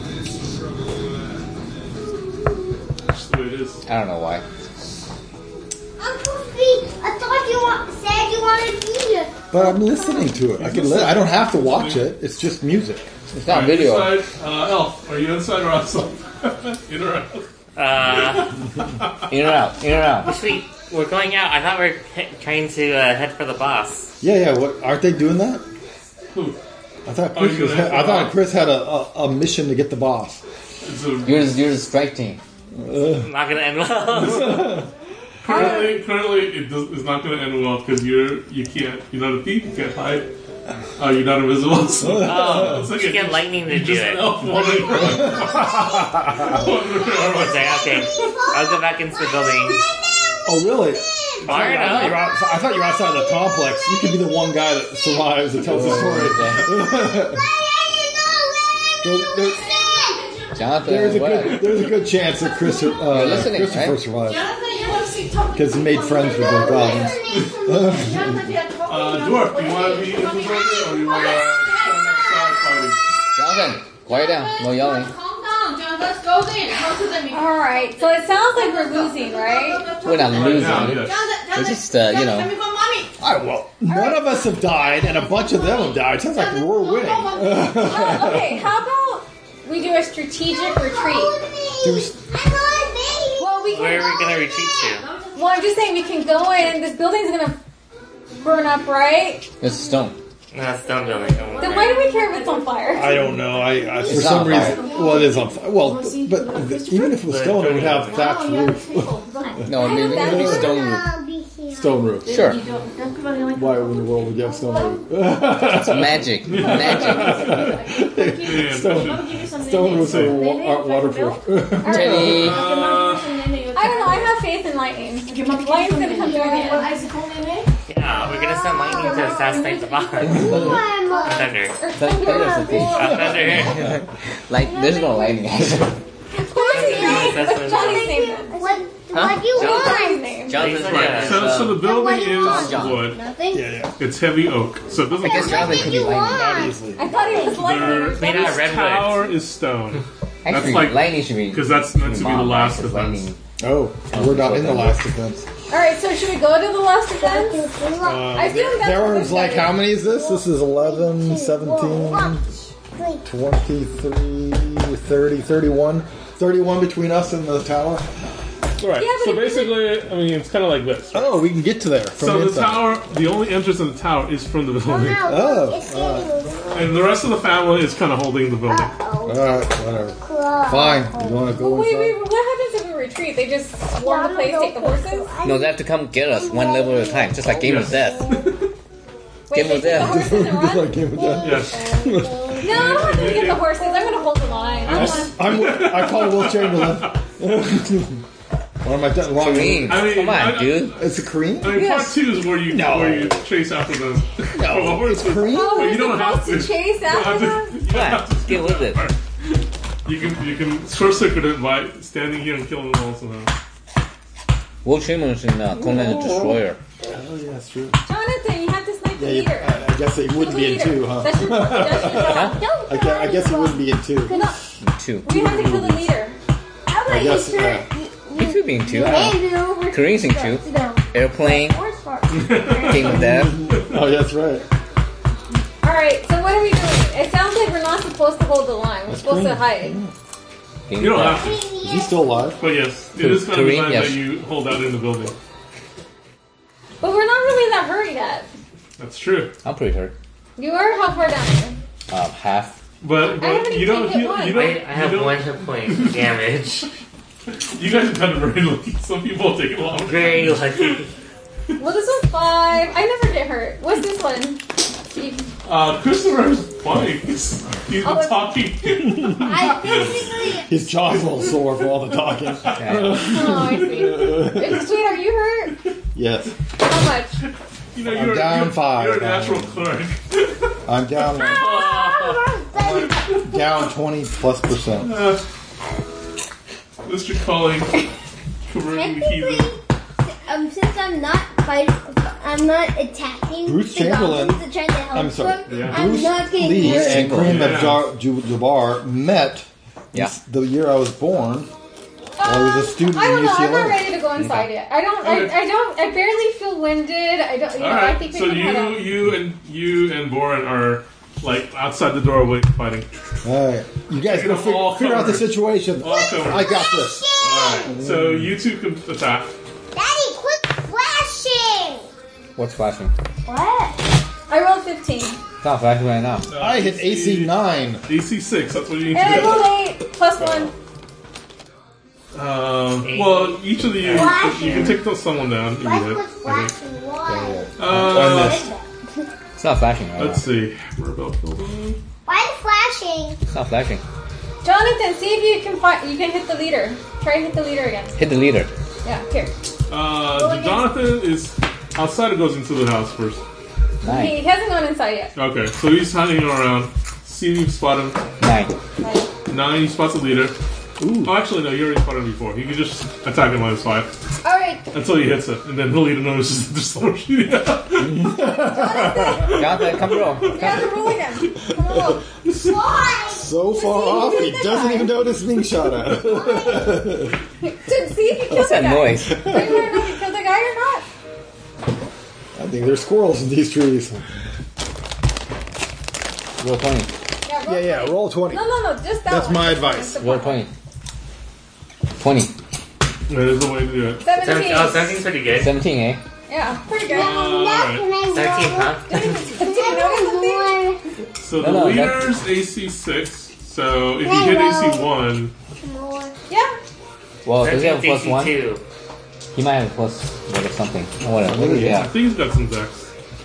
That's the way it is. I don't know why. Uncle Pete, I thought you said you wanted to be here. But I'm listening to it. I don't have to watch it. It's just music. It's not Alright, video. Inside, Elf, are you inside or outside? In or out? Uh, In or out? In or out? Sweet. We're going out. I thought we were trying to head for the boss. Yeah. What aren't they doing that? Who? I thought Chris had a mission to get the boss. You're the strike team. Not gonna end well. Currently, it's not going to end well because you're not a thief. You can't hide. You're not invisible. So You get lightning to do just it. an elf wandering around. Okay, I'll go back into the building. Oh, really? Fire up. I thought you were outside the complex. You could be the one guy that survives and tells the story. Jonathan, There's a good chance that Christopher survives because he made friends with the goblins. Dwarf, you want to be infiltrated or you want to stand outside fighting? Jonathan, quiet down. No yelling. Calm down, Jonathan. Let's go in. Go to the meeting. Alright, so it sounds like we're losing, right? We're not losing. Now, yes. We're just, you know. None of us have died, and a bunch of them have died. Sounds like we're winning. Okay, how about we do a strategic retreat? Well, we Where are we can. gonna retreat to? Well, I'm just saying we can go in. This building's gonna burn up, right? It's stone. No, stone building. Then why do we care if it's on fire? I don't know. I for It's some on reason, well, it is on fire. Well, but even if it was stone, it would have thatched roof, No, I mean, that it's one. stone roof. stone roof. Sure. Why in the world would you have stone roof? It's magic. Magic. Stone roofs aren't waterproof. Teddy. I don't know. I have faith in lightning. Lightning's gonna come join in. Yeah, we're gonna send lightning to assassinate the boss. Thunder. Thunder. Like, there's no lightning. What's Johnny's name? What do you want? Johnny's name. Jonathan's Right. So the building is wood. Nothing. Yeah. It's heavy oak. So it doesn't. I guess Jonathan could be lightning. Not easily. I thought he was lightning. Made out of redwood. Tower is stone. Actually, like- lightning should be. Because that's meant to be the last because defense. lightning. Oh, we're not in the last defense. Alright, so should we go to the last defense? I feel like that's There what was like, they're how many is this? This is 11, 17, 23, 30, 31. 31 between us and the tower. Right. Yeah, but So if- basically, I mean, it's kind of like this. Oh, we can get to there from So the the inside. tower, the only entrance in the tower is from the building, Oh, and the rest of the family is kind of holding the building. alright, whatever. Fine. You want to go Wait, inside? what happens if we retreat? They just swarm the place, take the horses? No, they have to come get us one level at a time, just like Game of Death. Wait, Game they of take the Death. horses and Just run? like Game of Death. Yes. No, I don't have to get the horses. I'm gonna hold the line. I call Will Chamberlain. Or am I done wrong? Kareem, I mean, come on, dude. It's a Kareem? I mean, part 2 is where you chase after them. No, it's Kareem? Oh, But we're you don't have supposed to. to chase You don't after have them? to- you don't Come have on, to get with it. You can short circuit it by standing here and killing them all somehow. Will Chamberlain's in Conan the Destroyer. Oh, yeah, that's true. Jonathan, you have to snipe the Yeah, leader. I guess he wouldn't be in 2, huh? That's your job. I guess he wouldn't be in 2. No, Two. we have to kill the leader. I guess, He could be in two. I don't know. Kareem's in two. Airplane. Game of Death. Oh, that's right. Alright, so what are we doing? It sounds like we're not supposed to hold the line. We're supposed to hide. Game You of don't Death. have to. Is he still alive? But yes, it is kind of Kareem, designed yes. that you hold out in the building. But we're not really in that hurry yet. That's true. I'm pretty hurt. You are how far down here? Half. But haven't you don't even heal. hit You one. don't. I have you don't, 1 hit point damage. You guys have gotten very lucky. Some people take it longer. Very lucky. Well, this one's 5. I never get hurt. What's this one? Christopher's fine. He's been Oh, it's- talking. I basically. His jaw's a little sore for all the talking. Oh, I see. Sweetheart, you hurt? Yes. How much? You know, I'm down 5. You're a natural cleric. I'm down down 20+%. Mr. Calling. Converting the heathen. Technically, since I'm not attacking Bruce the Chamberlain- goblins and trying to help I'm sorry. them, Yeah. I'm Bruce not getting Lee hurt. and Kareem Yeah. Abdul-Jabbar met Yeah. the year I was born. While I was a student I don't in know. I'm not UCLA. ready to go inside yet. I barely feel winded. I don't. You know, All I right. think we So can head out. you and Boren are like outside the doorway fighting. Alright. You guys You're gotta all figure out the covered. situation. All covered. I got this. All right. So you two can attack. Daddy, quick! What's flashing? What? I rolled 15. It's not flashing right now. I hit AC 9. AC 6. That's what you need And I to rolled 8 plus 1. well, each of you can take someone down. If you Why hit, was I think. flashing? Why? It's not flashing right Let's now. see. Rebel building. Why is flashing? It's not flashing. Jonathan, see if you can find. You can hit the leader. Try hit the leader again. Hit the leader. Yeah, here. Jonathan is outside. It goes into the house first. Nine. He hasn't gone inside yet. Okay, so he's hanging around. See if you spot him. 9. 9. He spots a leader. Ooh. Oh, actually, no. You already spotted him before. You can just attack him on his 5 Alright. until he hits it, and then the leader notices the slow shooting. Jonathan, come roll. You have to roll again. Come on, roll. Why? So far off, he doesn't even notice being shot at. See if you kill What's the that guy. noise? Do you want to know if you killed the guy or not? I think there's squirrels in these trees. Roll 20. Yeah, roll. Yeah, roll 20. No, just that That's one. my advice. That's the Roll point. 20. 20. There's a way to do it. 17. 17's pretty good. 17, eh? Yeah, pretty good. Alright. 17, huh? Did you notice something? So No, the no, leader's AC 6. So if you hit AC 1, Yeah. Well, does he have a 17's plus 1? 2. He might have a plus what or something. Or whatever. What do you I have? think he's got some dex.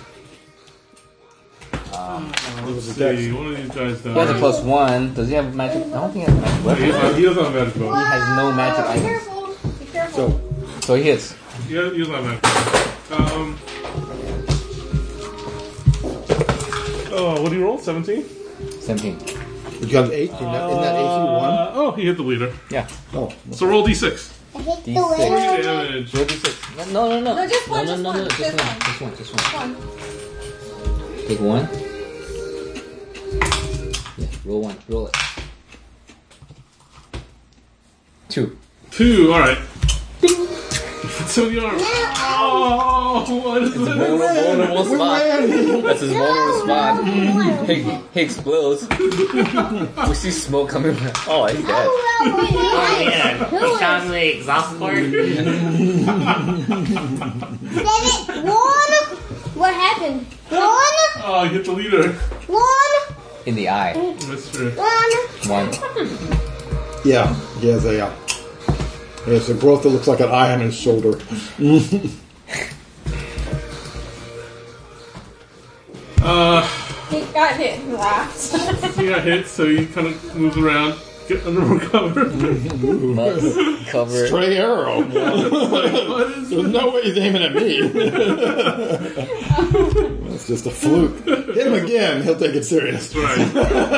Let's dex. see. One of these guys He has a died. plus 1. Does he have magic? I don't think he has magic weapon. He doesn't have magic weapon. He has no magic Be items. careful. Be careful. So he hits. He doesn't have magic weapon. Oh, what do you roll? 17? 17. You got an 8 in that AC 1? Oh, he hit the leader. Yeah. Oh. So roll D6. I hit the D6. 3 window. damage. Roll D6. No. No, just one, No, just one. Just Just one. one. Just one. One. Take 1. Yeah, roll 1. Roll it. 2. 2, alright. So the arm. Oh, what is that? Vulnerable spot. That's his vulnerable spot. He explodes. We see smoke coming from. Oh, he's dead. Oh, yeah. He shot in the exhaust port. What happened? Oh, he hit the leader. In the eye. That's true. 1. Yeah, he has a. He has a growth that looks like an eye on his shoulder. He got hit and laughed. He got hit, so he kind of moves around. Get under more cover. Must cover. Stray arrow. What is There's no way he's aiming at me. That's just a fluke. Hit him again, he'll take it serious. right?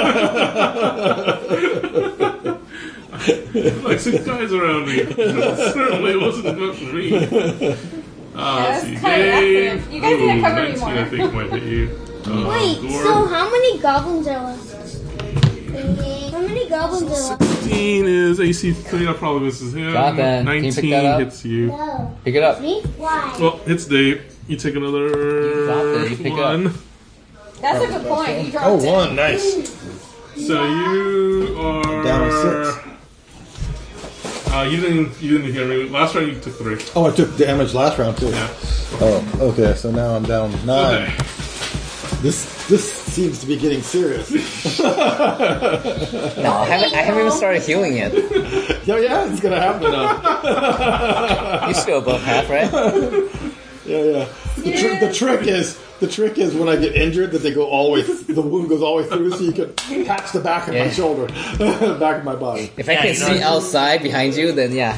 Like 6 guys around me. Certainly wasn't enough for me. Let's see. that's kind of Dave. active. You guys need to cover me 19, more. I think might hit you. Wait, Gord. so how many goblins are left? How many goblins are left? 16 is AC 3. That probably misses him. Jonathan, can you 19 pick that up? hits you. No. Pick it up. Me? Why? Well, hits Dave. You take another dropped it, you pick it up. 1. That's a good point. You dropped Oh, it. 1, nice. So you are Down to 6. You didn't hear me. Last round you took 3. Oh, I took damage last round too. Yeah. Oh, okay, so now I'm down 9. Okay. This seems to be getting serious. No, I haven't even started healing yet. Yeah, it's gonna happen now. You're still above half, right? Yeah. The trick is when I get injured that they go all the way. The wound goes all the way through, so you can catch the back of my shoulder, back of my body. If I can see outside behind you, then yeah.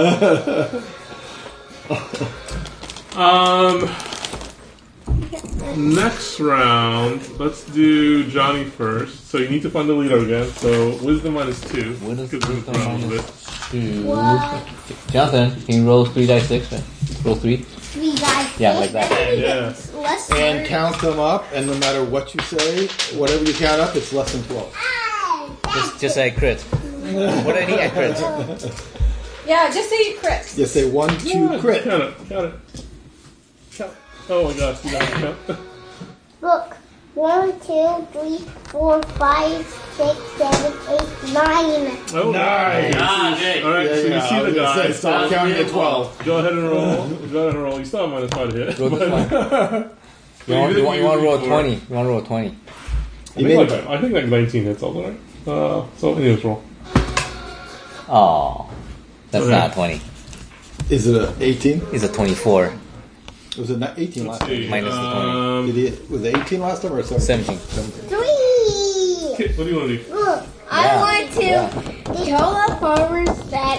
Next round, let's do Johnny first. So you need to find the leader again. So wisdom -2. What is Good wisdom round with it. 2. Jonathan, can you roll 3 dice 6? Right? Roll 3. 3 guys. Yeah, like that. Yeah. Less And count them up, and no matter what you say, whatever you count up, it's less than 12. Just say crit. What do I need? I crit. Yeah, just say you crit. Just say 1, 2, crit. Count it. Oh my gosh, you got to count. Look. 1, 2, 3, 4, 5, 6, 7, 8, 9. Oh, Nice. Ah, good. All right, so you see the guy. Stop counting at 12. Go ahead and roll. Go ahead and roll. You still have -5 to hit. Roll this one. You want to roll 20. You want to roll 20. I think like 19 hits all right. So anyways, roll. Oh, that's Okay. not 20. Is it a 18? It's a 24. Was it not 18 last time? See, Minus the 20. Did he, was it 18 last time or 17? 17. 3. okay, what do you want to do? Look. I Yeah. want to Yeah. tell the farmers that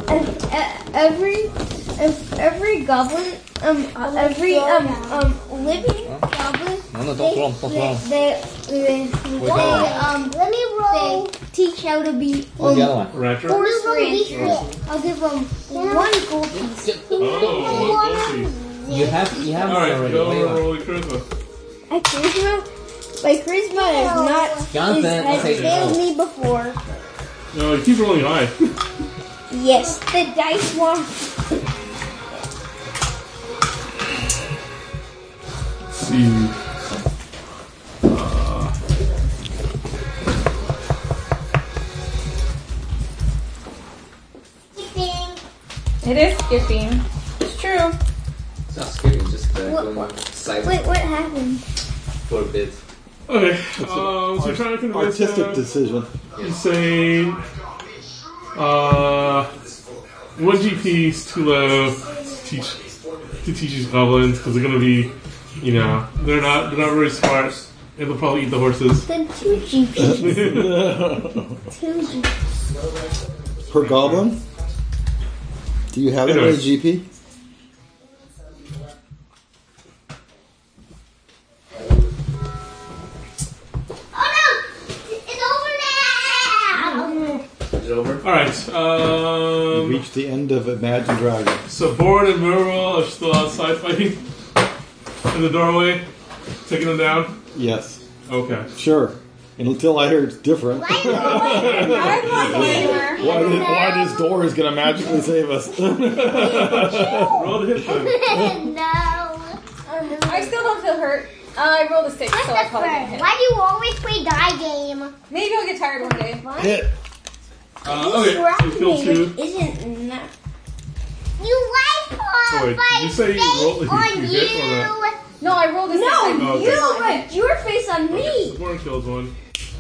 every goblin, every living goblin, No, don't throw 'em, don't throw 'em. they Let me roll. they teach how to be What's the other one? Rancher? forest Let me ranger. roll. I'll give them one gold piece. Oh, let's see. You have All right, already. go Wait, and roll your charisma. My charisma is not Jonathan, has okay, failed no. me before. No, you keep rolling high. Yes, the dice won't. Let's see. It is skipping. It's true. It's not skipping, just What- side Wait, what happened? for a bit. Okay, so you're trying to convince Artistic decision. He's saying, 1 GP is too low to teach these goblins because they're gonna be, they're not very smart and they'll probably eat the horses. Then 2 GP. 2 GP. Per goblin? Do you have it Anyways. at GP? Is it over? All right. Reach the end of Imagine Dragon. So Board and Muriel are still outside fighting in the doorway, taking them down. Yes. Okay. Sure. Until I hear it's different. I'm not going anywhere. Why this door is going to magically save us? Roll to hit them. No. I still don't feel hurt. I rolled a 6, so I probably didn't hit. Why do you always play die game? Maybe I'll get tired one day. Hit. Okay, so you kill 2. Isn't not. You like Oh, wait, did you say you roll- you on hit or you. No, I rolled a 6. No, Okay. you rubbed your face on me. Warren kills 1.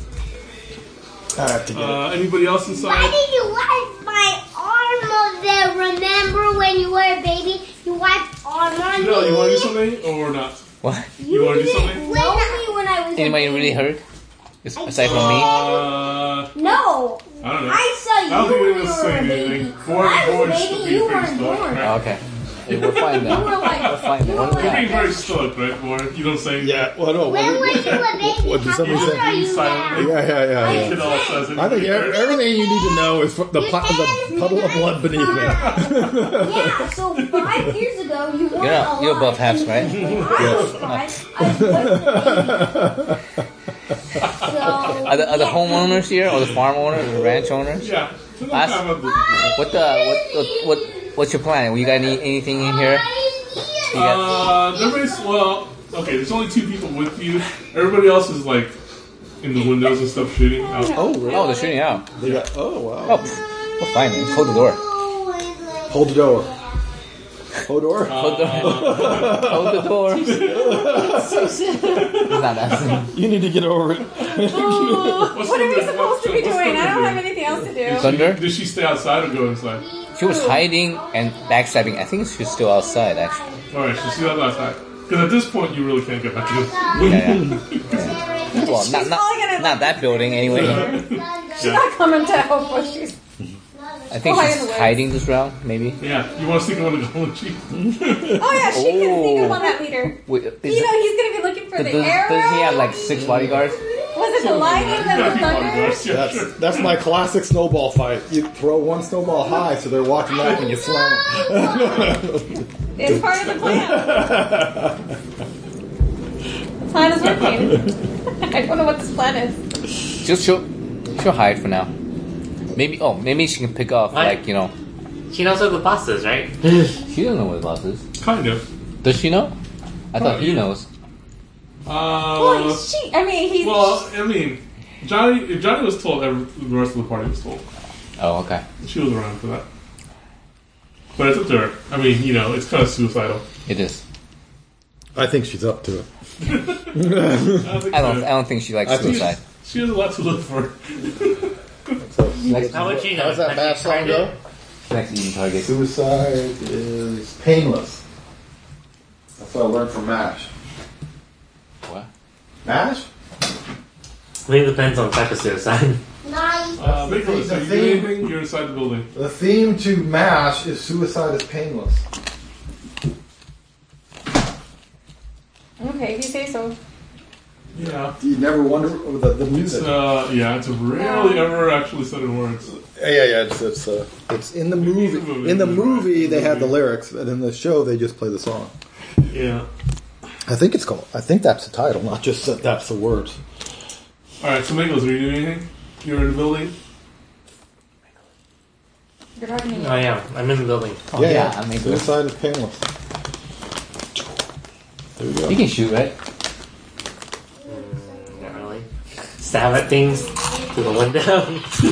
I have to get it. Anybody else Why inside? did you wipe my arm over there? Remember when you were a baby? You wiped arm on No, me. you want to do something or not? What? You want to do something? Know me when I was a Anybody baby. really hurt? Aside from me? No, Oh, I don't know. I saw I don't you think when we you was were a saying baby. anything. When I was a Board's baby, being you pretty weren't stoic, born. right? Oh, okay. Hey, we're fine then. You were like, We're fine then. What do we You're being got? very stoic, right, Warren? You don't say Yeah, well, no. When were you a baby? What did How somebody old say? are you Silently. now? Yeah. It all says it. I think everything you need to know is the puddle of blood beneath me. Yeah, so 5 years ago, you weren't alive. You're above halves, right? When I was 5, I wasn't a baby. So, Are the homeowners here, or the farm owners, or the ranch owners? Yeah. Ask- What's your plan? You got anything in here? You got, Everybody's, okay, there's only 2 people with you. Everybody else is like in the windows and stuff shooting out. Oh, really? oh, they're shooting out. They got, oh, wow. Oh, well, fine. Then. Hold the door. Hold the door. Hold the door? Hold the door. Hold the door. It's not that. You need to get over it. what are we supposed to be doing? I don't have anything else to do. Thunder? Did she stay outside or go inside? She was hiding and backstabbing. I think she's still outside, actually. Alright, so she's outside. Because at this point, you really can't get back in. Yeah. Well, not that building anyway. She's not coming to help us. She's I think Oh, hide in the she's woods. hiding this round, maybe. Yeah, you want to sneak on the golden sheep? Oh yeah, she can sneak up on that leader. Wait, You know, he's gonna be looking for the arrow. does he have like 6 bodyguards? Was it the lightning and the thunder? Yeah, sure. That's my classic snowball fight. You throw one snowball high so they're walking up and you slam them. It's part of the plan. The plan is working. I don't know what this plan is. She'll hide for now. Maybe she can pick off, What? like, you know. She knows what the boss is, right? She doesn't know what the boss is. Kind of. Does she know? I thought he knows. Well, Johnny was told, the rest of the party was told. Oh, okay. She was around for that. But it's up to her. I mean, it's kind of suicidal. It is. I think she's up to it. I don't think she likes suicide. She has a lot to live for. How would you know? How's that bad song go? Next eating target. Suicide is painless. That's what I learned from MASH. What? MASH? I think it depends on the type of suicide. Nice. Nicholas, the you do theme- anything? You're inside the building. The theme to MASH is suicide is painless. Okay, if you say so. Yeah. Do you never wonder the music? It's rarely ever actually said in words. Yeah. It's in the movie. In the movie, they had the lyrics, and in the show, they just play the song. Yeah. I think it's called. I think that's the title, not just that's the words. All right. So, Nicholas, are you doing anything? You're in the building. You're talking to me. Oh yeah, I'm in the building. Oh, yeah, I mean, suicide is painless. There we go. you can shoot, right? Not really. Stab at things through the window.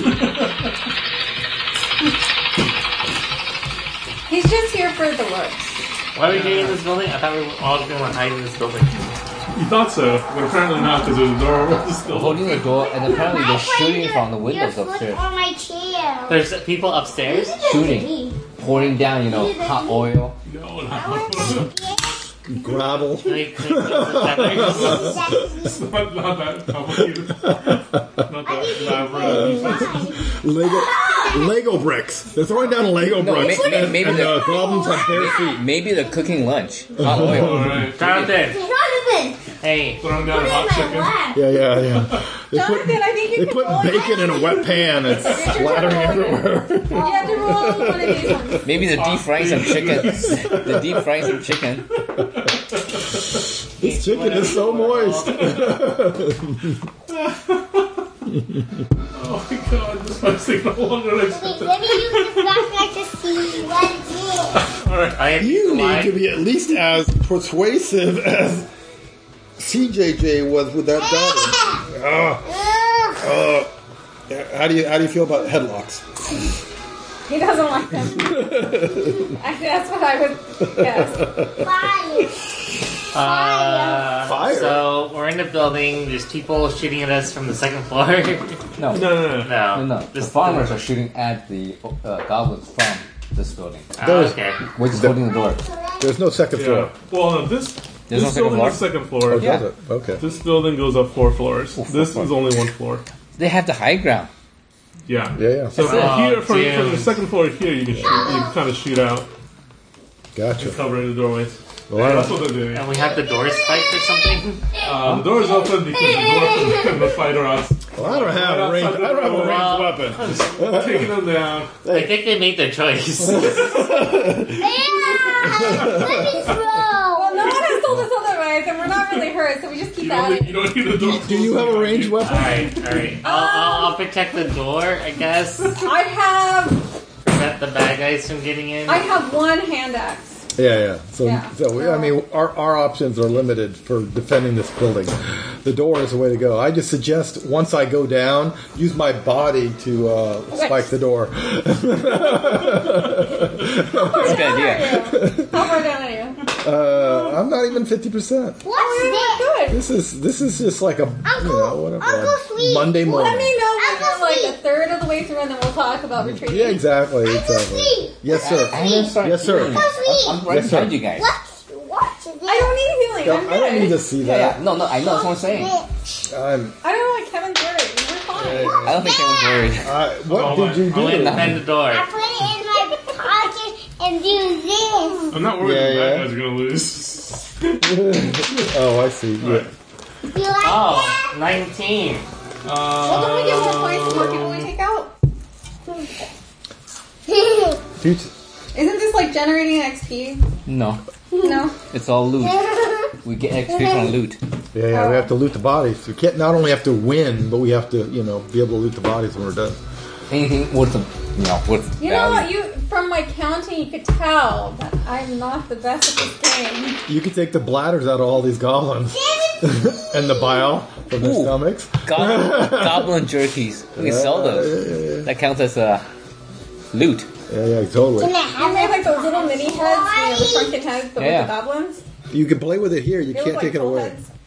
He's just here for the looks. Why are we getting in this building? I thought we were all going to hide in this building. You thought so, but apparently not because there's a door still. Holding the door, and apparently they're shooting from the windows Your foot upstairs. on my chair. There's people upstairs. Shooting. Pouring down, hot oil. No, Gravel. They could use the feathers. it's not that complicated. Not that elaborate. Lego bricks. They're throwing down Lego bricks. maybe and they're- goblins on bare feet. Maybe they're cooking lunch. Hot oil. Alright. Jonathan, Jonathan, hey, Throwing down hot chicken. Yeah. They put, Jonathan, I think you they can put roll bacon in a wet pan. It's splattering everywhere. You have to roll one of these ones. Maybe they're deep frying some chicken. They're deep frying some chicken. This chicken is so moist. Oh my god, this might take no longer than I expected. let me use this flashlight to see what it is. Alright. I have You need lied. to be at least as persuasive as CJJ was with that daughter. How do you feel about headlocks? He doesn't like them. Actually, that's what I would guess. Fire. So we're in the building. There's people shooting at us from the second floor. No. No. The This- farmers are shooting at the goblins from this building. Okay. We're just holding the door. There's no second Yeah. floor. Well, no, this There's no second building floor? has second floor. Oh, Yeah. does it? Okay. This building goes up 4 floors. This is only 1 floor. They have the high ground. Yeah. Yeah. So from Oh, here, from damn. the second floor here, you can kind of shoot out, Gotcha. covering the doorways. Well, I That's don't- what they're doing. And we have the doors spiked or something. The door's open because the door and the fighter out. Well, I don't have a ranged weapon. Taking them down. I think they made their choice. Let me throw. Well, no one has told us otherwise, and we're not really hurt, so we just keep You at it. don't need the door. Do you have a ranged weapon? Alright. I'll protect the door, I guess. I have Prevent the bad guys from getting in. I have one hand axe. Yeah. So, Yeah. I mean, our options are limited for defending this building. The door is the way to go. I just suggest once I go down, use my body to spike the door. That's a good idea. How far down are you? I'm not even 50%. What's this? Good. This is just like a whatever Uncle Sweet. Monday Let morning. me know when Uncle you're like Sweet. a third of the way through, and then we'll talk about retreating. Yeah, exactly. Sweet. Yes, sir. I'm gonna start Yes, sir. healing. I'm right Yes, sir. behind you guys. What is this? I don't need healing. I'm I don't good. need to see Yeah. that. No, I know. That's what I'm saying. I'm, I don't know why Kevin's worried. We're fine. I don't think Kevin's worried. what did you I'll do? defend the door. I put it in my pocket and do this. I'm not worried Yeah, that yeah. bad guys are gonna lose. Oh, I see. Yeah. You like Oh, that? 19. Well, don't we get more points the more people we take out? Future. Isn't this like generating XP? No, No. it's all loot. We get XP from loot. Yeah, we have to loot the bodies. We can't not only have to win, but we have to, be able to loot the bodies when we're done. Anything worth worth You know value. what? From my counting, you could tell that I'm not the best at this game. You could take the bladders out of all these goblins. David And the bile from their Ooh. stomachs. Goblin jerkies. We can sell those. Yeah. That counts as loot. Yeah, totally. Can I You have made like those little mini heads, the sunken heads, but Yeah. with the goblins. You can play with it here. You They can't look take it like full away. heads.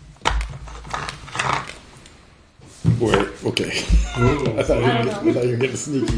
Where? Okay. I thought you were getting sneaky.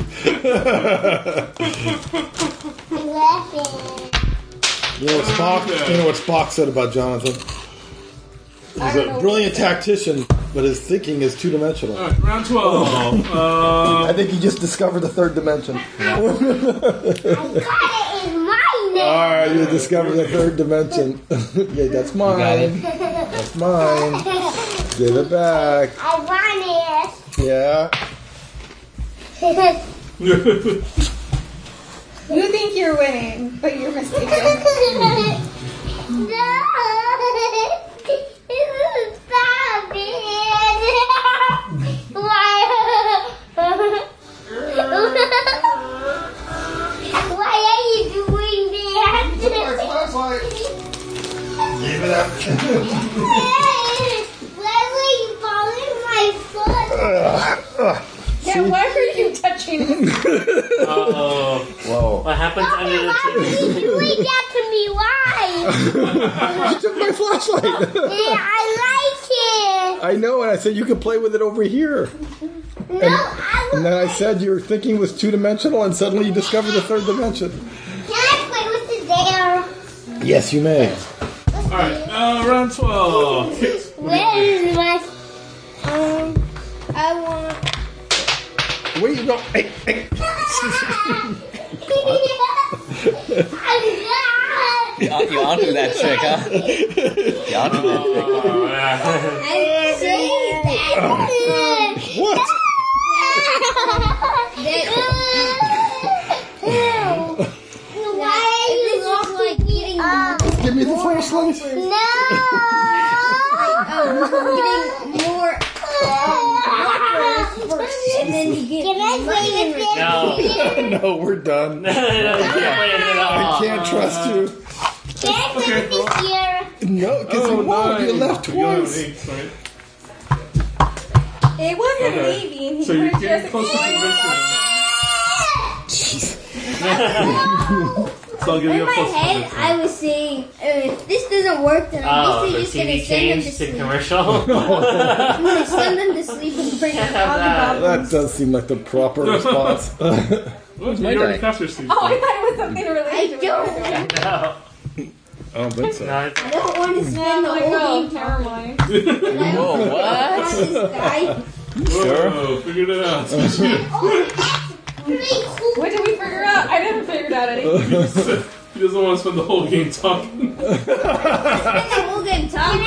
You know what Spock said about Jonathan? He's I don't a know. brilliant tactician, but his thinking is two-dimensional. Alright, round 12. I think he just discovered the third dimension. I got it in my name. Alright, you discovered the third dimension. Yeah, that's mine. got it. That's mine. Give it back. I want Yeah. it. You think you're winning, but you're mistaken. No. This is bad. Why? Why are you doing that? Give it up. Why were you falling my foot? Yeah, why are you touching it? Oh, Whoa. what happens under the Why are you tree? doing that to me? Why? You took my flashlight. Yeah, I like it. I know, and I said you could play with it over here. No, And then I said your thinking was two-dimensional, and suddenly you discovered the third dimension. Can I play with it there? Yes, you may. Alright, round 12. Where is my? I want. Where you go? Hey, hey. You onto that trick, huh? You onto that trick. I'm saying that. What? Why are you Like getting Give me the flashlight. No! getting more first, and then you get Can I play with it? No. No, we're done. No, you can't play it at all. I can't trust you. Can I play with it here? No, because you won't. You left You got an twice. 8, sorry. It wasn't Okay. leaving. He So you're was getting just close to convention. So I'll give In you a my plus head, one. I was saying, if this doesn't work, then I'm Oh, basically the just gonna TV send them to change to sleep. commercial? I'm gonna send them to sleep and bring out all the goblins. That does seem like the proper response. Well, my you already die? cast your sleep. Oh, I thought it was something related to don't. what you were doing. No. I don't think so. No, it's I don't want to spend the Like, whole oh, game never talking. mind. Whoa, what? This guy. Whoa, figured it out. Pretty cool. What did we figure out? I didn't figure it out anything. He doesn't want to spend the whole game talking. Spend the whole game talking.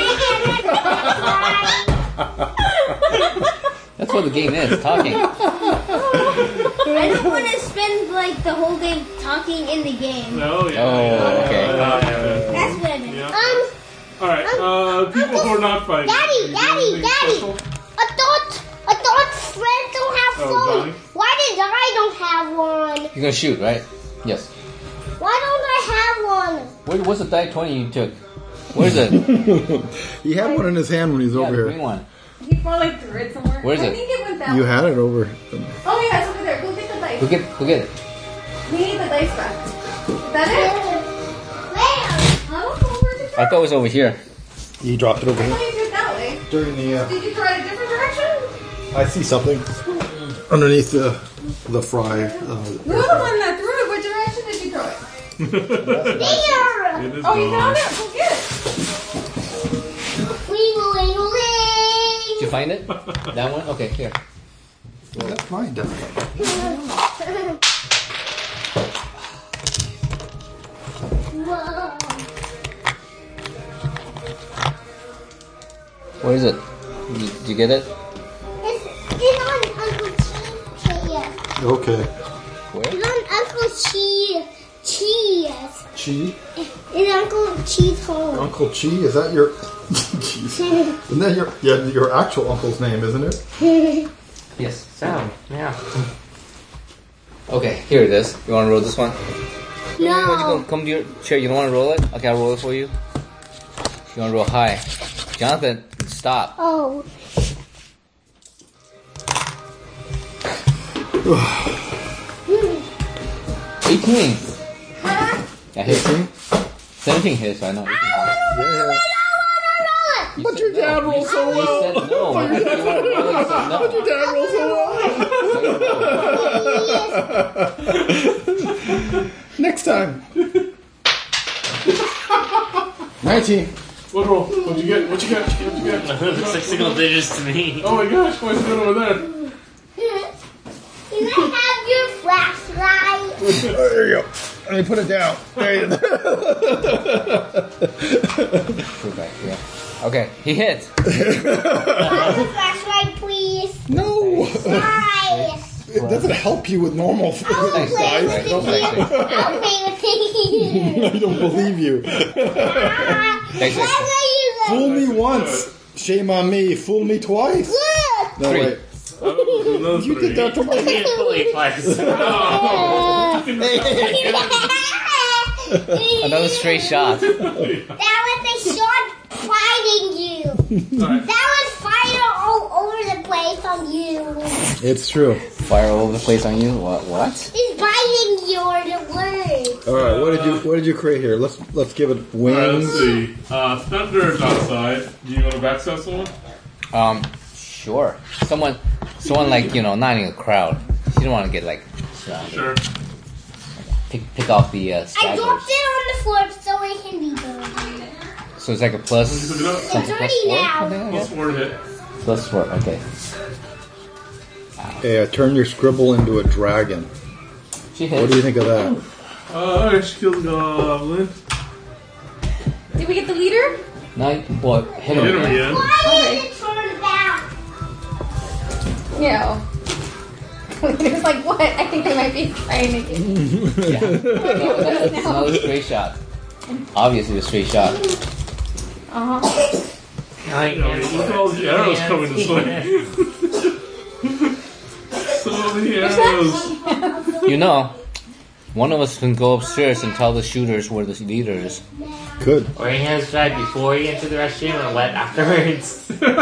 That's what the game is, talking. I don't want to spend like the whole game talking in the game. No, yeah. Oh, yeah, okay. yeah. That's what I meant. Yeah. Alright, people who are not fighting. Daddy, are you doing anything special? I thought friends don't have Oh, phones. Johnny? Why did I don't have one? You're gonna shoot, right? Yes. Why don't I have one? What's the die 20 you took? Where is it? He had one in his hand when he was Yeah, over the here. green one. He probably threw it somewhere. Where is I it? think it went that You way. had it over. Oh, yeah, it's over there. Go get the dice. Go get it. We need the dice back. Is that it? Where? I don't know where to I thought it was over here. You dropped it over I here thought you threw it that way. during the. Did you throw it a different direction? I see something underneath the fry. You're the one that threw it. What direction did you throw it? There! It is Oh, you gone. found it? Go get it. Did you find it? That one? Okay, here. That's mine, definitely. Whoa. Where is it? Did you get it? It's on Uncle Cheese. Okay. Where? It's on Uncle Cheese. Chi? It's Uncle Cheese home. Uncle Chi? Is that your? Jeez. Isn't that your actual uncle's name? Isn't it? Yes. So, yeah. Okay, here it is. You want to roll this one? No. Come to your chair. You don't want to roll it? Okay, I'll roll it for you. You want to roll high. Jonathan, stop. Oh. 18. Huh? That hits. 17 hits, I know. 18 hits. But your dad rolled so You said no. But your dad rolled so well. Next time. 19. What roll? What'd you get? What you got? Looks like single digits to me. Oh my gosh, why is it over there? Can I have your flashlight? There you go. Let me put it down. There you go. Put it back, yeah. Okay, he hit. Have the flashlight, please. No. Nice. It doesn't help you with normal Thanks, size. thanks, I'll play with I don't believe you. Thanks, Fool me once. Shame on me. Fool me twice. Look. No, wait. Oh, You did that to my... Me and Fully twice. Another straight shot. That was a shot fighting you. That was fire all over the place on you. It's true. Fire all over the place on you? What? He's biting your words. All right, what did you create here? Let's give it Alright, let's wings. see. Thunder's outside. Do you want to backstab someone? Sure. Someone like, not in a crowd. You don't want to get like surrounded. Sure. Pick off the I staggers. dropped it on the floor so it can be dirty. So it's like a plus. Look it up. It's Something dirty now. Plus 4 hit. Plus 4. Okay. Yeah, turn your scribble into a dragon. She What hit. do you think of that? Alright, she killed the goblin. Did we get the leader? No, well, hit Hit him him again. again. Why is it turned back? No. It was like, what? I think they might be trying to get Yeah. No, that's another straight shot. Obviously a straight shot. Uh-huh. Look at all the arrows coming this way. So many arrows. One of us can go upstairs and tell the shooters where the leaders. Good. Or he has dried before he entered the restroom and wet afterwards.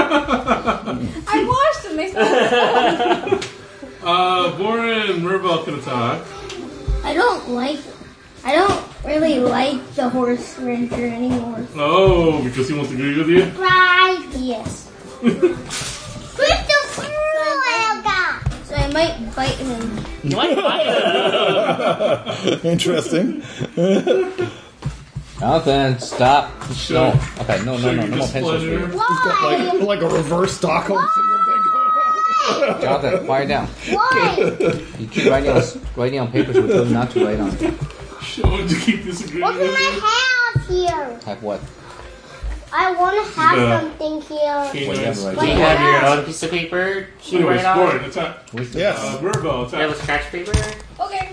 I washed them. They smell Boren and Mirabelle can attack. I don't really like the horse ranger anymore. Oh, because he wants to agree with you? Right. Yes. Crystal Elga. So I might bite him. You might find him. Interesting. Jonathan, stop. Sure. No. Okay, no Sure, more you pencils displeasure. here. Why? Like a reverse Stockholm syndrome thing going on. Jonathan, quiet down. Why? You keep writing on papers we're told not to write on. Show him to keep disagreeing Look with at my you. house here. Have what? I want to have Yeah. something here. What do you have to write Do you down? have your own piece of paper to Anyways, write Boren, on? attack. Yes. Mirabelle, Do you have a attack. scratch paper? Okay.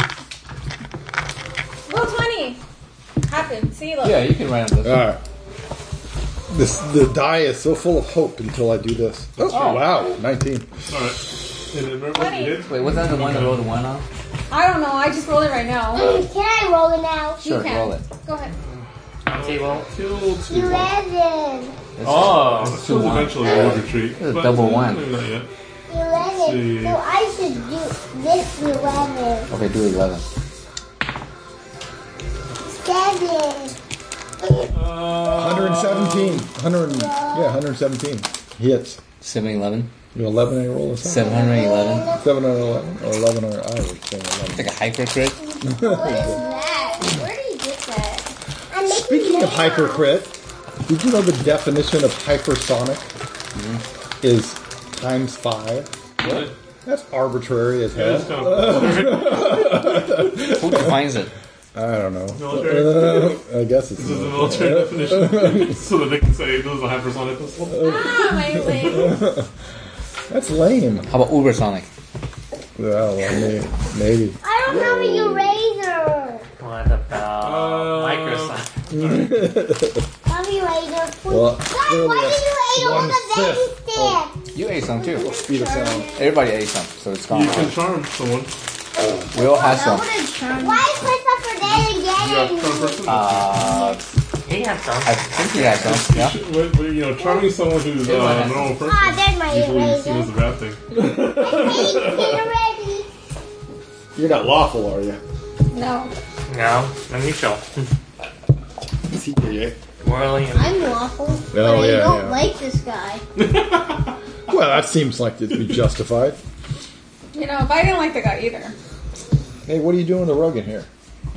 Roll 20. Happened. See, look. Yeah, you can write on this. All right. The die is so full of hope until I do this. Oh, wow, 19. Alright. And then Mirabelle, you hit. Wait, was that the one that rolled a 1 on? I don't know. I just rolled it right now. Can I roll it now? Sure, You can. roll it. Go ahead. Table. Kill 2. 11. Oh. Kills eventually will retreat. It's a but double 1. maybe not yet. 11. see. So I should do this 11. Okay, do 11. 7. 117. 117. Hits. 711. You 11 I roll a 711. 711 or 11 or I was saying 11. It's like a hyper crit. What is that? Where do you get that? I'm making Speaking of now. hyper crit, did you know the definition of hypersonic is times 5? What? That's arbitrary as Yeah, it's hell. kind of Who defines it? I don't know. military. I guess it's This is the military definition. So that they can say this is a hypersonic missile. Ah, my leg. That's lame. How about Ubersonic? Well, maybe. I don't have a eraser. What about Microsoft? Have a eraser, please. Well, Guys, clearly why did you eat all the 1/5 baby stand? You ate some too. Speed of sound. Everybody ate some, so it's gone. You can charm someone. We all had some. Why is Christopher dead You have charm again? person? He has some. I think you guys know. Yeah. But, charming someone who's a normal person Ah, there's my usually seen as eraser. a bad thing. Already. You're not lawful, are you? No. No, I'm neutral. CJA. Morally and I'm lawful, but Oh, I yeah, don't yeah. like this guy. Well, that seems like it'd be justified. If I didn't like the guy either. Hey, what are you doing to rug in here?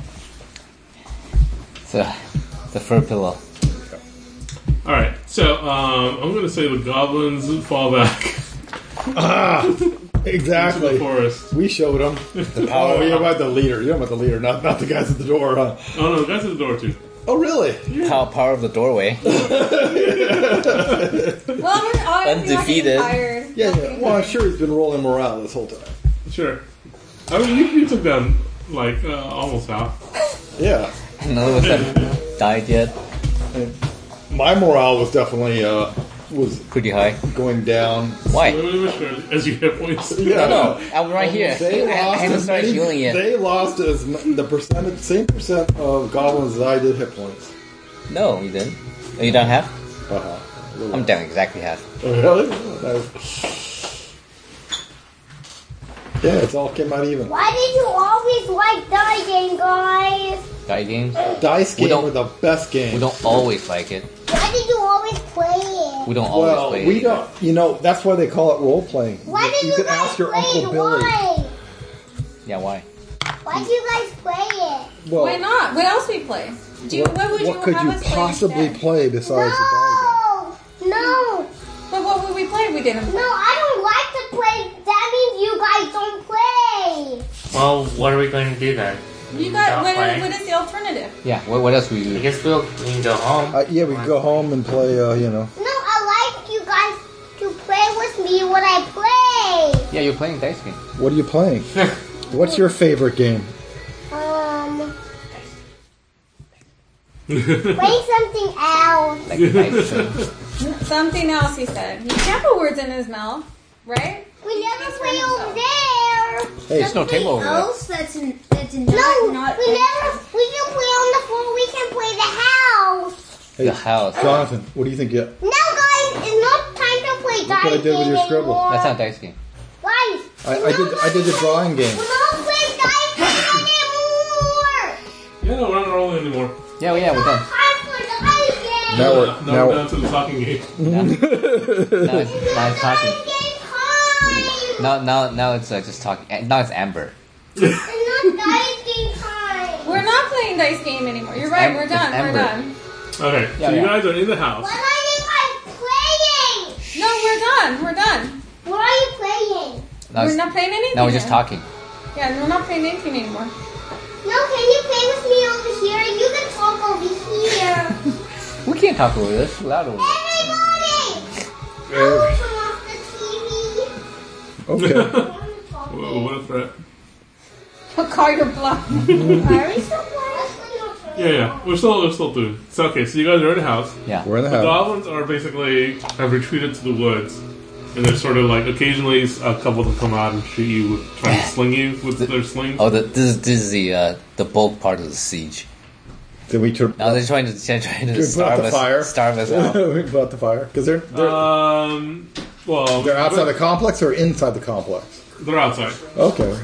It's the fur pillow. Alright, so I'm going to say the goblins fall back into Exactly. the forest. We showed them. Oh, you're about the leader. You're about the leader, not the guys at the door, huh? Oh no, the guy's at the door too. Oh, really? Power of the doorway. Well, we're all Undefeated. tired. Yeah. Well, I'm sure he's been rolling morale this whole time. Sure. I mean, you took down, almost half. Yeah. None of us have died yet. My morale was definitely was Pretty high. going down. Why? As you hit points. Yeah. No, I'm right here. They I lost haven't as started many, healing yet. They lost same percent of goblins as I did hit points. No, you didn't. Oh, you don't have? Uh-huh. I'm down exactly half. Oh, really? Yeah, it's all came out even. Why did you always like dying, guys? Die games? Dice We games don't- are the best games. We don't always like it. Why did you always play it? We don't always Well, play we it. don't. That's why they call it role playing. Why did you could guys ask your play Uncle it? Billy. Why? Yeah, why? Why did you guys play it? Well, Why not? What else we play? What would you what could have you us play possibly instead? play besides the No! But what would we play? We didn't. No, I don't like to play. That means you guys don't play. well, what are we going to do then? You got Not what playing? is the alternative? Yeah, what else we I do? guess we can go home. Yeah, we can go home and play. No, I like you guys to play with me when I play. Yeah, you're playing dice game. What are you playing? What's your favorite game? Play something else. Like dice shows. Something else, he said. He can't put words in his mouth, right? We never play over there. Hey, There's no table over there. Else that's No, not we never. We can play on the floor. We can play the house. hey, The house. Jonathan, what do you think? Yeah, No, guys, it's not time to play Look what I dice did with game your scribble. anymore. That's not dice game. Guys, I did the drawing game. we don't play dice game anymore. Yeah, no, we're not rolling anymore. Yeah, we're done. Time for dice game. Now we're Now we're down to the talking game. Now it's talking. Dice game time. Now it's just talking. Now it's Amber. It's not dice game time. We're not playing dice game anymore. You're right. Am- We're done. it's We're Amber. done. Okay, Yeah, so you yeah. guys are in the house. What are you guys playing? No, we're done. We're done. What are you playing? Now, We're it's, not playing anything. now we're just then. talking. Yeah, we're not playing anything anymore. No, can you play with me over here? You can talk over here. We can't talk over this. It's loud over there. Everybody! I will turn off the TV. Okay. Whoa, what a threat. I'll call your bluff. Are we still playing? Yeah, we're still doing. So okay, so you guys are in the house. Yeah. We're in the The house. goblins are basically have retreated to the woods, and they're sort of like occasionally a couple of them come out and shoot you, trying to sling you with their slings. Oh, this is the bulk part of the siege. Did we turn? Now they're trying to we starve put out the fire. us. Starve us out. we put out the fire because they're Well, they're outside the complex or inside the complex. They're outside. Okay.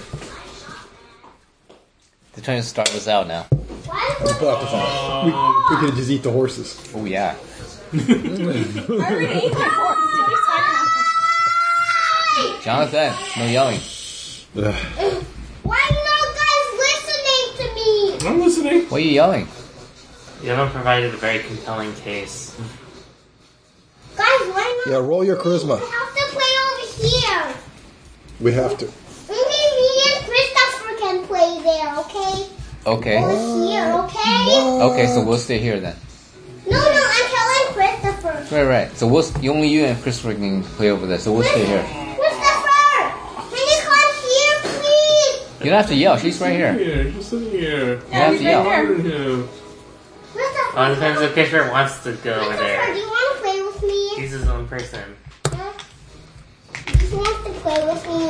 They're trying to starve us out now. Why We put out the fire. We could just eat the horses. Oh yeah. I already ate my horse. What are you talking about? Jonathan, no yelling. Ugh. Why are you guys listening to me? I'm listening. Why are you yelling? You haven't provided a very compelling case. Guys, why not? Yeah, roll your charisma. We have to play over here. We have to. Only me and Christopher can play there, okay? Okay. Over here, okay? Okay, so we'll stay here then. No, I'm telling Christopher. Right. So only you and Christopher can play over there. So we'll stay here. Christopher! Can you come here, please? You don't have to yell. She's right here. Here, just sitting here. You have to yell. Bothering him. Christopher, Well, it depends if Fisher wants to go over Christopher, do there. you want to play with me? He's his own person. Huh? Do you want to play with me?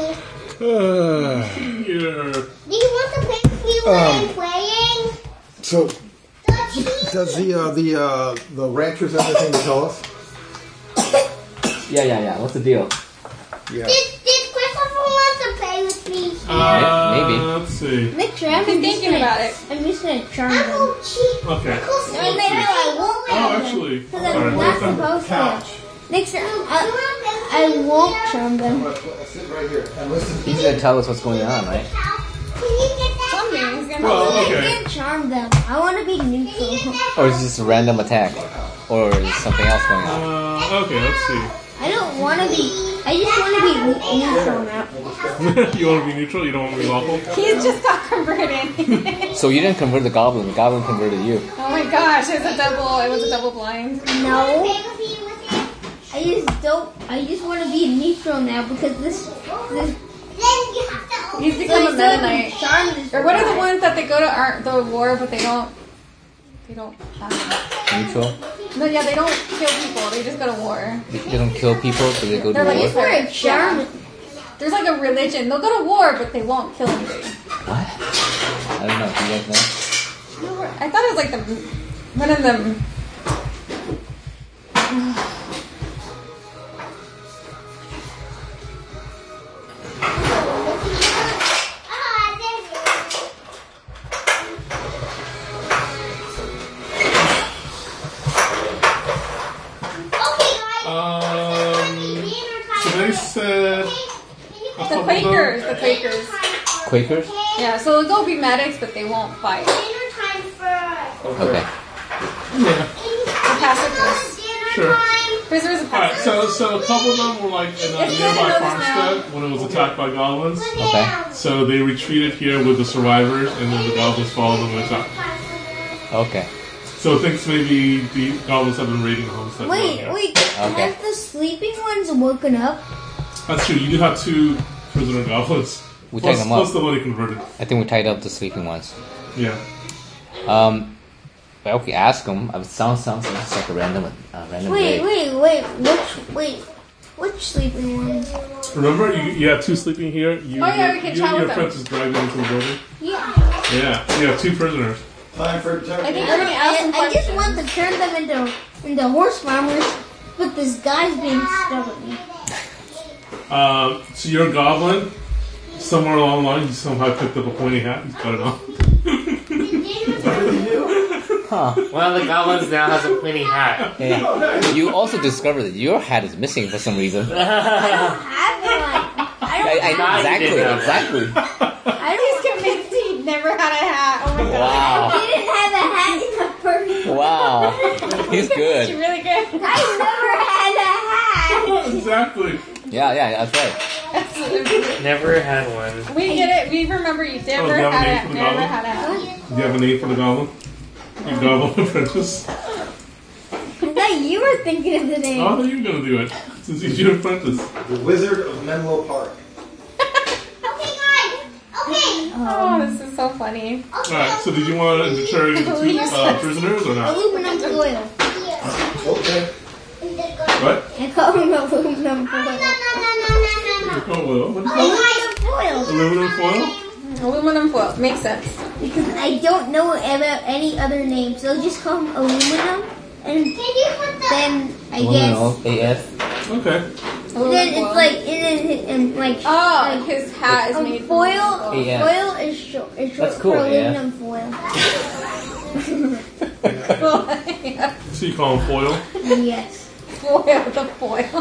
Here. Do you want to play with me when I'm playing? So The cheese Does the ranchers have anything to tell us? Yeah. What's the deal? Yeah. Did Christopher want to play with me? Maybe. Let's see. Nick, I'm thinking about it. I'm just gonna charm them. Uncle Cheap. Okay. Uncle No, I won't. Oh, actually. Because Alright, I'm not supposed to. Nick, I won't charm them. Sit right here and listen. He's gonna tell us what's going on, right? Can you get that? Something. He's gonna Well, I okay. can't charm them. I want to be neutral. Or is this a random attack? Or is something else going on? Okay, let's see. I don't want to be. I just want to be neutral now. You want to be neutral? You don't want to be lawful? He's just got converted. So you didn't convert the goblin converted you. Oh my gosh, it was a double blind. No. I just don't. I just want to be neutral now because this. Then you have to open He's become a Meta Knight. Charm this. Or what are the ones that they go to the war, but they don't. Neutral? No, yeah, they don't kill people. They just go to war. They don't kill people, but they go to They're like, war? it's for a charm. There's like a religion. They'll go to war, but they won't kill anybody. What? I don't know. Do you guys know? I thought it was like one of them. So they said The Quakers. The Quakers. Quakers? Yeah, so they'll go be medics, but they won't fight. Dinner time first. Okay. Yeah, The pacifists. sure. Prisoners of Alright, pacifists. so a couple of them were like in a If you didn't nearby notice farmstead when it was attacked by goblins. Okay. So they retreated here with the survivors, and then the goblins followed them and attacked. Okay. So it thinks maybe the goblins have been raiding the homestead. Wait. Okay. Have the sleeping ones woken up? That's true. You do have 2 prisoner goblins. We Plus, take them up. plus the one he converted. I think we tied up the sleeping ones. Yeah. Well, we ask them. It sounds like a random raid. Which sleeping ones? Remember, you have 2 sleeping here. You, Oh, yeah, we can you chat and your with them. friends just dragged them into the building. Yeah. Yeah, you have 2 prisoners. Time for I think we're gonna ask them I just questions. want to turn them into horse farmers, but this guy's being stubborn. So you're a goblin. Somewhere along the line, you somehow picked up a pointy hat. He's got it on. One of the goblins now has a pointy hat. Yeah. You also discovered that your hat is missing for some reason. I don't have one. I know exactly. He's convinced he never had a hat. Oh my god. Wow. I didn't have a hat in the first. Wow. He's She's good. really good. I never had a hat. Exactly. Yeah, that's right. Never had one. We get it. We remember you never do you have a had name it. for the Never goblin? had a hat. Do you have a name for the goblin? You goblin apprentice. I thought you were thinking of the Oh, I name. thought you were gonna do it. Since he's your apprentice. The Wizard of Menlo Park. Okay, guys. Okay. Oh, this is so funny. Alright, so did you want to deter the 2 prisoners or not? Aluminum foil. Okay. What? I call him aluminum foil. No. Oh, well, what is that? Aluminum foil. Aluminum foil? Aluminum foil. Makes sense. Because I don't know about any other name, so I'll just call him aluminum. And Can you put the then I guess. AF. Okay. Then it's like Oh, his hat is made foil. Yeah. Foil is short That's cool, for yeah. aluminum foil. Yeah. So you call him foil? Yes. Foil, the foil.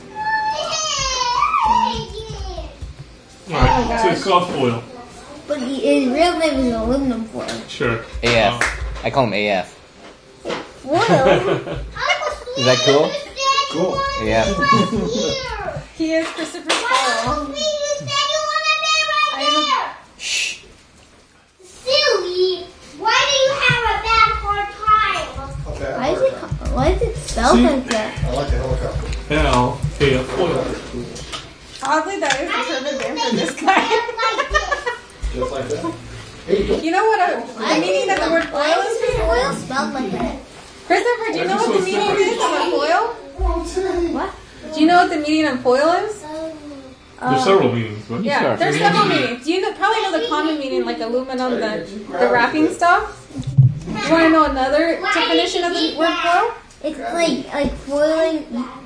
Alright, so it's called foil. But his real name is aluminum foil. Sure. AF. I call him AF. Foil? Is that cool? Cool. Yeah. He is Christopher Foil. Shh. Silly, why do you have a bad hard time? Okay. Why is it spelled like that? I like the helicopter. L-A-F, foil. Oddly, that is the perfect name for this guy. Just like that. You know what the meaning of the word Why foil is is? foil spelled like that? Christopher, do you know what the meaning is of a foil? What? Do you know what the meaning of foil is? There's several meanings, but Yeah, Sure. there's several meanings. Do you probably know the common meaning, like aluminum, the wrapping stuff? You want to know another definition of the word foil? It's like foiling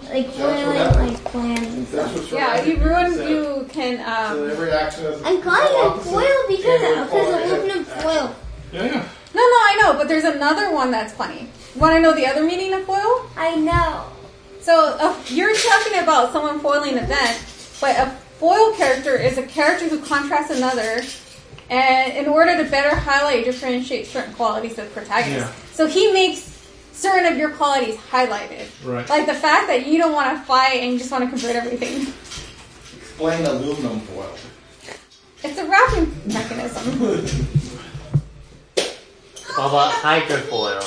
plans and stuff. Yeah, you can. Every action is. I'm calling it foil because aluminum foil. Yeah. No, I know, but there's another one that's funny. Want to know the other meaning of foil? I know. So you're talking about someone foiling an event, but a foil character is a character who contrasts another, and in order to better highlight or differentiate certain qualities of the protagonist. Yeah. So he makes certain of your qualities highlighted. Right. Like the fact that you don't want to fight and you just want to convert everything. Explain aluminum foil. It's a wrapping mechanism. How about hydrofoil?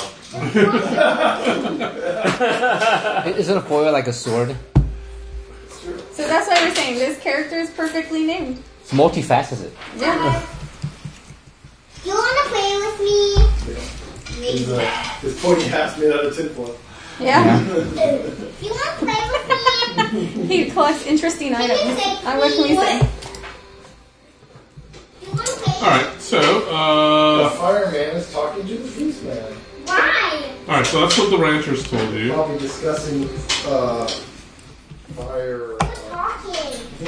Isn't a foil like a sword? So that's why we're saying this character is perfectly named. It's multifaceted. Yeah. You want to play with me? His pointy hat's made out of tinfoil. Yeah. You want to play with me? He collects interesting items. What can we say? You want to play? Alright, so, The fireman is talking to the policeman. Why? alright, so that's what the ranchers told you. Probably discussing fire. Talking.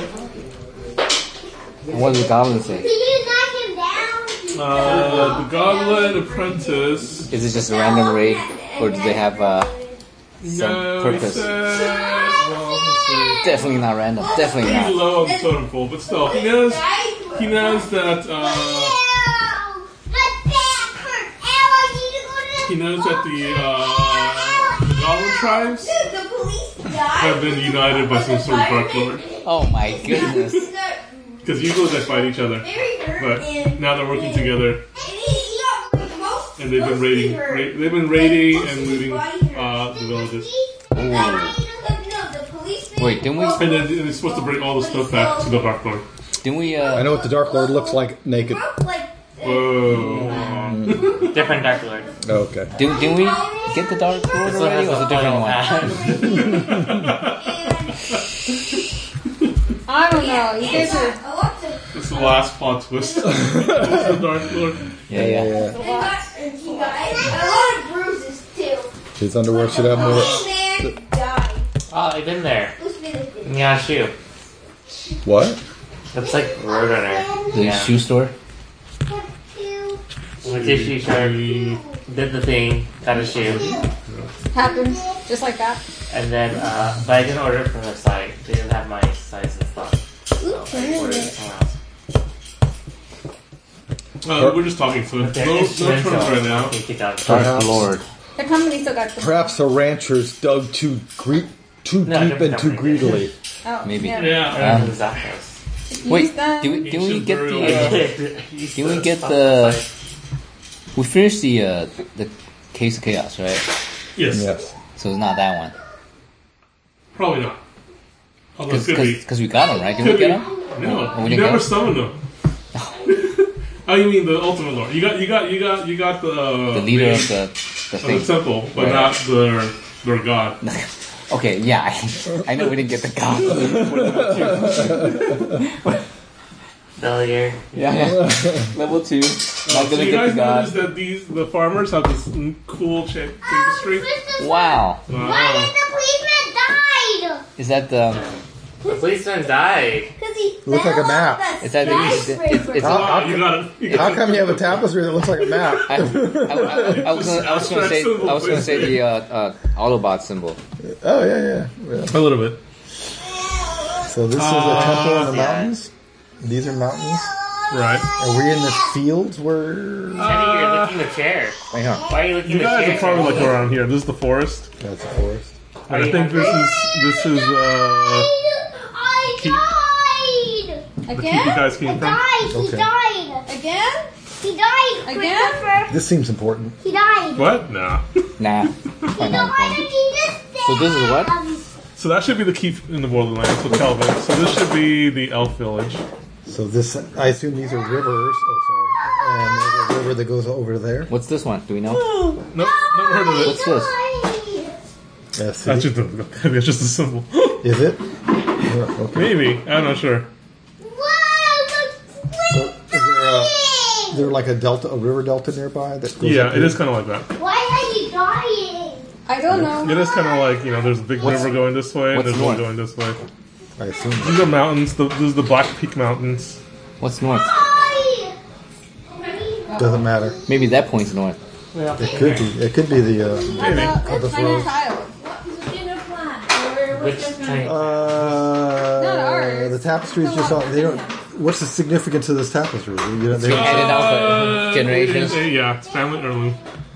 And what does the goblin say? Can you knock him down? The Goblin Apprentice. Is it just a random raid, or do they have some No, purpose? he said, Definitely not random. Definitely pretty not. low on the totem pole, but still, he knows that, he knows that the Goblin tribes have been united by some sort of Dark Lord. Oh my goodness. Because usually they fight each other, but now they're working together, and they've been raiding and looting the villages. Wait, didn't we? And then they're supposed to bring all the stuff back to the Dark Lord. Didn't we? I know what the Dark Lord looks like naked. Whoa. Different Dark Lord. Oh, okay. Didn't we get the Dark Lord This one already? has Or was it a different one? I don't know. You guys are It's the last plot twist. It's the Dark Lord. Yeah. His underwear should have more. Oh, I've been there. Yeah, shoe. What? That's like Roadrunner. The shoe store. Went to a shoe store, did the thing, got a shoe, happens just like that. and then, but I didn't order it from the site. They didn't have my size and stuff. So I ordered it somewhere else. We're just talking, so no They're terms instrumental. right now. Take it down. Dark Lord. The company still got the. Perhaps the ranchers dug too No, deep different and too company. greedily. Oh, Maybe. Yeah. Yeah. It was Zappos. Wait, them. did we get the? Did we get the? We finished the Case of Chaos, right? Yes. Yes. So it's not that one. Probably not. Although it could be. Because we got him, right? Did we Could get be. him? No, Oh, we you didn't never get him? summoned them. Oh, you mean the Ultimate Lord? You got the The leader of the the thing. temple, but Right. not their god. Okay, yeah, I know we didn't get the god. Failure. Yeah. Level 2. Not So gonna you get guys the god. notice that the farmers have this cool tapestry? Wow. Why did the policeman died? Is that the? The policeman died. Looks like a map. Is that it's Wow, you got it. How come you have a tapestry that looks like a map? I was gonna say the Autobot symbol. Oh yeah. A little bit. So this is a temple in the mountains. These are mountains. Right. Are we in the fields where? Teddy, you're licking the chair. Hang on. Why are you licking You the guys chair? are probably like around here. This is the forest. That's a forest. And I think this is I died. the keep you Again? guys came from. Died. He Okay. died. Again? He died. Again? Christopher. This seems important. He died. What? Nah. Nah. You know why did he just So this is what? So that should be the keep in the Borderlands with Kelvin. So this should be the elf village. So this, I assume these are rivers. Oh, sorry. And there's a river that goes over there. What's this one? Do we know? Nope, never heard of it. What's this? Yes. That's just a symbol. Is it? Yeah, okay. Maybe. I'm not sure. So is there there like a river delta nearby that goes Yeah, up it here? is kind of like that. Why are you dying? I don't know. It is kind of like, there's a big river going this way, and what's there's one north? going this way. I assume. These are mountains. This is the Black Peak Mountains. What's north? Doesn't matter. Maybe that point's north. It could be. It could be the. It's tiny child. Which tank? Not ours. The tapestry's just on. They don't. What's the significance of this tapestry? They don't. Handed out for generations. It's family heirloom.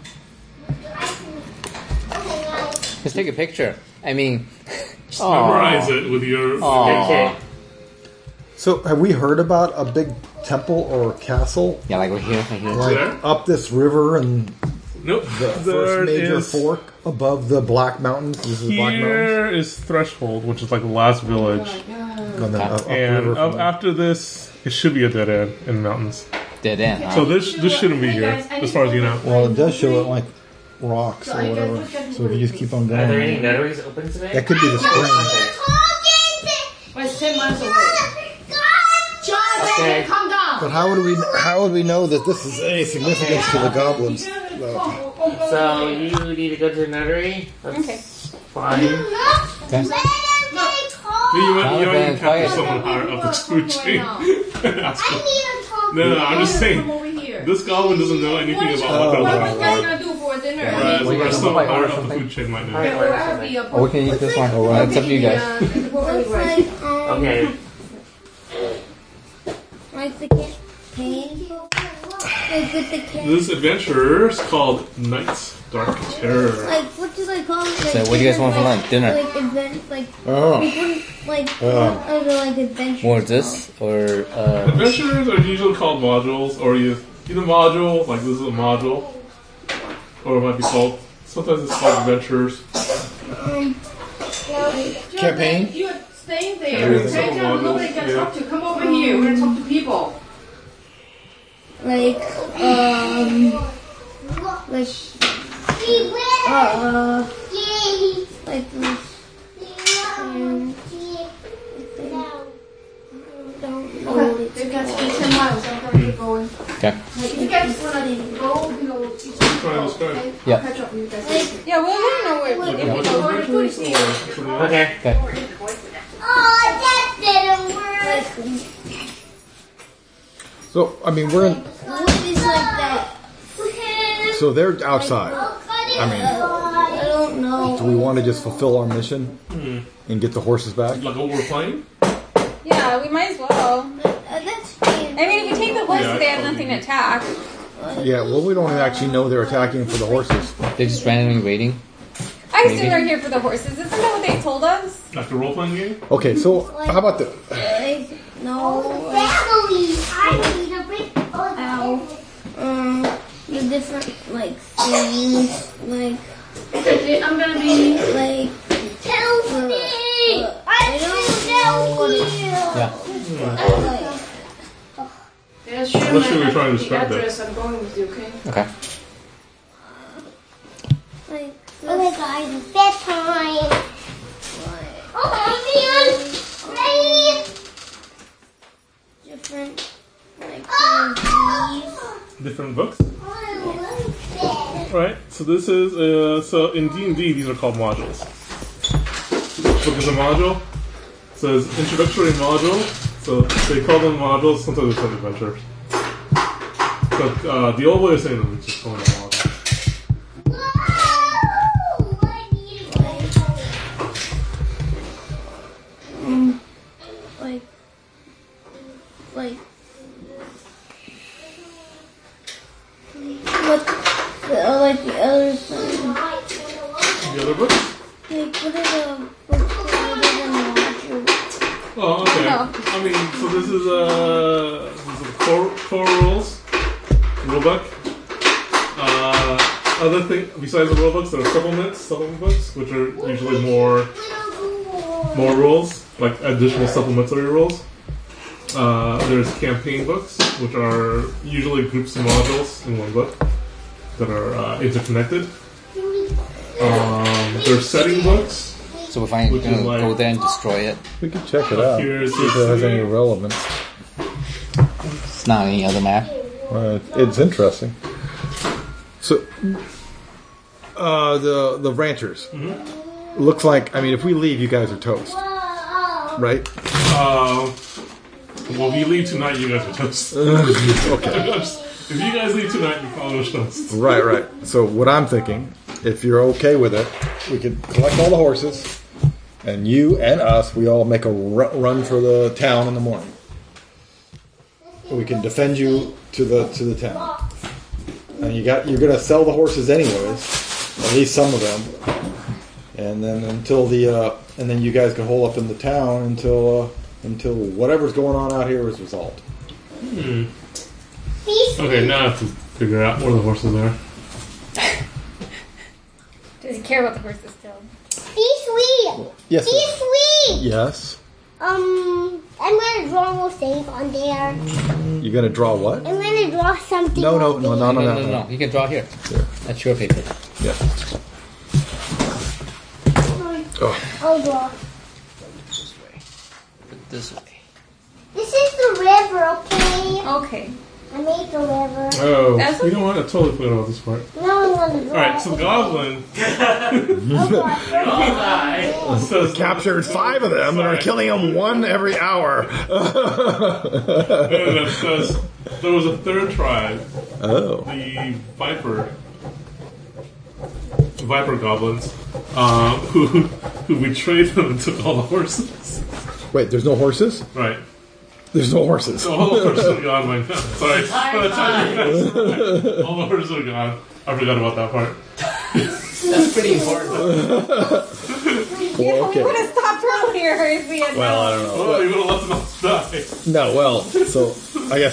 Just take a picture. I mean, Memorize it with your. Okay. So, have we heard about a big temple or castle yeah, like right here. like There? up this river and Nope. the first major fork above the Black Mountains? This is the Black Mountains. Here is Threshold, which is like the last village. And then up And river from there. after this, it should be a dead end in the mountains. Dead end. Huh? So this shouldn't be here, as far as you know. Well, it does show it like rocks or whatever. So if you just keep on Are there any going, nunneries open today? that could be the spring. Well, it's 10 miles away. Okay. Calm down. But how would we know that this is any significance to the goblins? So you need to go to the nunnery. That's Okay. fine. You might Quiet. capture someone higher up the food chain. No, I'm just saying. Over here. This goblin doesn't know anything about what What they're are you guys doing. gonna do for dinner? Whereas Well, you guys someone might higher order up the something. food chain might know. Alright, order something. Oh, we can eat this one. It's up to you guys. Okay. Like the campaign. Like with the campaign. This adventure is called Knight's Dark Terror. Like what do they call it? Like, So what do you guys want for lunch? Dinner? Like advent, like Oh, other like adventure. More of this or Adventures are usually called modules, or either module, like this is a module, or it might be called, sometimes it's called adventures. campaign. You're staying there. There's Okay, several John, nobody modules, can yeah. talk to. Come over here. We're gonna talk to people. Like like this. Don't know what Okay, it's you guys called. stay 10 miles. I'm gonna keep going. okay. If you guys wanna go, Try to describe. Yeah. catch up with you guys. Yeah, we'll let you know what. Like if a it's bunch of over. adventures, or something else? Okay. Okay. Oh, that didn't work. So I mean, we're in. What is like that? So they're outside. I mean, I don't know. Do we want to just fulfill our mission and get the horses back? Like what we're playing? Yeah, we might as well. That's fine. I mean, if we take the horses, Yeah, they have probably. nothing to attack. Yeah. Well, we don't actually know they're attacking for the horses. They're just randomly waiting. I assume Maybe. they're here for the horses. Isn't that what they told us? Like the role playing game? Okay. So how about the? Like, no. Family, I need a break. Ow. The different like things like Okay, I'm gonna be. like. Help me! I don't Help know. you! Yeah. Yeah, sure. Let's see what we're trying to the describe there. address. I'm going with you, okay? Okay. Like Okay, guys, it's bedtime. Oh, man! different like these. Different books? I like that. Right. So this is so in D&D these are called modules. This book is a module. It says introductory module. So they call them modules. Sometimes they call them adventures. But the old way of saying them is just calling them modules. Whoa! I need a Like what like the other side. The other books? Like what are the books other than module? Oh, okay. No. I mean, so this is core rules, rulebook. Other thing besides the rulebooks, there are supplement books, which are usually more rules, like additional supplementary rules. There's campaign books, which are usually groups of modules in one book that are interconnected. There's setting books. So we're finally Which is gonna like- go there and destroy it. We can check it out. See Here's if it has any relevance. It's not any other map. It's interesting. So, the ranchers. Looks like, I mean, if we leave, you guys are toast. Right? Well, if you leave tonight, you guys are toast. Okay. If you guys leave tonight, you probably are toast. Right. So what I'm thinking, if you're okay with it, we could collect all the horses, and you and us, we all make a run for the town in the morning. We can defend you to the town. And you're gonna sell the horses anyways, at least some of them. And then and then you guys can hole up in the town until whatever's going on out here is resolved. Okay, now I have to figure out where the horses are. Does he care about the horses still? Be sweet. Yes. Be sweet. Yes. I'm gonna draw more things on there. You're gonna draw what? I'm gonna draw something. No. No. You can draw here. That's your paper. Yeah. Oh. I'll draw. This way. This way. This is the river, okay? Okay. I made the river. Oh, That's you know what? I totally forgot about this part. Now I'm gonna draw. Alright, so the goblin says Captured 5 of them and are killing them one every hour. that says there was a third tribe, Oh. the Viper goblins, who betrayed them and took all the horses. Wait, there's no horses? Right. There's no horses. So all the horses are gone by now. Sorry. By the time you guys all the horses are gone. I forgot about that part. That's pretty important. Well, okay. We're gonna stop earlier if we had Well, I don't know. Oh, you would have let them all die. No, well, so I guess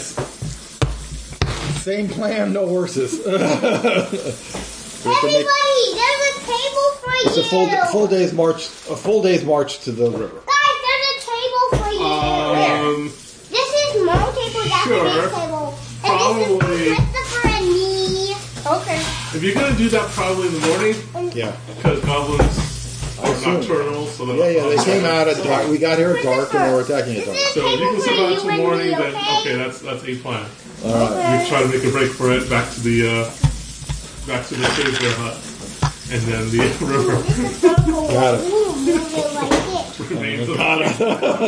same plan, no horses. Everybody, there's a table for you. It's a full day's march to the river. Guys, there's a table for you. This is my table, that's Sure. the big table. And Probably. this is for Christopher and me. Okay. If you're gonna do that, probably in the morning, Yeah. because goblins are assume. nocturnal. So Yeah, they came out at dark. We got here at dark and they were attacking at dark. This is So if you can table for survive you till and morning, me, then okay? that's a plan. Okay. You try to make a break for it back to the Shakespeare hut, and then the river This is circle. Got it. Ooh, move it like this. remains. Got it.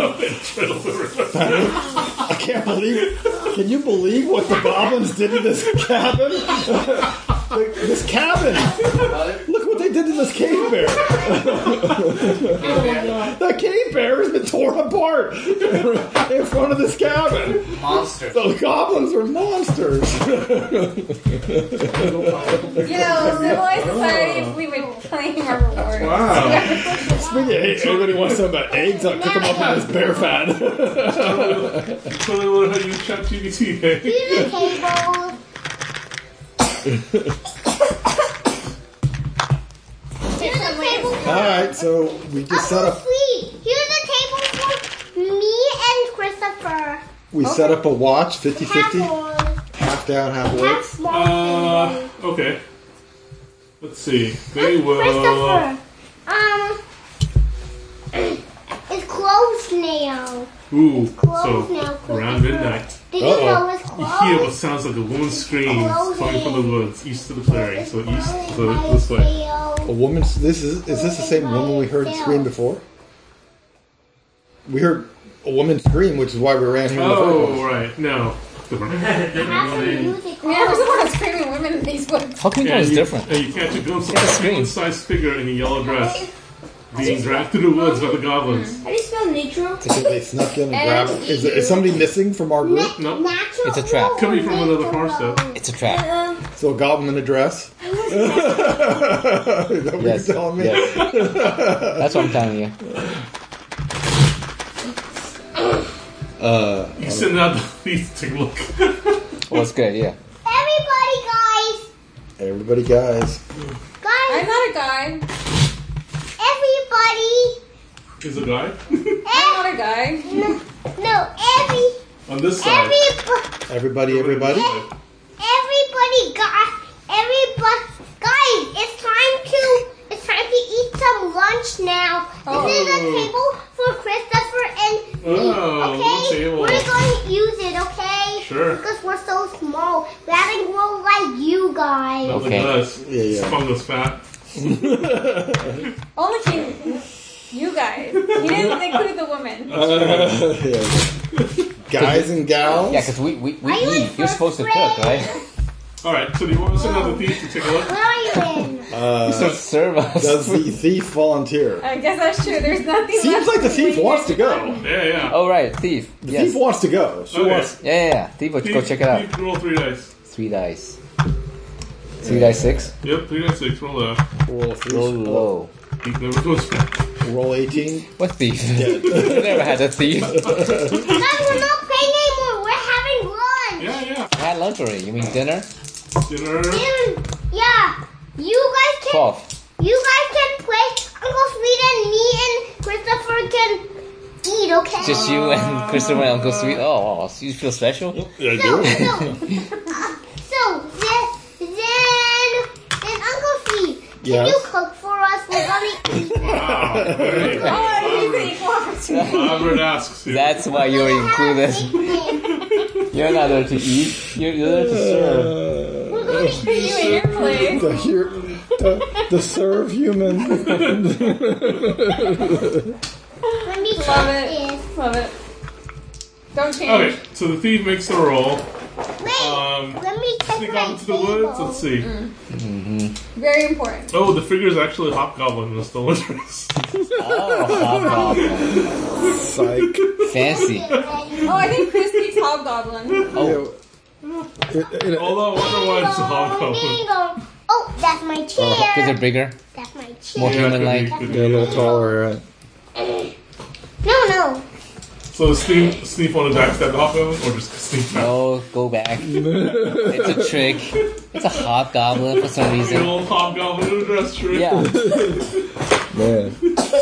I can't believe it. Can you believe what the goblins did to this cabin? This cabin. Look what they did to this cave bear. That cave bear has been torn apart in front of this cabin. Monster. The goblins are monsters. Civilized society, we would claim our reward. Wow. Speaking of eggs, everybody wants some about eggs. I'll cook them up in this bear fat. Totally learn how to use ChatGPT. Eh? Here's a table. Here's a table for Alright, so we just set up sweet. Here's a table for me and Christopher. we set up a watch, 50-50, Half on. half down, half awake. Half small. Okay. Let's see. They will. Christopher. It's closed now. Ooh. Close So now, around midnight, Did you know it's you closed? hear what sounds like a woman's screams coming from the woods east of the clearing. So east, so this way. A woman's. Is this the same woman we heard scream before? We heard a woman scream, which is why we ran here in the first Oh, place. right. No. Different. Have some music Yeah, there's a lot of screaming women in these woods. How can you know it's different? And you catch a glimpse of Yeah, a scream. human-sized figure in a yellow dress being dragged through the woods by the goblins. How do you spell nature? Because they snuck in and grabbed. Is somebody missing from our group? No. Natural It's a trap. Could be from another farmstead. It's a trap. So a goblin in a dress? Is that what Yes. you're telling me? Yes. That's what I'm telling you. You send out the thief to take a look. Well, it's good, yeah. Everybody, guys. I'm not a guy. Everybody. Is a guy? I'm not a guy. No, On this side. Everybody. everybody, guys, it's time to eat some lunch now. This is a table for Christopher and me, Oh, okay? table. We're going to use it, okay? Sure. Because we're so small. We haven't grown like you guys. Nothing Okay. does. Yeah. Fungus fat. Only you guys. He didn't include the women. Guys and gals. Yeah, because we Are you in eat. You're supposed to first cook, grade? right? Alright, so do you want to send out the thief to take a look? Where are you in? So serve us. Does the thief volunteer? I guess that's true. There's nothing Seems left like the to thief do. wants to go. Yeah, yeah. Oh, right. Thief. The Yes. thief wants to go. She Okay. wants. Yeah. Thief, go check it out. Thief, roll 3 dice. 3 dice. 3 dice 6. Yep, 3 dice 6. Roll that. Roll three. Roll low. Thief never goes back. Roll 18. What thief? You never had a thief. Guys, we're not playing anymore. We're having lunch. Yeah, yeah. I had lunch already. You mean dinner? Dinner. Yeah. You guys can 12. play. Uncle Sweet and me and Christopher can eat, okay? Just you and Christopher and Uncle Sweet. Oh, so you feel special? Yeah, I So, do. then Uncle Sweet, can Yes? you cook for us? We're gonna eat. Wow. Very Oh, I need to equal opportunity. Albert asks you. That's why you're included. You're not there to eat. You're there to serve. We're gonna eat. You in your place. The serve human. Let me Love check it. this. Love it. Don't change. Okay, so the thief makes the roll. Wait, let me check Sneak my off into the woods. table. Let's see. Very important. Oh, the figure's actually a hobgoblin in the stolen dress. Oh, hobgoblin. Psych. Fancy. Oh, I think Chris speaks Hobgoblin. Oh, Although, otherwise, it's a hobgoblin. Bingo. Oh, that's my kids are chair. bigger. That's my More chair. human-like. Could be, They're a little taller, right? No. So does Sneef want to backstab the hobgoblin, or just sneak back? No, go back. It's a trick. It's a hobgoblin for some The reason. old hobgoblin in a dress trick. Yeah. Man.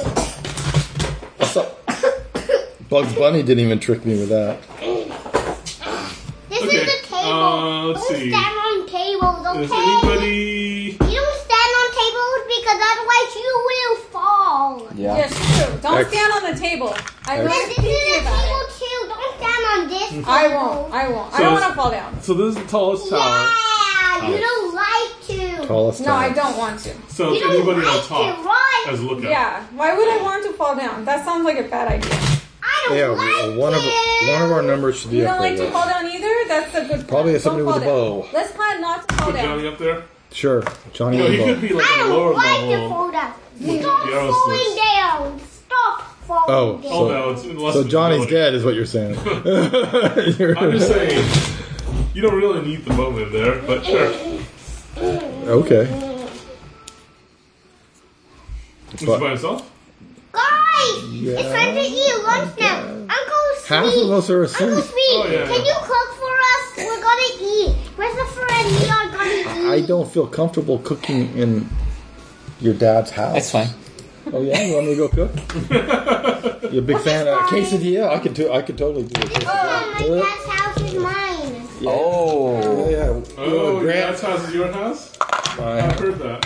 Bugs Bunny didn't even trick me with that. This Okay, is the table. let's Don't see. stand on tables, Is okay? anybody... You don't stand on tables because otherwise you will fall. Yeah. Yes, true. Don't X. stand on the table. I Yes, was this is thinking a about table it. too. Don't stand on this table. I won't. I So don't want it's- to fall down. So this is the tallest tower. Yeah, you don't like to. Tallest No, I tower. don't want to. So You it's don't anybody like on top to, right? as a lookout. Yeah. Why would I want to fall down? That sounds like a bad idea. I don't Yeah, like one of our to. numbers should be You up don't like there. to fall down either? That's a good plan. Probably Don't somebody with fall a down. bow. Let's plan not to fall Put down. Johnny up there. Sure, Johnny No, and he could Bo. be like I a don't lower like to level. fall down. With Stop the arrow falling slits. down. Stop falling Oh, down. Oh no, it's less So Johnny's visibility. dead, is what you're saying. I'm just saying, you don't really need the moment there, but sure. Okay. Is he by himself? Guys, it's time to eat lunch now. Uncle Sweet. Half of us are Uncle asleep. Sweet, Oh, yeah, can yeah. you cook for us? We're gonna eat. Christopher and me are gonna eat. I don't feel comfortable cooking in your dad's house. That's fine. Oh yeah, you want me to go cook? You a big fan of fine. quesadilla? I could totally do a Oh, quesadilla. my dad's house is mine. Oh. Yeah. Oh, your Grant. dad's house is your house? My- I've heard that.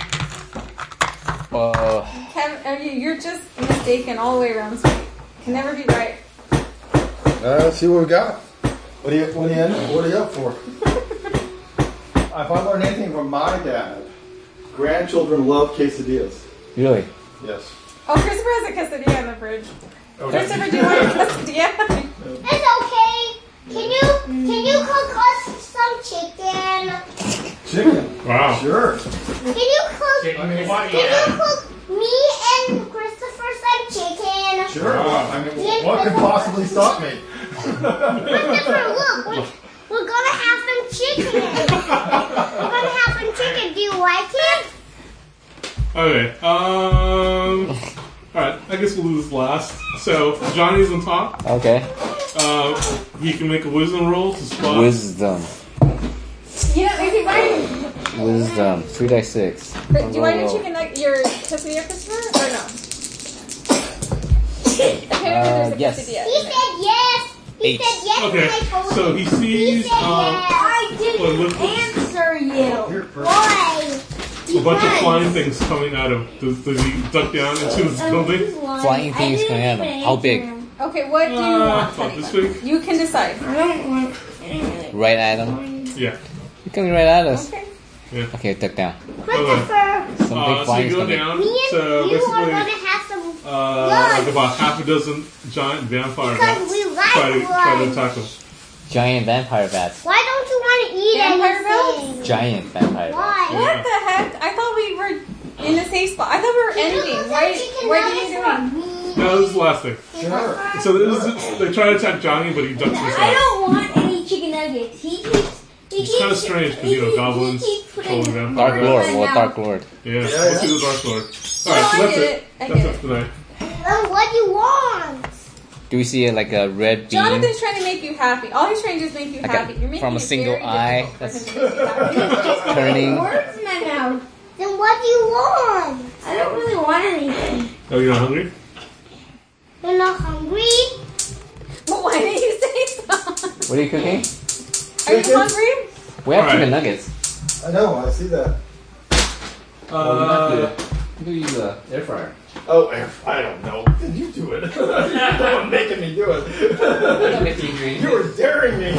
Kevin, you're just mistaken all the way around. Sweet. Can never be right. Let's see what we got. What are you up for? If I learned anything from my dad, grandchildren love quesadillas. Really? Yes. Oh, Christopher has a quesadilla in the fridge. Okay. Christopher, do you want a quesadilla? It's okay. Can you cook us some chicken? Chicken. Wow. Sure. Can you cook? Chicken Can you quesadilla. cook me and Christopher some chicken? Sure. I mean, Yeah, what could possibly stop me? Christopher, look, we're gonna have some chicken. We're gonna have some chicken. Do you like it? Okay, alright, I guess we'll do this last. So, Johnny's on top. Okay. He can make a wisdom roll to spot. Wisdom. You know, if you buy, Wisdom. 3 dice 6. do you want your chicken, your quesadilla, Christopher, or no? Apparently, there's a yes. quesadilla. He in there. said yes. He Eight. said yes. Okay, and I told so him. he sees, said yes. I what looks like Answer you. Why? a bunch of flying things coming out of. Does he duck down into this building? Flying things coming at him. How big? Okay, what do you want? About this big? You can decide. Red. right at him? Yeah. You're coming right at us. Okay. Yeah. Okay, duck down. Christopher, Something So flying you is go coming. down. me and So you are basically, going to have some like about half a dozen giant vampire because bats we try like to blood. attack them. Giant vampire bats. Why don't you want to eat Vampire anything? Giant vampire bats. Why? What the heck? I thought we were in the safe spot. I thought we were ending. What are you doing? No, this is the last thing. Sure. So they try to attack Johnny, but he ducks I himself. don't want any chicken nuggets. He keeps. It's kind of strange because, you know, goblins controlling vampires. Dark Lord. Well, Dark Lord. Yeah, let's do the Dark Lord. Alright, so I that's get it. it. I That's get it it. for tonight. What do you want? Do we see like a red beam? Jonathan's trying to make you happy. All he's trying to do is make you Like happy. You're making from a it single very eye, difficult for him to make you happy. Turning. Words in my mouth. Then what do you want? I don't really want anything. Oh, you're not hungry? You're not hungry? But why didn't you say so? What are you cooking? Are you hungry? We have Alright. chicken nuggets. I know, I see that. You can use the air fryer. Oh, I don't know. Did you do it? You're making me do it. You were daring me.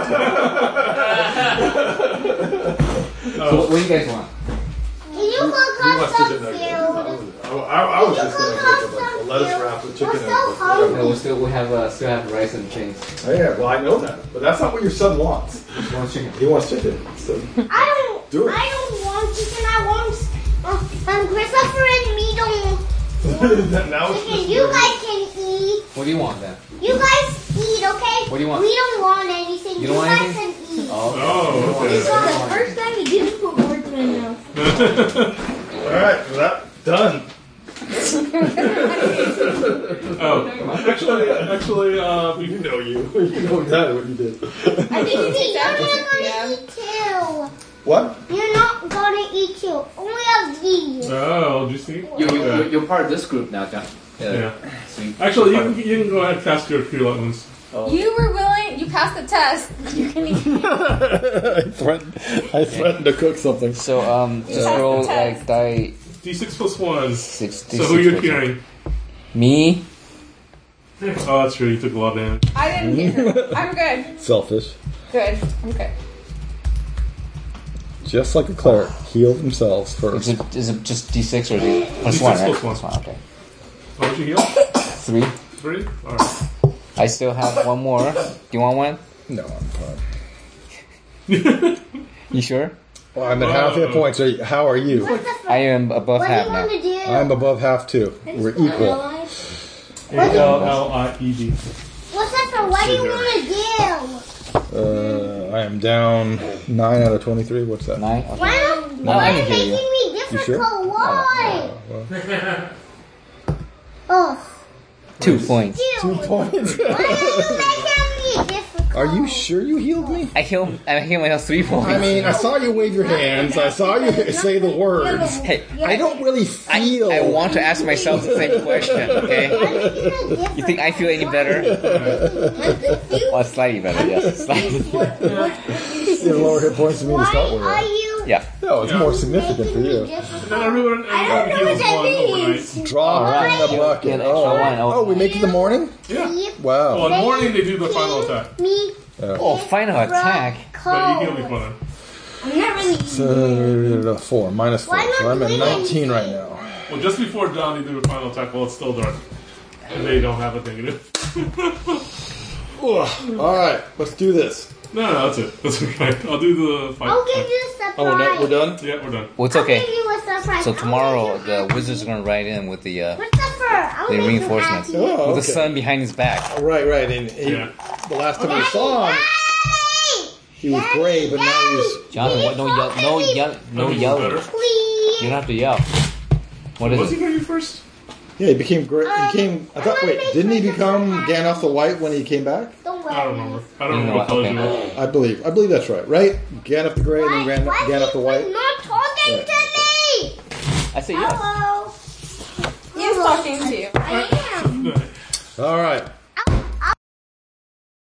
So what do you guys want? Can you cook He us wants some chicken nuggets. food? I was just going to make a lettuce wrap with chicken We're so nuggets. hungry. No, we have rice and things. Oh, yeah, well, I know that. But that's not what your son wants. You want chicken? He wants chicken. So. I Do it. don't want chicken. I want Christopher and me don't want Now chicken. You guys can eat. What do you want then? You guys eat, okay? What do you want? We don't want anything. You don't want guys anything? can eat. Oh, okay. This is the first time you didn't put words in my mouth. All right, well, that done. Oh, actually, You know you know exactly what you did. I think you take that. You're not Yeah. gonna eat too. What? You're not gonna eat too. Only of these. oh, did you see? You're part of this group now, John. Yeah. Sweet. Actually, you can go ahead and cast your cure ones. You were willing. You passed the test. You can eat. I threatened to cook something. So just roll like die D6 plus 1. 60. So who are you curing? Me. Oh, that's true. You took a lot of damage. I didn't hear. I'm good. Selfish. Good. I'm good. Just like a cleric. Heal themselves first. Is it just D6 or is it plus D6 one? Right? plus one. Okay. How much you heal? 3. 3? Alright. I still have one more. Do you want one? No, I'm fine. You sure? Well, I'm at half hit points. How are you? I am above What do half you now. want to do? I'm above half too. We're equal. ALLIED. What's up, for what do you want to do? I am down 9 out of 23. What's that? 9? Okay. Why not? No, why I are you can hear making you. me You difficult? sure? Why? Well, Oh, 2 points. dude. 2 points. Why are you making me difficult? Are you sure you healed me? I healed myself 3 points. I mean, I saw you wave your hands. I saw you say the words. Hey, I don't really feel. I want to ask myself the same question, okay? You think I feel any better? Well, slightly better, yes. Slightly. You have lower hit points than me to Why start with. are Right? you Yeah. No, it's more significant for you. And then everyone I don't know heals what that one means. overnight. Drop Alright. in the bucket. Get an extra one. Oh, we make it the morning? Yeah. Wow. Well, in the morning they do the final attack. Me. Oh, final attack. But you heal me for them. I'm not really. 4 minus 4. Why not So I'm at doing 19 right now. Well, just before Johnny do the final attack, well, it's still dark. And they don't have a thing to do. Alright, let's do this. No, that's it. That's okay. I'll do the fight. I'll give you a surprise. Oh, we're done? Yeah, we're done. Well, it's I'll give okay. you a surprise. So I'll tomorrow, make you the wizards are going to ride in with the Christopher, I'll make you reinforcements. happy. Oh, with okay. the sun behind his back. Right. And Yeah. the last time I saw him, Hey! he was gray, but now he's. Jonathan, what? No yelling. Better. Please. You don't have to yell. What Was is he it? going first? Yeah, he became gray. He came. I thought. Wait, didn't he become Gandalf the White when he came back? Don't worry. I don't remember. I don't You remember know what colors what, you okay. were. I believe that's right. Gandalf the Gray and then Gandalf the White. He's not talking Yeah. to me. I say yes. Hello. He is talking to you. I am. All right.